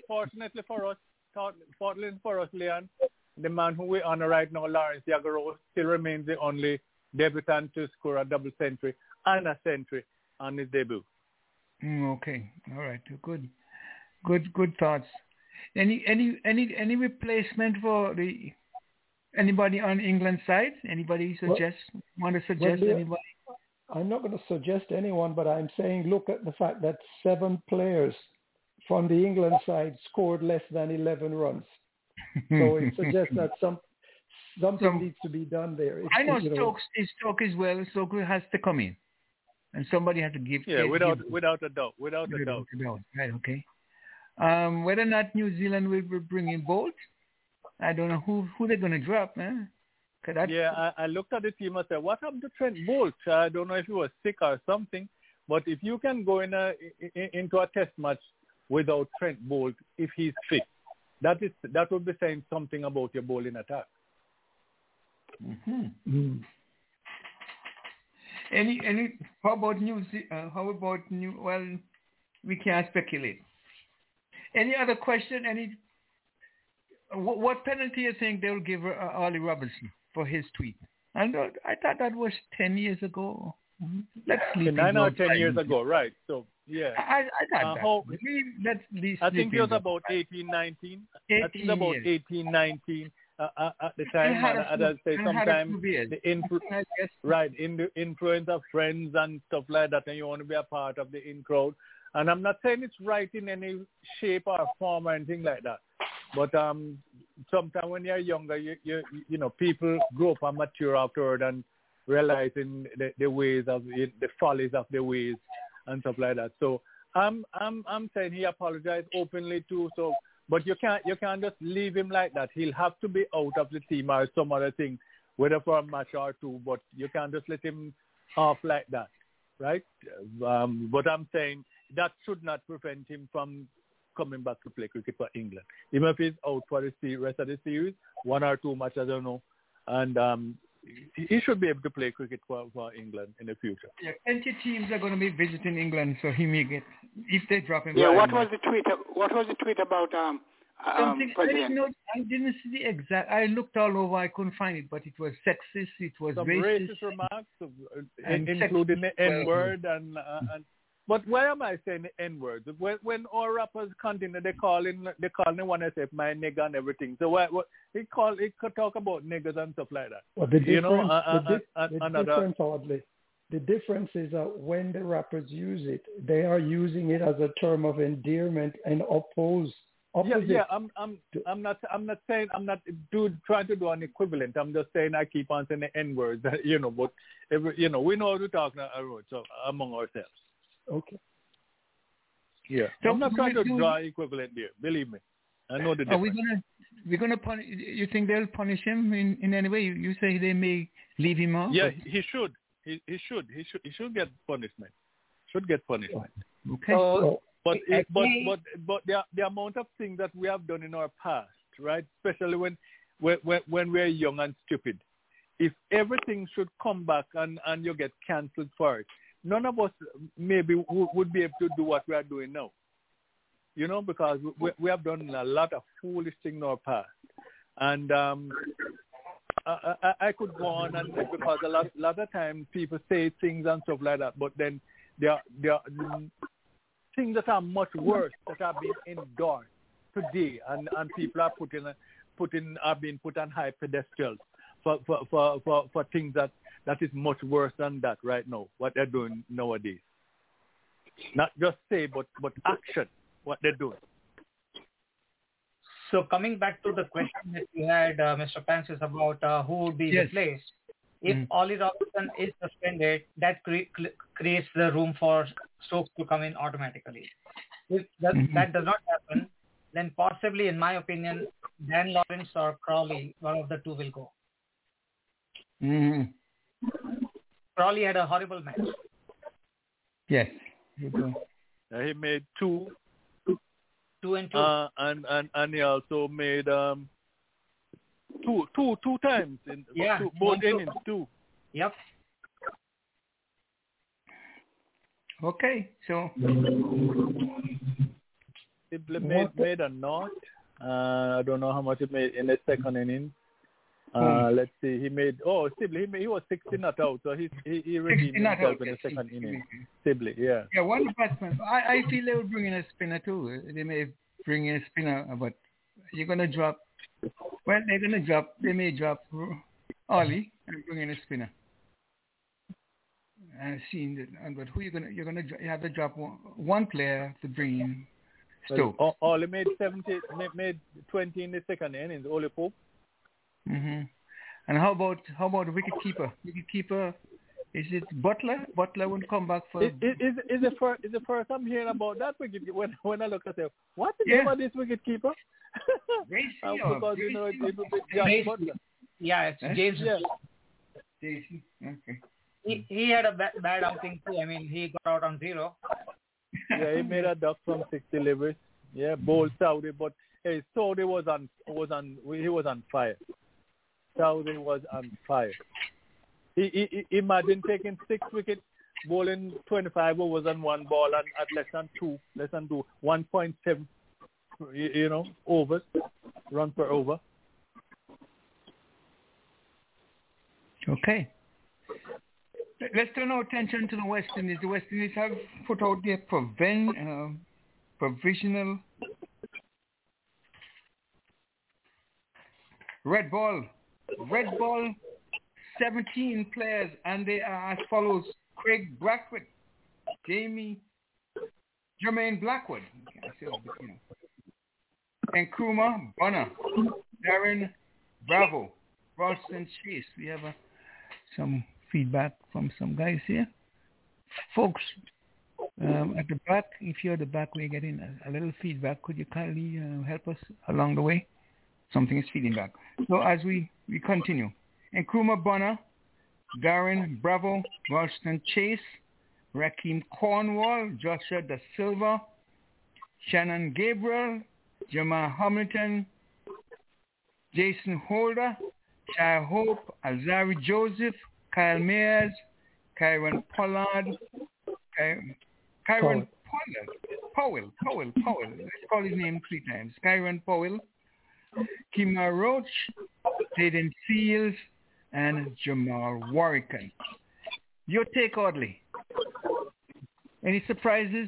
for us, Leon, the man who we honor right now, Lawrence Yagaro, still remains the only debutant to score a double century and a century on his debut. Okay, all right, good thoughts. Any replacement for anybody on England side? Anybody want to suggest anybody? I'm not going to suggest anyone, but I'm saying look at the fact that 7 players from the England side scored less than 11 runs. So it suggests that something needs to be done there. I know Stokes as well. Stokes has to come in, and somebody has to give. Yeah, without a doubt. Right. Okay. Whether or not New Zealand will bring in Bolt, I don't know who they're going to drop, man. I looked at the team and said, what happened to Trent Bolt? I don't know if he was sick or something, but if you can go into a test match without Trent Bolt, if he's fit, that would be saying something about your bowling attack. Mm-hmm. How about New? Well, we can't speculate. Any other question? What penalty you think they'll give Ollie Robinson for his tweet? I thought that was 10 years ago. Let's leave 9 or 10 years ago, right? So yeah, I thought that. I think it was about 18, 19. I think about 18, 19 at the time. And I'd say sometimes the influence of friends and stuff like that, and you want to be a part of the in-crowd. And I'm not saying it's right in any shape or form or anything like that. But sometimes when you're younger, you know, people grow up and mature afterward and realizing the ways of the follies of the ways, and stuff like that. So I'm saying he apologized openly too. So, but you can't just leave him like that. He'll have to be out of the team or some other thing, whether for a match or two. But you can't just let him off like that, right? But I'm saying that should not prevent him from coming back to play cricket for England. Even if he's out for the rest of the series, 1 or 2 matches, I don't know, and he should be able to play cricket for England in the future. Yeah, plenty teams are going to be visiting England, so he may get, if they drop him. Yeah, what was the tweet about something President? I didn't see the exact. I looked all over, I couldn't find it, but it was sexist, it was some racist remarks, including the N-word and. But why am I saying the N-words? When all rappers continue, they call the one that says my nigga and everything. So what he could talk about niggas and stuff like that. Well, the difference, oddly, the difference is that when the rappers use it, they are using it as a term of endearment and opposite. Yeah. I'm not saying I'm not trying to do an equivalent. I'm just saying I keep on saying the N-words. But we know how to talk so among ourselves. Okay. Yeah. So I'm not trying to draw equivalent there. Believe me, I know the difference. We're gonna punish. You think they'll punish him in any way? You say they may leave him off? Yeah, he should. He should get punishment. Should get punishment. Okay. But the amount of things that we have done in our past, right? Especially when we're young and stupid. If everything should come back and you get cancelled for it, none of us maybe would be able to do what we are doing now. Because we have done a lot of foolish things in our past. And I could go on and because a lot of times people say things and stuff like that, but then there are things that are much worse that are being endured today, and people are being put on high pedestals for things that is much worse than that right now, what they're doing nowadays. Not just say, but action, what they're doing. So coming back to the question that you had, Mr. Francis, about who would be replaced, if Ollie Robinson is suspended, that creates the room for Stokes to come in automatically. If that does not happen, then possibly, in my opinion, Dan Lawrence or Crawley, one of the two will go. Mm-hmm. Crawley had a horrible match. Yes. He made 2 and 2. And he also made 2 times in both innings, 2. Yep. Okay, so Sibley made a knot. I don't know how much it made in the second inning. Let's see. He made Sibley. He was 60 not out, so he redeemed himself in the second inning. Sibley, yeah. Yeah, one batsman. I feel they will bring in a spinner too. They may bring in a spinner, but you're gonna drop. Well, they're gonna drop. They may drop Ollie and bring in a spinner. But who you're gonna you have to drop one player to bring in Stokes. Ollie made 20 in the second innings. Ollie Pope. Mm-hmm. And how about wicketkeeper? Wicketkeeper, is it Butler? Butler won't come back for. Is the first I'm hearing about that wicketkeeper. When I look at it, what's the name of this wicketkeeper? Because it's Butler. Yeah, it's James. Yeah. Jason. Okay. He had a bad outing too. I mean, he got out on 0. Yeah, he made a duck from 6 deliveries. Yeah, bowled Saudi, but hey, Saudi he was on fire. Saudi was on fire. He imagine taking 6 wickets, bowling 25 overs on 1 ball and at less than 2, 1.7, overs, run per over. Okay. Let's turn our attention to the West Indies. The West Indies have put out their provisional red ball, 17 players, and they are as follows: Craig Blackwood, Jermaine Blackwood, Nkrumah Bonner, Darren Bravo, Ralston Chase. We have some feedback from some guys here. Folks, At the back, if you're at the back, we're getting a little feedback. Could you kindly help us along the way? Something is feeding back. So as we continue. Nkrumah Bonner, Darren Bravo, Ralston Chase, Rakeem Cornwall, Joshua Da Silva, Shannon Gabriel, Jamal Hamilton, Jason Holder, Shai Hope, Azari Joseph, Kyle Mayers, Kyron Pollard, Kyron Powell. Let's call his name 3 times. Kyron Powell, Kima Roach, Hayden Seals, and Jamal Warrican. Your take, Audley. Any surprises?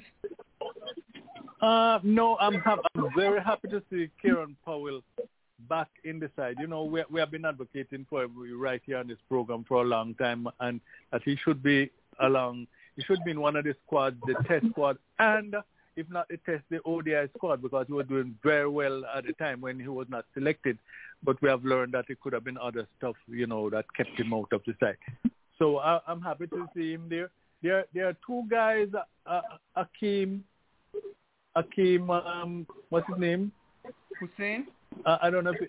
No, I'm very happy to see Kieran Powell back in the side. You know, we have been advocating for him right here on this program for a long time, and that he should be along. He should be in one of the squads, the test squad, and if not the test, the ODI squad, because he was doing very well at the time when he was not selected. But we have learned that it could have been other stuff, you know, that kept him out of the side. So I'm happy to see him there. There are 2 guys, Akeem, what's his name? Hussein? I don't know if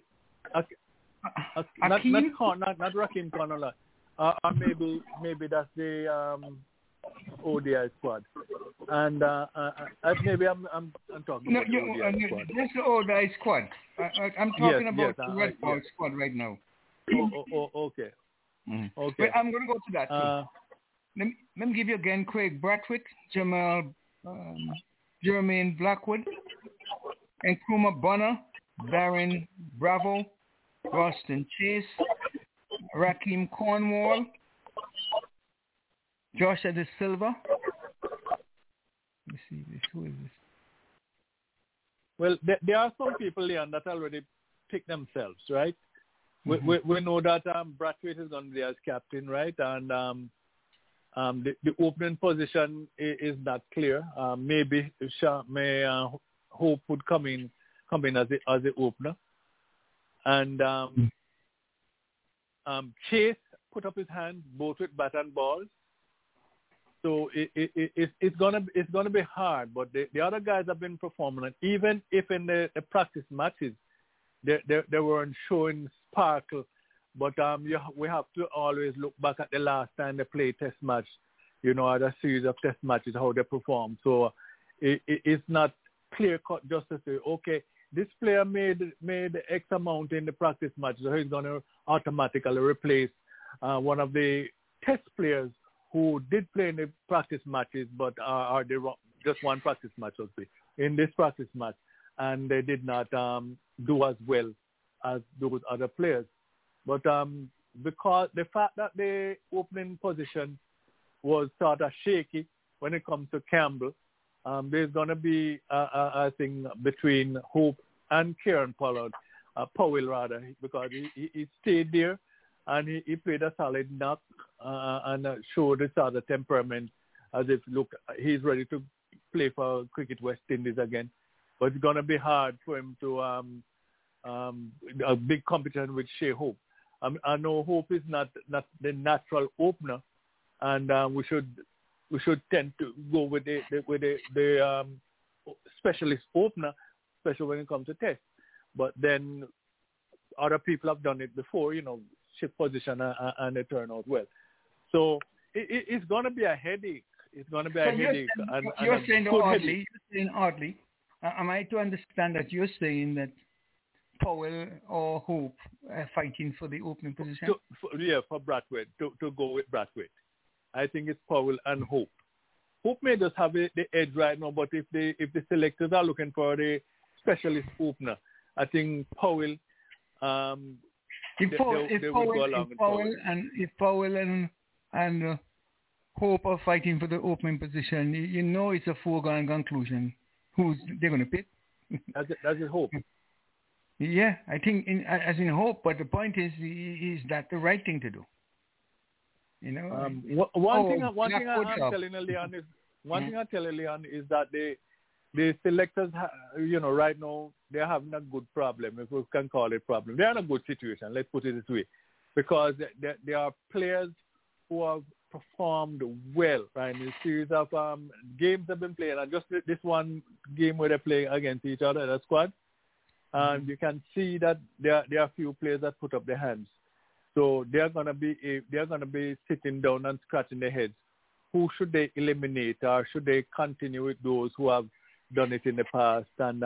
not Rakeem Connolly. Maybe that's the ODI squad. And maybe I'm talking about the ODI squad. That's the ODI squad. I'm talking about the Red Ball squad right now. Okay. Mm-hmm. Okay. But I'm going to go to that too. Let me give you again Craig Bratwick, Jamal Jermaine Blackwood, Nkrumah Bonner, Darren Bravo, Ralston Chase, Rakeem Cornwall, Joshua Da Silva. Let me see this. Who is this? Well, there are some people, Leon, that already picked themselves, right? Mm-hmm. We know that Bradwaite is going to be as captain, right? And the opening position is not clear. Maybe Hope would come in as the opener. And Chase put up his hand both with bat and ball. So it's gonna be hard. But the other guys have been performing, and even if in the practice matches they weren't showing sparkle. But we have to always look back at the last time they played test match, you know, at a series of test matches, how they performed. So it's not clear cut just to say, okay, this player made X amount in the practice match, so he's going to automatically replace one of the test players who did play in the practice matches, but are just one practice match, let's say, in this practice match, and they did not do as well as those other players. But because the fact that the opening position was sort of shaky when it comes to Campbell, there's going to be a thing between Hope and Kieran Powell, because he stayed there and he played a solid knock and showed a sort of temperament as if, look, he's ready to play for Cricket West Indies again. But it's going to be hard for him to a big competition with Shea Hope. I know Hope is not the natural opener, and we should tend to go with the specialist opener, especially when it comes to test. But then other people have done it before, you know, shift position and they turn out well. So it's going to be a headache. It's going to be a headache. You're saying oddly. Am I to understand that you're saying that Powell or Hope fighting for the opening position? For Bradwaite, to go with Bradwaite. I think it's Powell and Hope. Hope may just have the edge right now, but if the selectors are looking for the specialist opener, I think Powell. If Powell and Hope are fighting for the opening position, you know it's a foregone conclusion. Who's they're going to pick? That's it, Hope. Yeah, I think as in Hope, but the point is that the right thing to do? You know, one thing I'm telling Leon is that the selectors, you know, right now they're having a good problem, if we can call it problem. They're in a good situation. Let's put it this way, because there are players who have performed well, right? In a series of games they've been playing, and just this one game where they play against each other, the squad, and you can see that there are a few players that put up their hands. So they're gonna be sitting down and scratching their heads. Who should they eliminate, or should they continue with those who have done it in the past? And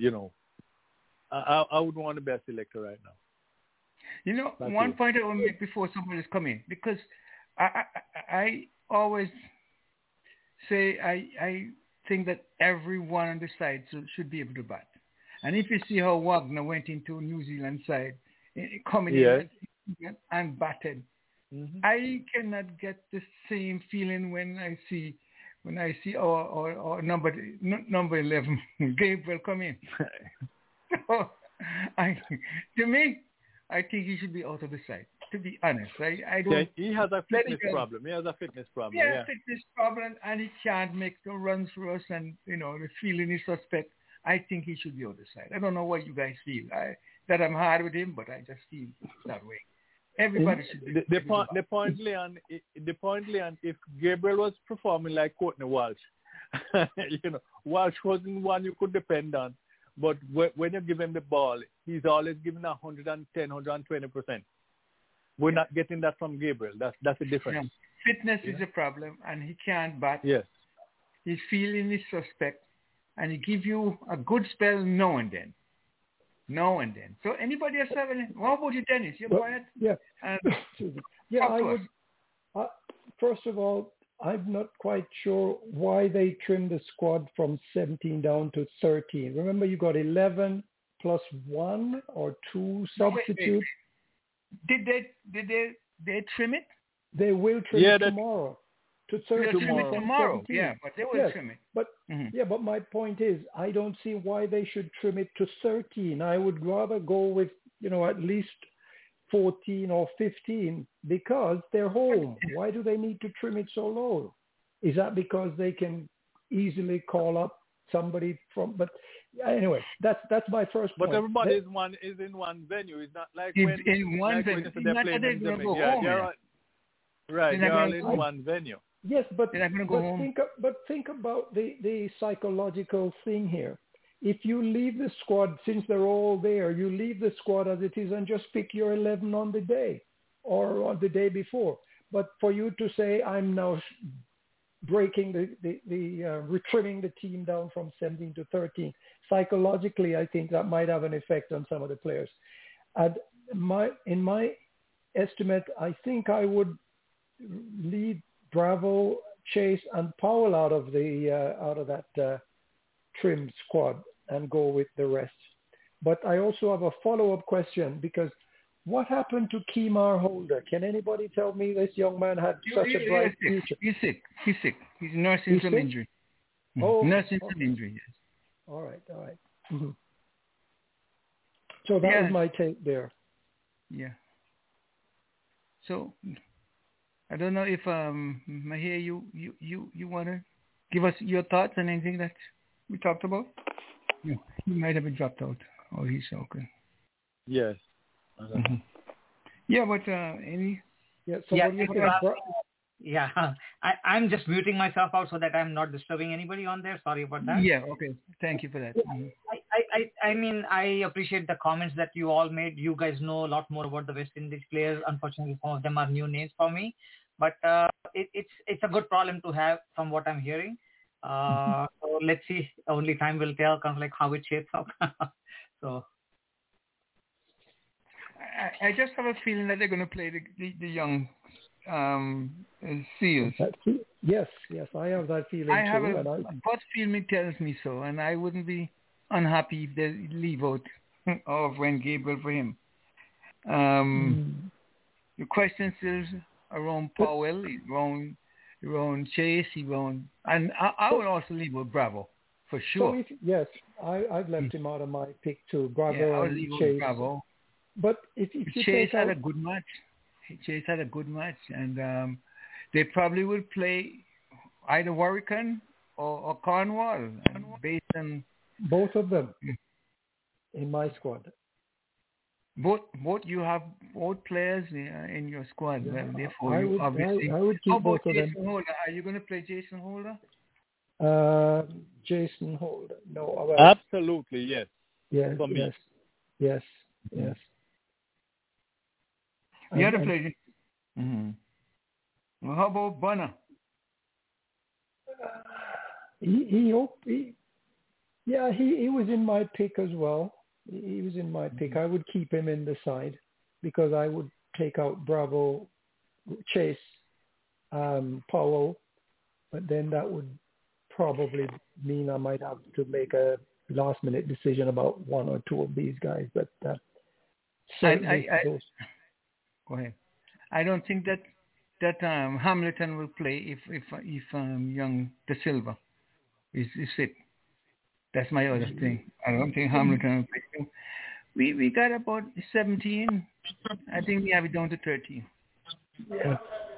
I would want to be a selector right now. You know, one point I want to make before somebody's coming, because I always say I think that everyone on the side should be able to bat. And if you see how Wagner went into New Zealand side, coming in and batted, I cannot get the same feeling when I see our number 11 Gabriel come in. So to me, I think he should be out of the side. To be honest, I don't. He has a fitness problem. Yeah, fitness problem, and he can't make the runs for us. And the feeling is suspect. I think he should be on the side. I don't know what you guys feel. That I'm hard with him, but I just feel that way. Everybody should be. The point, Leon, if Gabriel was performing like Courtney Walsh, Walsh wasn't one you could depend on. But when you give him the ball, he's always giving 110, 120%. We're not getting that from Gabriel. That's the difference. Yeah. Fitness is a problem, and he can't bat. Yes. His feeling is suspect, and he give you a good spell now and then. So anybody else have any? What about you, Dennis? You're quiet? Yeah. I would. First of all, I'm not quite sure why they trimmed the squad from 17 down to 13. Remember, you got 11 plus 1 or 2 substitutes. Did they trim it? They will trim it tomorrow to 13. Tomorrow. Yeah, but they will trim it. But but my point is, I don't see why they should trim it to 13. I would rather go with at least 14 or 15 because they're home. Why do they need to trim it so low? Is that because they can easily call up somebody from? But anyway, that's my first point. But everybody is in one venue. It's not like when in one venue. They're playing in Jamaica. Right, they're all in one venue. Yes, but think about the psychological thing here. If you leave the squad, since they're all there, you leave the squad as it is and just pick your 11 on the day or on the day before. But for you to say, I'm now breaking trimming the team down from 17 to 13, psychologically, I think that might have an effect on some of the players. And in my estimate, I think I would leave Bravo, Chase, and Powell out of that trimmed squad and go with the rest. But I also have a follow-up question, because what happened to Kemar Holder? Can anybody tell me this young man had such a bright future? He's sick. He's nursing some injury. Oh, nursing some injury, yes. All right. Mm-hmm. So that was my take there. Yeah. So I don't know if Mahir, you want to give us your thoughts on anything that we talked about? Yeah, he might have been dropped out. Oh, he's okay. Yes. Mm-hmm. Yeah, but any? Yeah. So what do you think? Yeah, I'm just muting myself out so that I'm not disturbing anybody on there. Sorry about that. Yeah. Okay. Thank you for that. Mm-hmm. I mean, I appreciate the comments that you all made. You guys know a lot more about the West Indies players. Unfortunately, some of them are new names for me. But it's a good problem to have from what I'm hearing. So let's see. Only time will tell kind of like how it shapes up. So I just have a feeling that they're going to play the young Seals. Yes, I have that feeling too. I have a gut feeling tells me so, and I wouldn't be unhappy if they leave out of when Gabriel for him. The question still around Powell, around Chase, and I would also leave with Bravo for sure. So I've left him out of my pick too. Bravo and Chase. Bravo. But if Chase had a good match. Chase had a good match, and they probably will play either Warwican or Cornwall, based on both of them in my squad. both you have both players in your squad. Yeah, Well, therefore, I would keep both of them. Jason Holder? Are you going to play Jason Holder? Jason Holder. No. Absolutely, yes. Yes. For me. Yes. The other player. Mm-hmm. Well, how about Bonner? He was in my pick as well. He was in my pick. I would keep him in the side because I would take out Bravo, Chase, Powell, but then that would probably mean I might have to make a last-minute decision about one or two of these guys. But go ahead. I don't think that Hamilton will play if young De Silva is fit. That's my other thing. I don't think Hamilton will play. We got about 17. I think we have it down to 13. Yeah.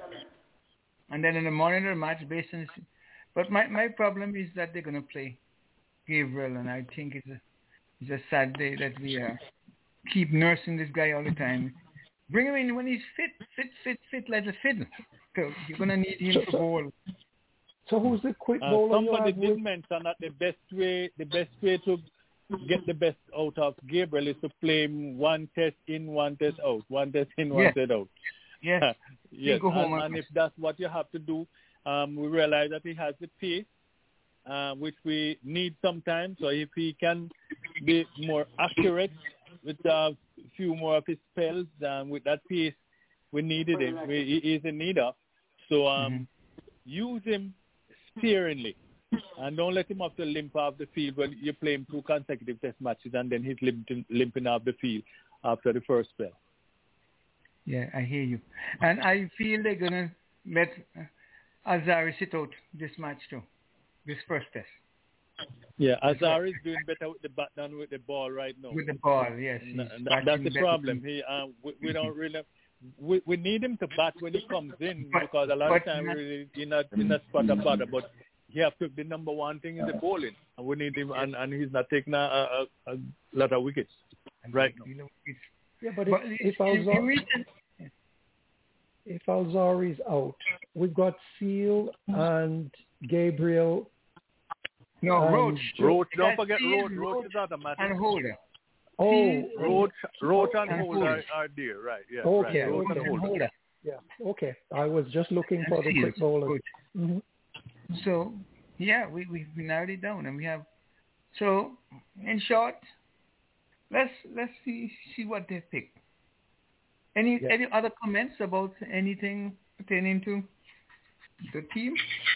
And then in the morning of the match, based on this, but my problem is that they're going to play Gabriel, and I think it's a sad day that we keep nursing this guy all the time. Bring him in when he's fit like a fiddle. So you're going to need him to bowl. So who's the quick bowler? Somebody did mention that the best way to get the best out of Gabriel is to play him one test in, one test out, one test in, one test out. Yes. Yes. And if that's what you have to do, we realize that he has the pace, which we need sometimes. So if he can be more accurate with a few more of his spells, with that pace, we needed him. He is in need of. So use him sparingly, and don't let him have to limp off the field when you play him 2 consecutive test matches and then he's limping off the field after the first spell. Yeah, I hear you. And I feel they're going to let Azari sit out this match too, this first test. Yeah, Azari is doing better with the bat than with the ball right now. With the ball, yes. That's the problem. We don't really... We need him to bat when he comes in because a lot of times we're really in a spot of bother, but he has to the number one thing is the bowling. And we need him, and he's not taking a lot of wickets right now. Yeah, but if Alzari's out, we've got Seal and Gabriel. No, Roach. Don't forget Roach. Roach is automatic. And Holder. Roach and Holder are there, right? Yeah. Okay. Right. Roach and Holder. Yeah. Okay. I was just looking for the quick bowler. Mm-hmm. So yeah, we narrowed it down, and we have. So in short, let's see what they pick. Any other comments about anything pertaining to the team?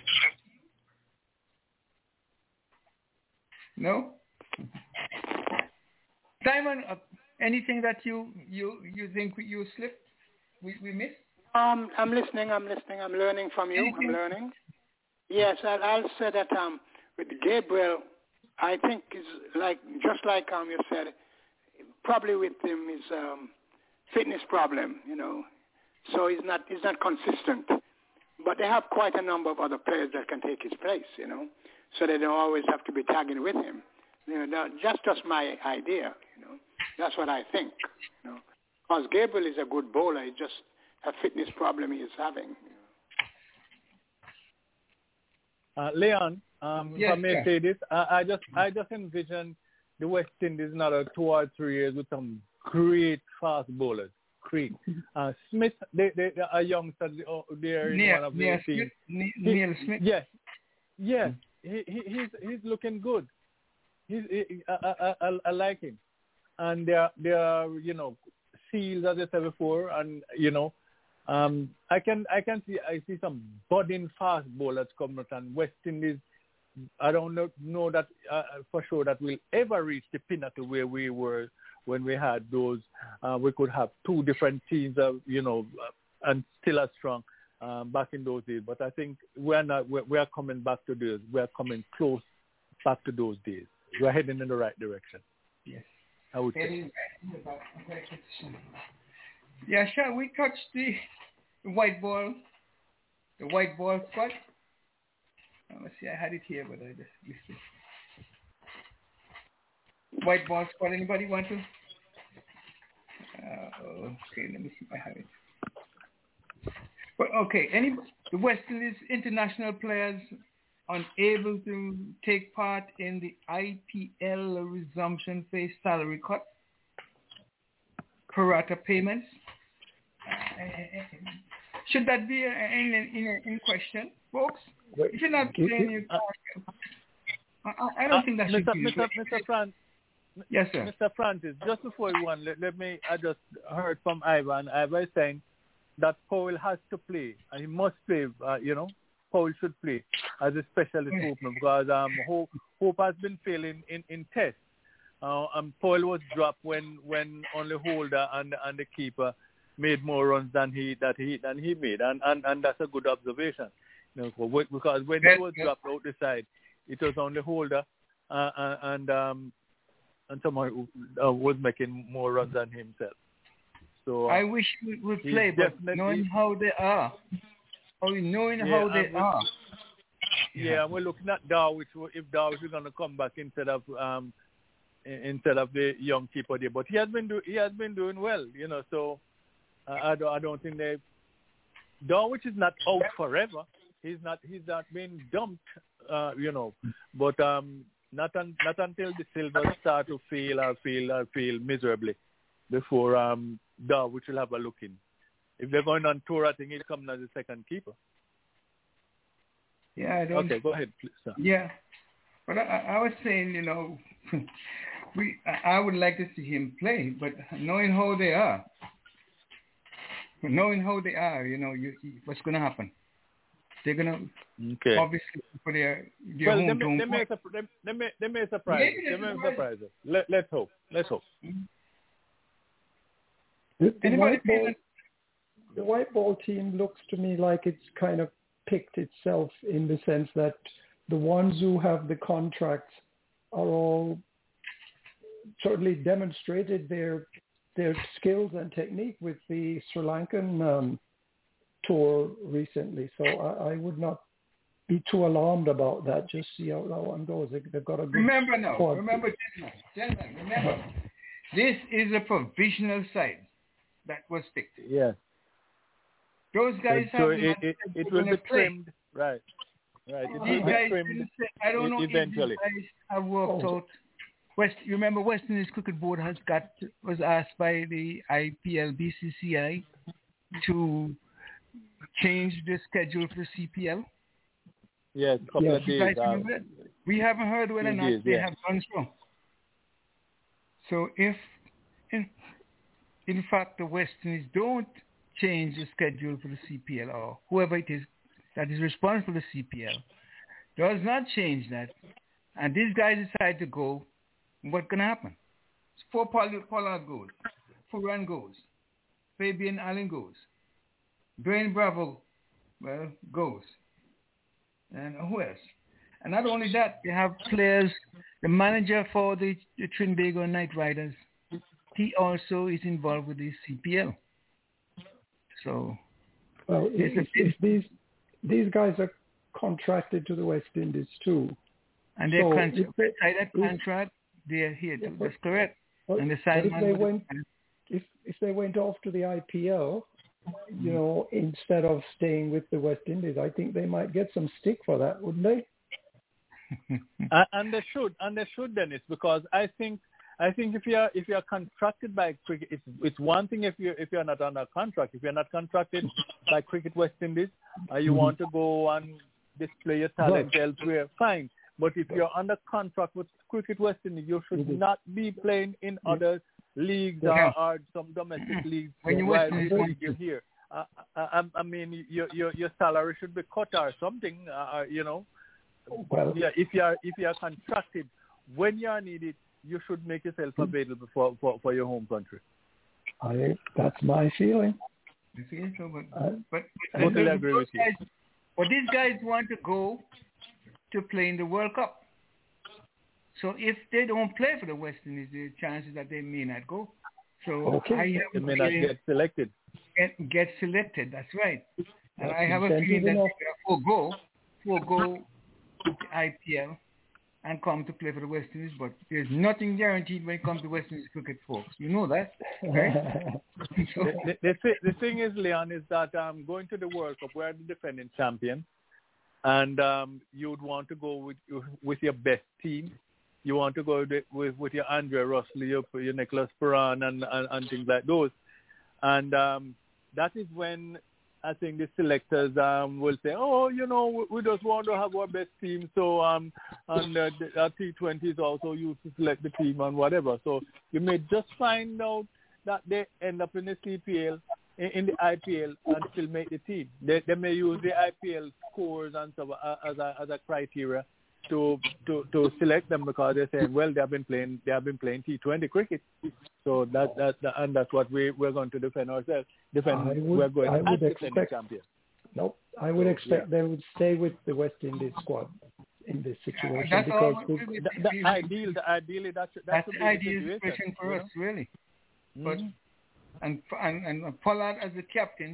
No? Simon, anything that you think you slipped? We missed? I'm listening. I'm learning from you. I'm learning. Yes, I'll say that with Gabriel, I think is just like you said, probably with him is fitness problem, so he's not consistent. But they have quite a number of other players that can take his place, so they don't always have to be tagging with him. Just my idea, That's what I think, Because Gabriel is a good bowler, it's just a fitness problem he is having. Leon, if I may say this, I just envision the West Indies another 2 or 3 years with some great fast bowlers. Great. Smith, they are youngsters. They're in one of their teams. Neil Smith. Yes. He's looking good. I like him, and they are seals as I said before, and I see some budding fast bowlers coming out, and West Indies. I don't know that for sure that we'll ever reach the pinnacle where we were when we had those. We could have 2 different teams, and still as strong back in those days. But I think we are coming back to those. We are coming close back to those days. We're heading in the right direction. Yes, I would say. Yeah, shall we touch the white ball squad? Let's see, I had it here, but I just missed it. White ball squad, anybody want to? Okay, let me see if I have it. But okay, the West Indies international players unable to take part in the IPL resumption phase salary cut, pro rata payments. Should that be in question, folks? If you're not playing, you I don't think that should be. Mr. Francis. Yes, sir. Mr. Francis, just before you want, I just heard from Ivan. Ivan is saying that Powell has to play, and he must play. Powell should play as a specialist opener because Hope has been failing in tests. Powell was dropped when only Holder and the keeper made more runs than he made, and that's a good observation. Because when he was dropped out the side, it was only Holder and someone who was making more runs than himself. So I wish we would play, but knowing how they are, Yeah, we're looking at Darwish. If Darwish is going to come back instead of the young keeper there, but he has been doing well, So I don't think Darwish is not out forever. He's not being dumped, But not until the Silvers start to fail miserably before Darwish will have a look in. If they're going on tour, I think he'll come as a second keeper. Yeah, I don't. Okay, go ahead, please, sir. Yeah, but I was saying, I would like to see him play, but knowing how they are, what's going to happen? They're going to obviously for their home. They may surprise. Let's hope. The white ball team looks to me like it's kind of picked itself in the sense that the ones who have the contracts are all certainly demonstrated their skills and technique with the Sri Lankan tour recently. So I would not be too alarmed about that. Just see how that one goes. They've got a good Remember, gentlemen, this is a provisional side that was picked. Yes. Those guys it will be trimmed, right. These guys I don't know eventually. If these guys have worked out. Remember, West Indies Cricket Board was asked by the IPL BCCI to change the schedule for CPL. Yes, a couple of days. We haven't heard whether or not they have done so. So if, in fact, the West Indies don't change the schedule for the CPL, or whoever it is that is responsible for the CPL does not change that, and these guys decide to go, what's going to happen? Four Pollard goes, Furan goes, Fabian Allen goes, Dwayne Bravo, goes, and who else? And not only that, they have players, the manager for the Trinbago Knight Riders, he also is involved with the CPL. So, well, if these guys are contracted to the West Indies too, and they're that contract, they're here too. That's correct. But, and if they went off to the IPL, instead of staying with the West Indies, I think they might get some stick for that, wouldn't they? And they should, Dennis, because I think if you're contracted by cricket, it's one thing if you're not under contract. If you're not contracted by Cricket West Indies, you want to go and display your talent elsewhere, fine. But if you're under contract with Cricket West Indies, you should not be playing in other leagues or some domestic leagues while you're here. I mean, your salary should be cut or something. Well, if you're contracted, when you are needed, you should make yourself available for your home country. That's my feeling. You feel so, but I totally agree with you. But these guys want to go to play in the World Cup. So if they don't play for the West Indies, there's chances that they may not go. So they may not get selected. Get selected, that's right. And I have a feeling that they forego the IPL and come to play for the West Indies, but there's nothing guaranteed when it comes to West Indies cricket, folks. You know that, right? The thing is, Leon, is that going to the World Cup, we're the defending champion, and you'd want to go with your best team. You want to go with your Andre Russell, your Nicholas Puran, and things like those. And that is when I think the selectors will say, oh, we just want to have our best team. So and our T20s also used to select the team and whatever. So you may just find out that they end up in the CPL, in the IPL, and still make the team. They may use the IPL scores and stuff as a criteria to select them, because they're saying, well, they have been playing T20 cricket. So that's what we're going to defend ourselves. We're going to defend the champion. Nope, I would expect they would stay with the West Indies squad in this situation. Because ideally that's the ideal situation for us, really. But and Pollard as the captain,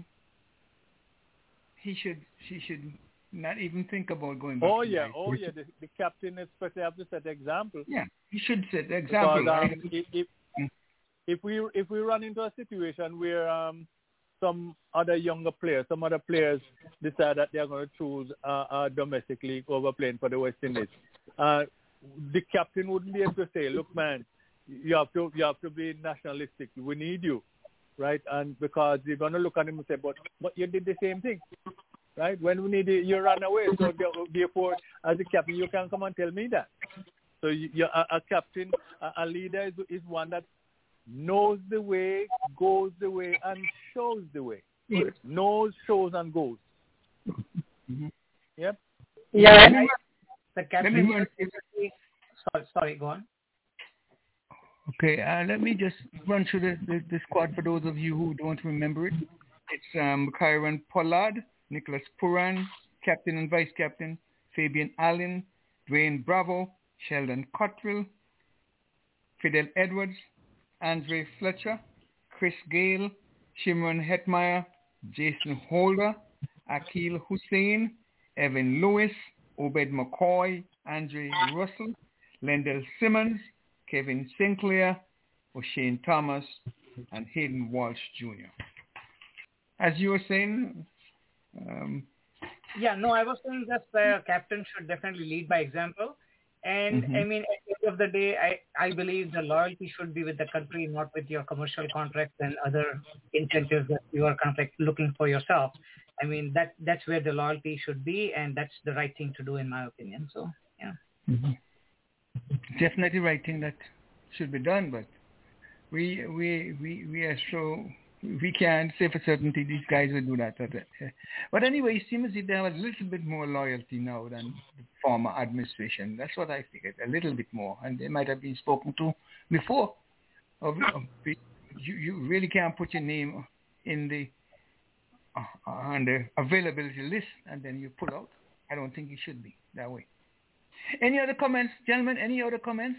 she should not even think about going back. The captain especially have to set the example. Yeah, he should set the example. Because, if we run into a situation where some other players decide that they are going to choose a domestic league over playing for the West Indies, the captain wouldn't be able to say, look, man, you have to be nationalistic. We need you, right? And because you're going to look at him and say, but you did the same thing. Right? When we need you ran away. So therefore, as a captain, you can come and tell me that. So you're a captain, a leader is one that knows the way, goes the way, and shows the way. Knows, shows, and goes. Mm-hmm. Yep. Yeah. The captain. Sorry, go on. Okay, let me just run through the squad for those of you who don't remember it. It's Kyron Pollard, Nicholas Puran, captain and vice captain, Fabian Allen, Dwayne Bravo, Sheldon Cottrell, Fidel Edwards, Andre Fletcher, Chris Gale, Shimron Hetmeyer, Jason Holder, Akil Hussain, Evan Lewis, Obed McCoy, Andre Russell, Lendell Simmons, Kevin Sinclair, O'Shane Thomas, and Hayden Walsh Jr. As you were saying... I was saying that the captain should definitely lead by example. And I mean, at the end of the day, I believe the loyalty should be with the country, not with your commercial contracts and other incentives that you are kind of like looking for yourself. I mean, that's where the loyalty should be, and that's the right thing to do, in my opinion. So, yeah. Mm-hmm. Definitely right thing that should be done, but we are so... We can't say for certainty these guys will do that. But anyway, it seems as if they have a little bit more loyalty now than the former administration. That's what I figured, a little bit more. And they might have been spoken to before. You really can't put your name in the on the availability list and then you pull out. I don't think it should be that way. Any other comments, gentlemen? Any other comments?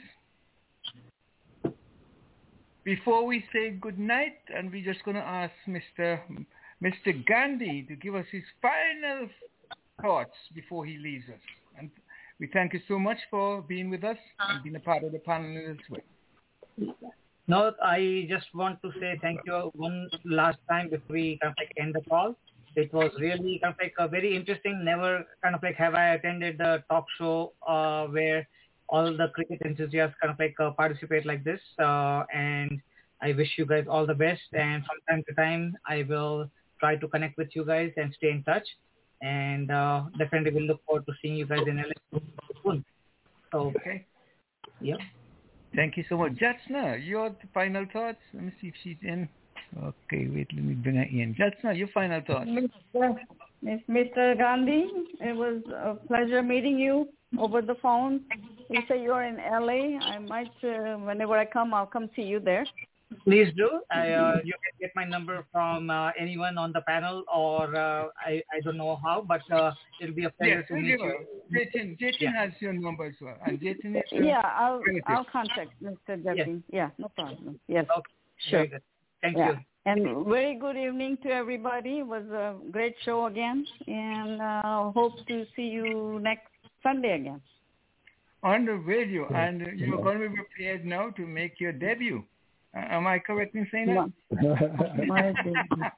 Before we say good night, and we're just going to ask Mr. Gandhi to give us his final thoughts before he leaves us. And we thank you so much for being with us and being a part of the panel as well. No, I just want to say thank you one last time before we kind of like end the call. It was really kind of like a very interesting. Never kind of like have I attended the talk show where all the cricket enthusiasts kind of like participate like this, and I wish you guys all the best, and from time to time I will try to connect with you guys and stay in touch, and definitely will look forward to seeing you guys in LA soon. So, okay. Yep. Thank you so much. Jatsna, your final thoughts? Let me see if she's in. Okay, wait, let me bring her in. Jatsna, your final thoughts? Mr. Gandhi, it was a pleasure meeting you over the phone. You say you're in LA. I might, whenever I come, I'll come see you there. Please do. You can get my number from anyone on the panel, or I don't know how, but it'll be a pleasure to meet you. Jatin has your number as well. And Jatin is I'll contact Mr. Jatin. Yeah, no problem. Yes. Okay. Sure. Very good. Thank you. And very good evening to everybody. It was a great show again, and hope to see you next Sunday again. on the radio, and you're going to be prepared now to make your debut. Am I correct in saying that? My goodness.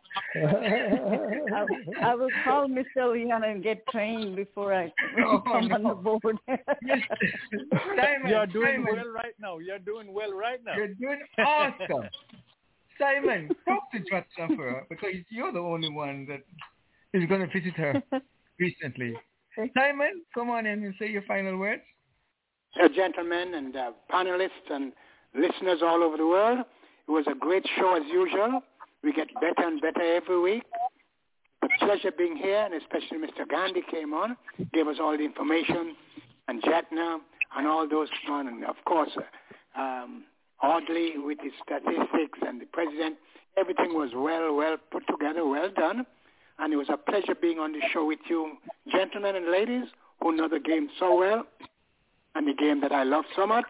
I will call Mr. Leon and get trained before I come on the board. Simon, You're doing well right now. You're doing awesome. Simon, talk to Jackson for her, because you're the only one that is going to visit her recently. Simon, come on in and say your final words. Gentlemen and panelists and listeners all over the world, it was a great show as usual. We get better and better every week. The pleasure being here, and especially Mr. Gandhi came on, gave us all the information, and Jatna and all those, and of course, Audley with his statistics and the president. Everything was well put together, well done, and it was a pleasure being on the show with you, gentlemen and ladies, who know the game so well, and the game that I love so much.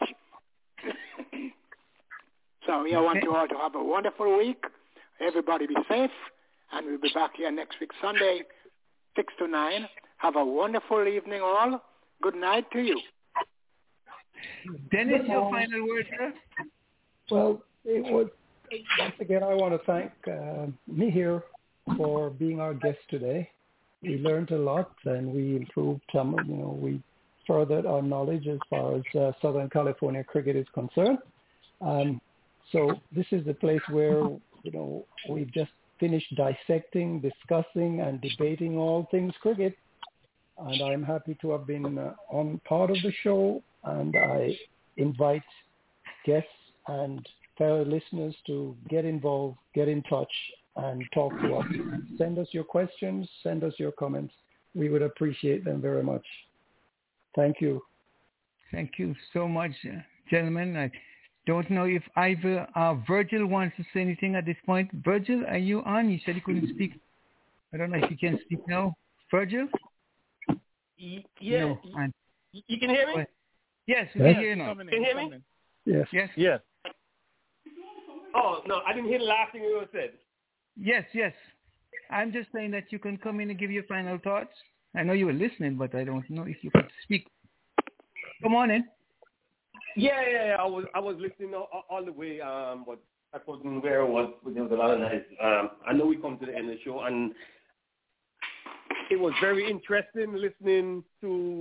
So I want you all to have a wonderful week. Everybody be safe, and we'll be back here next week, Sunday, 6 to 9. Have a wonderful evening all. Good night to you. Dennis, your final word, sir? Well, it was, once again, I want to thank Mihir for being our guest today. We learned a lot, and we improved some, we furthered our knowledge as far as Southern California cricket is concerned. So this is the place where, we've just finished dissecting, discussing, and debating all things cricket. And I'm happy to have been on part of the show, and I invite guests and fellow listeners to get involved, get in touch, and talk to us. Send us your questions, send us your comments. We would appreciate them very much. Thank you. Thank you so much, gentlemen. I don't know if either Virgil wants to say anything at this point. Virgil, are you on? You said you couldn't speak. I don't know if you can speak now. Virgil? Yeah. No, you can hear me? Yes, we can hear you now. Can you hear me? Yes. Oh, no, I didn't hear the last thing you said. Yes. I'm just saying that you can come in and give your final thoughts. I know you were listening, but I don't know if you could speak. Come on in. Yeah. I was listening all the way, but I couldn't where I was. There was a lot of noise. I know we come to the end of the show, and it was very interesting listening to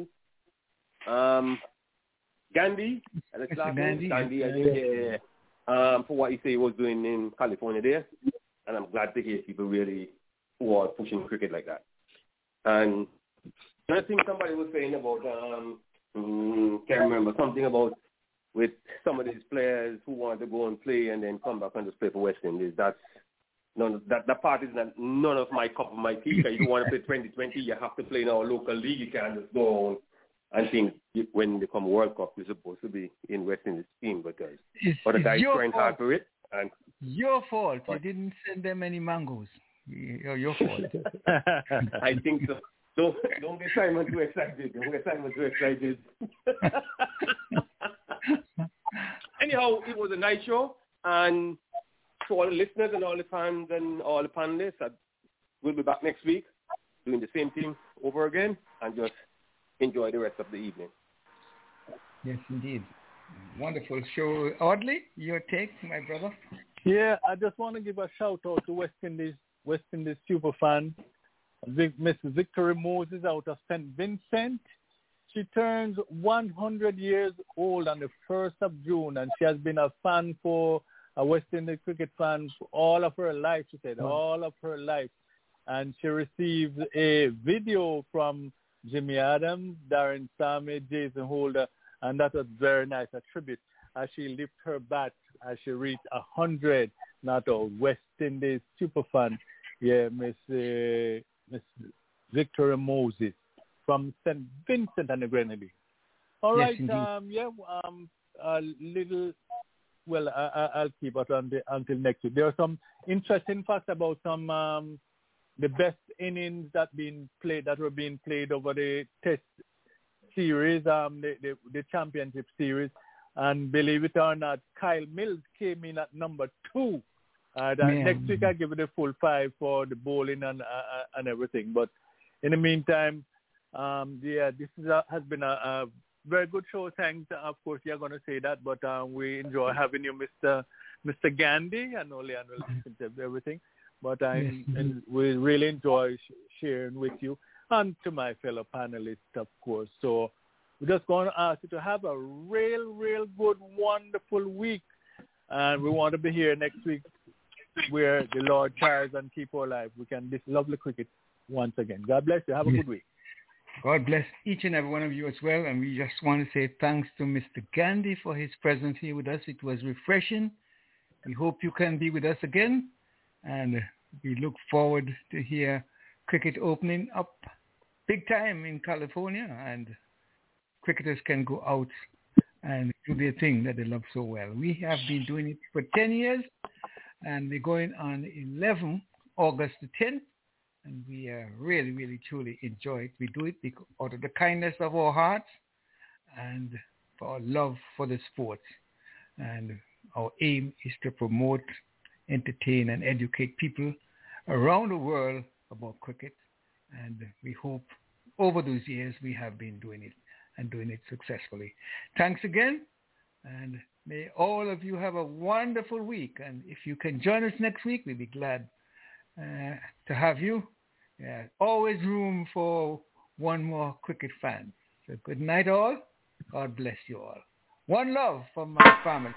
Gandhi. Gandhi, I think, for what he said he was doing in California there, and I'm glad to hear people really who are pushing cricket like that. And I think somebody was saying about, can't remember, something about with some of these players who want to go and play and then come back and just play for West Indies. That part is none of my cup of my tea. If you want to play 2020, you have to play in our local league. You can't just go on and think when they come World Cup, you're supposed to be in West Indies team because other guys trying hard for it. And your fault. You didn't send them any mangoes. Your fault. I think so. Don't get Simon too excited. Anyhow, it was a nice show, and to all the listeners and all the fans and all the panelists, we'll be back next week doing the same thing over again, and just enjoy the rest of the evening. Yes, indeed. Wonderful show. Audley, your take, my brother? Yeah, I just want to give a shout out to West Indies super fan, Miss Victoria Moses out of St. Vincent. She turns 100 years old on the 1st of June, and she has been a fan for a West Indies cricket fan for all of her life, she said, all of her life. And she received a video from Jimmy Adams, Darren Sammy, Jason Holder, and that was very nice, a tribute as she lifted her bat as she reached 100, not a West Indies super fan. Yeah, Miss Victoria Moses from St. Vincent and the Grenadines. All right, I'll keep it until next week. There are some interesting facts about some the best innings that were being played over the Test series, the championship series, and believe it or not, Kyle Mills came in at number 2. Next week I give it a full 5 for the bowling and everything. But in the meantime, this has been a very good show. Thanks. Of course, you're going to say that, but we enjoy having you, Mr. Gandhi. I know Leon will listen to everything, but and we really enjoy sharing with you and to my fellow panelists, of course. So we're just going to ask you to have a real good, wonderful week, and we want to be here next week where the Lord tries and keep our life. We can this lovely cricket once again. God bless you. Have a good week. God bless each and every one of you as well. And we just want to say thanks to Mr. Gandhi for his presence here with us. It was refreshing. We hope you can be with us again. And we look forward to hear cricket opening up big time in California. And cricketers can go out and do their thing that they love so well. We have been doing it for 10 years. And we're going on 11 August the 10th. And we really, truly enjoy it. We do it because out of the kindness of our hearts and for our love for the sport. And our aim is to promote, entertain, and educate people around the world about cricket. And we hope over those years we have been doing it and doing it successfully. Thanks again. And may all of you have a wonderful week. And if you can join us next week, we'll be glad to have you. Yeah, always room for one more cricket fan. So good night all. God bless you all. One love from my family.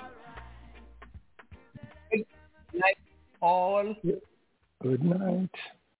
Good night.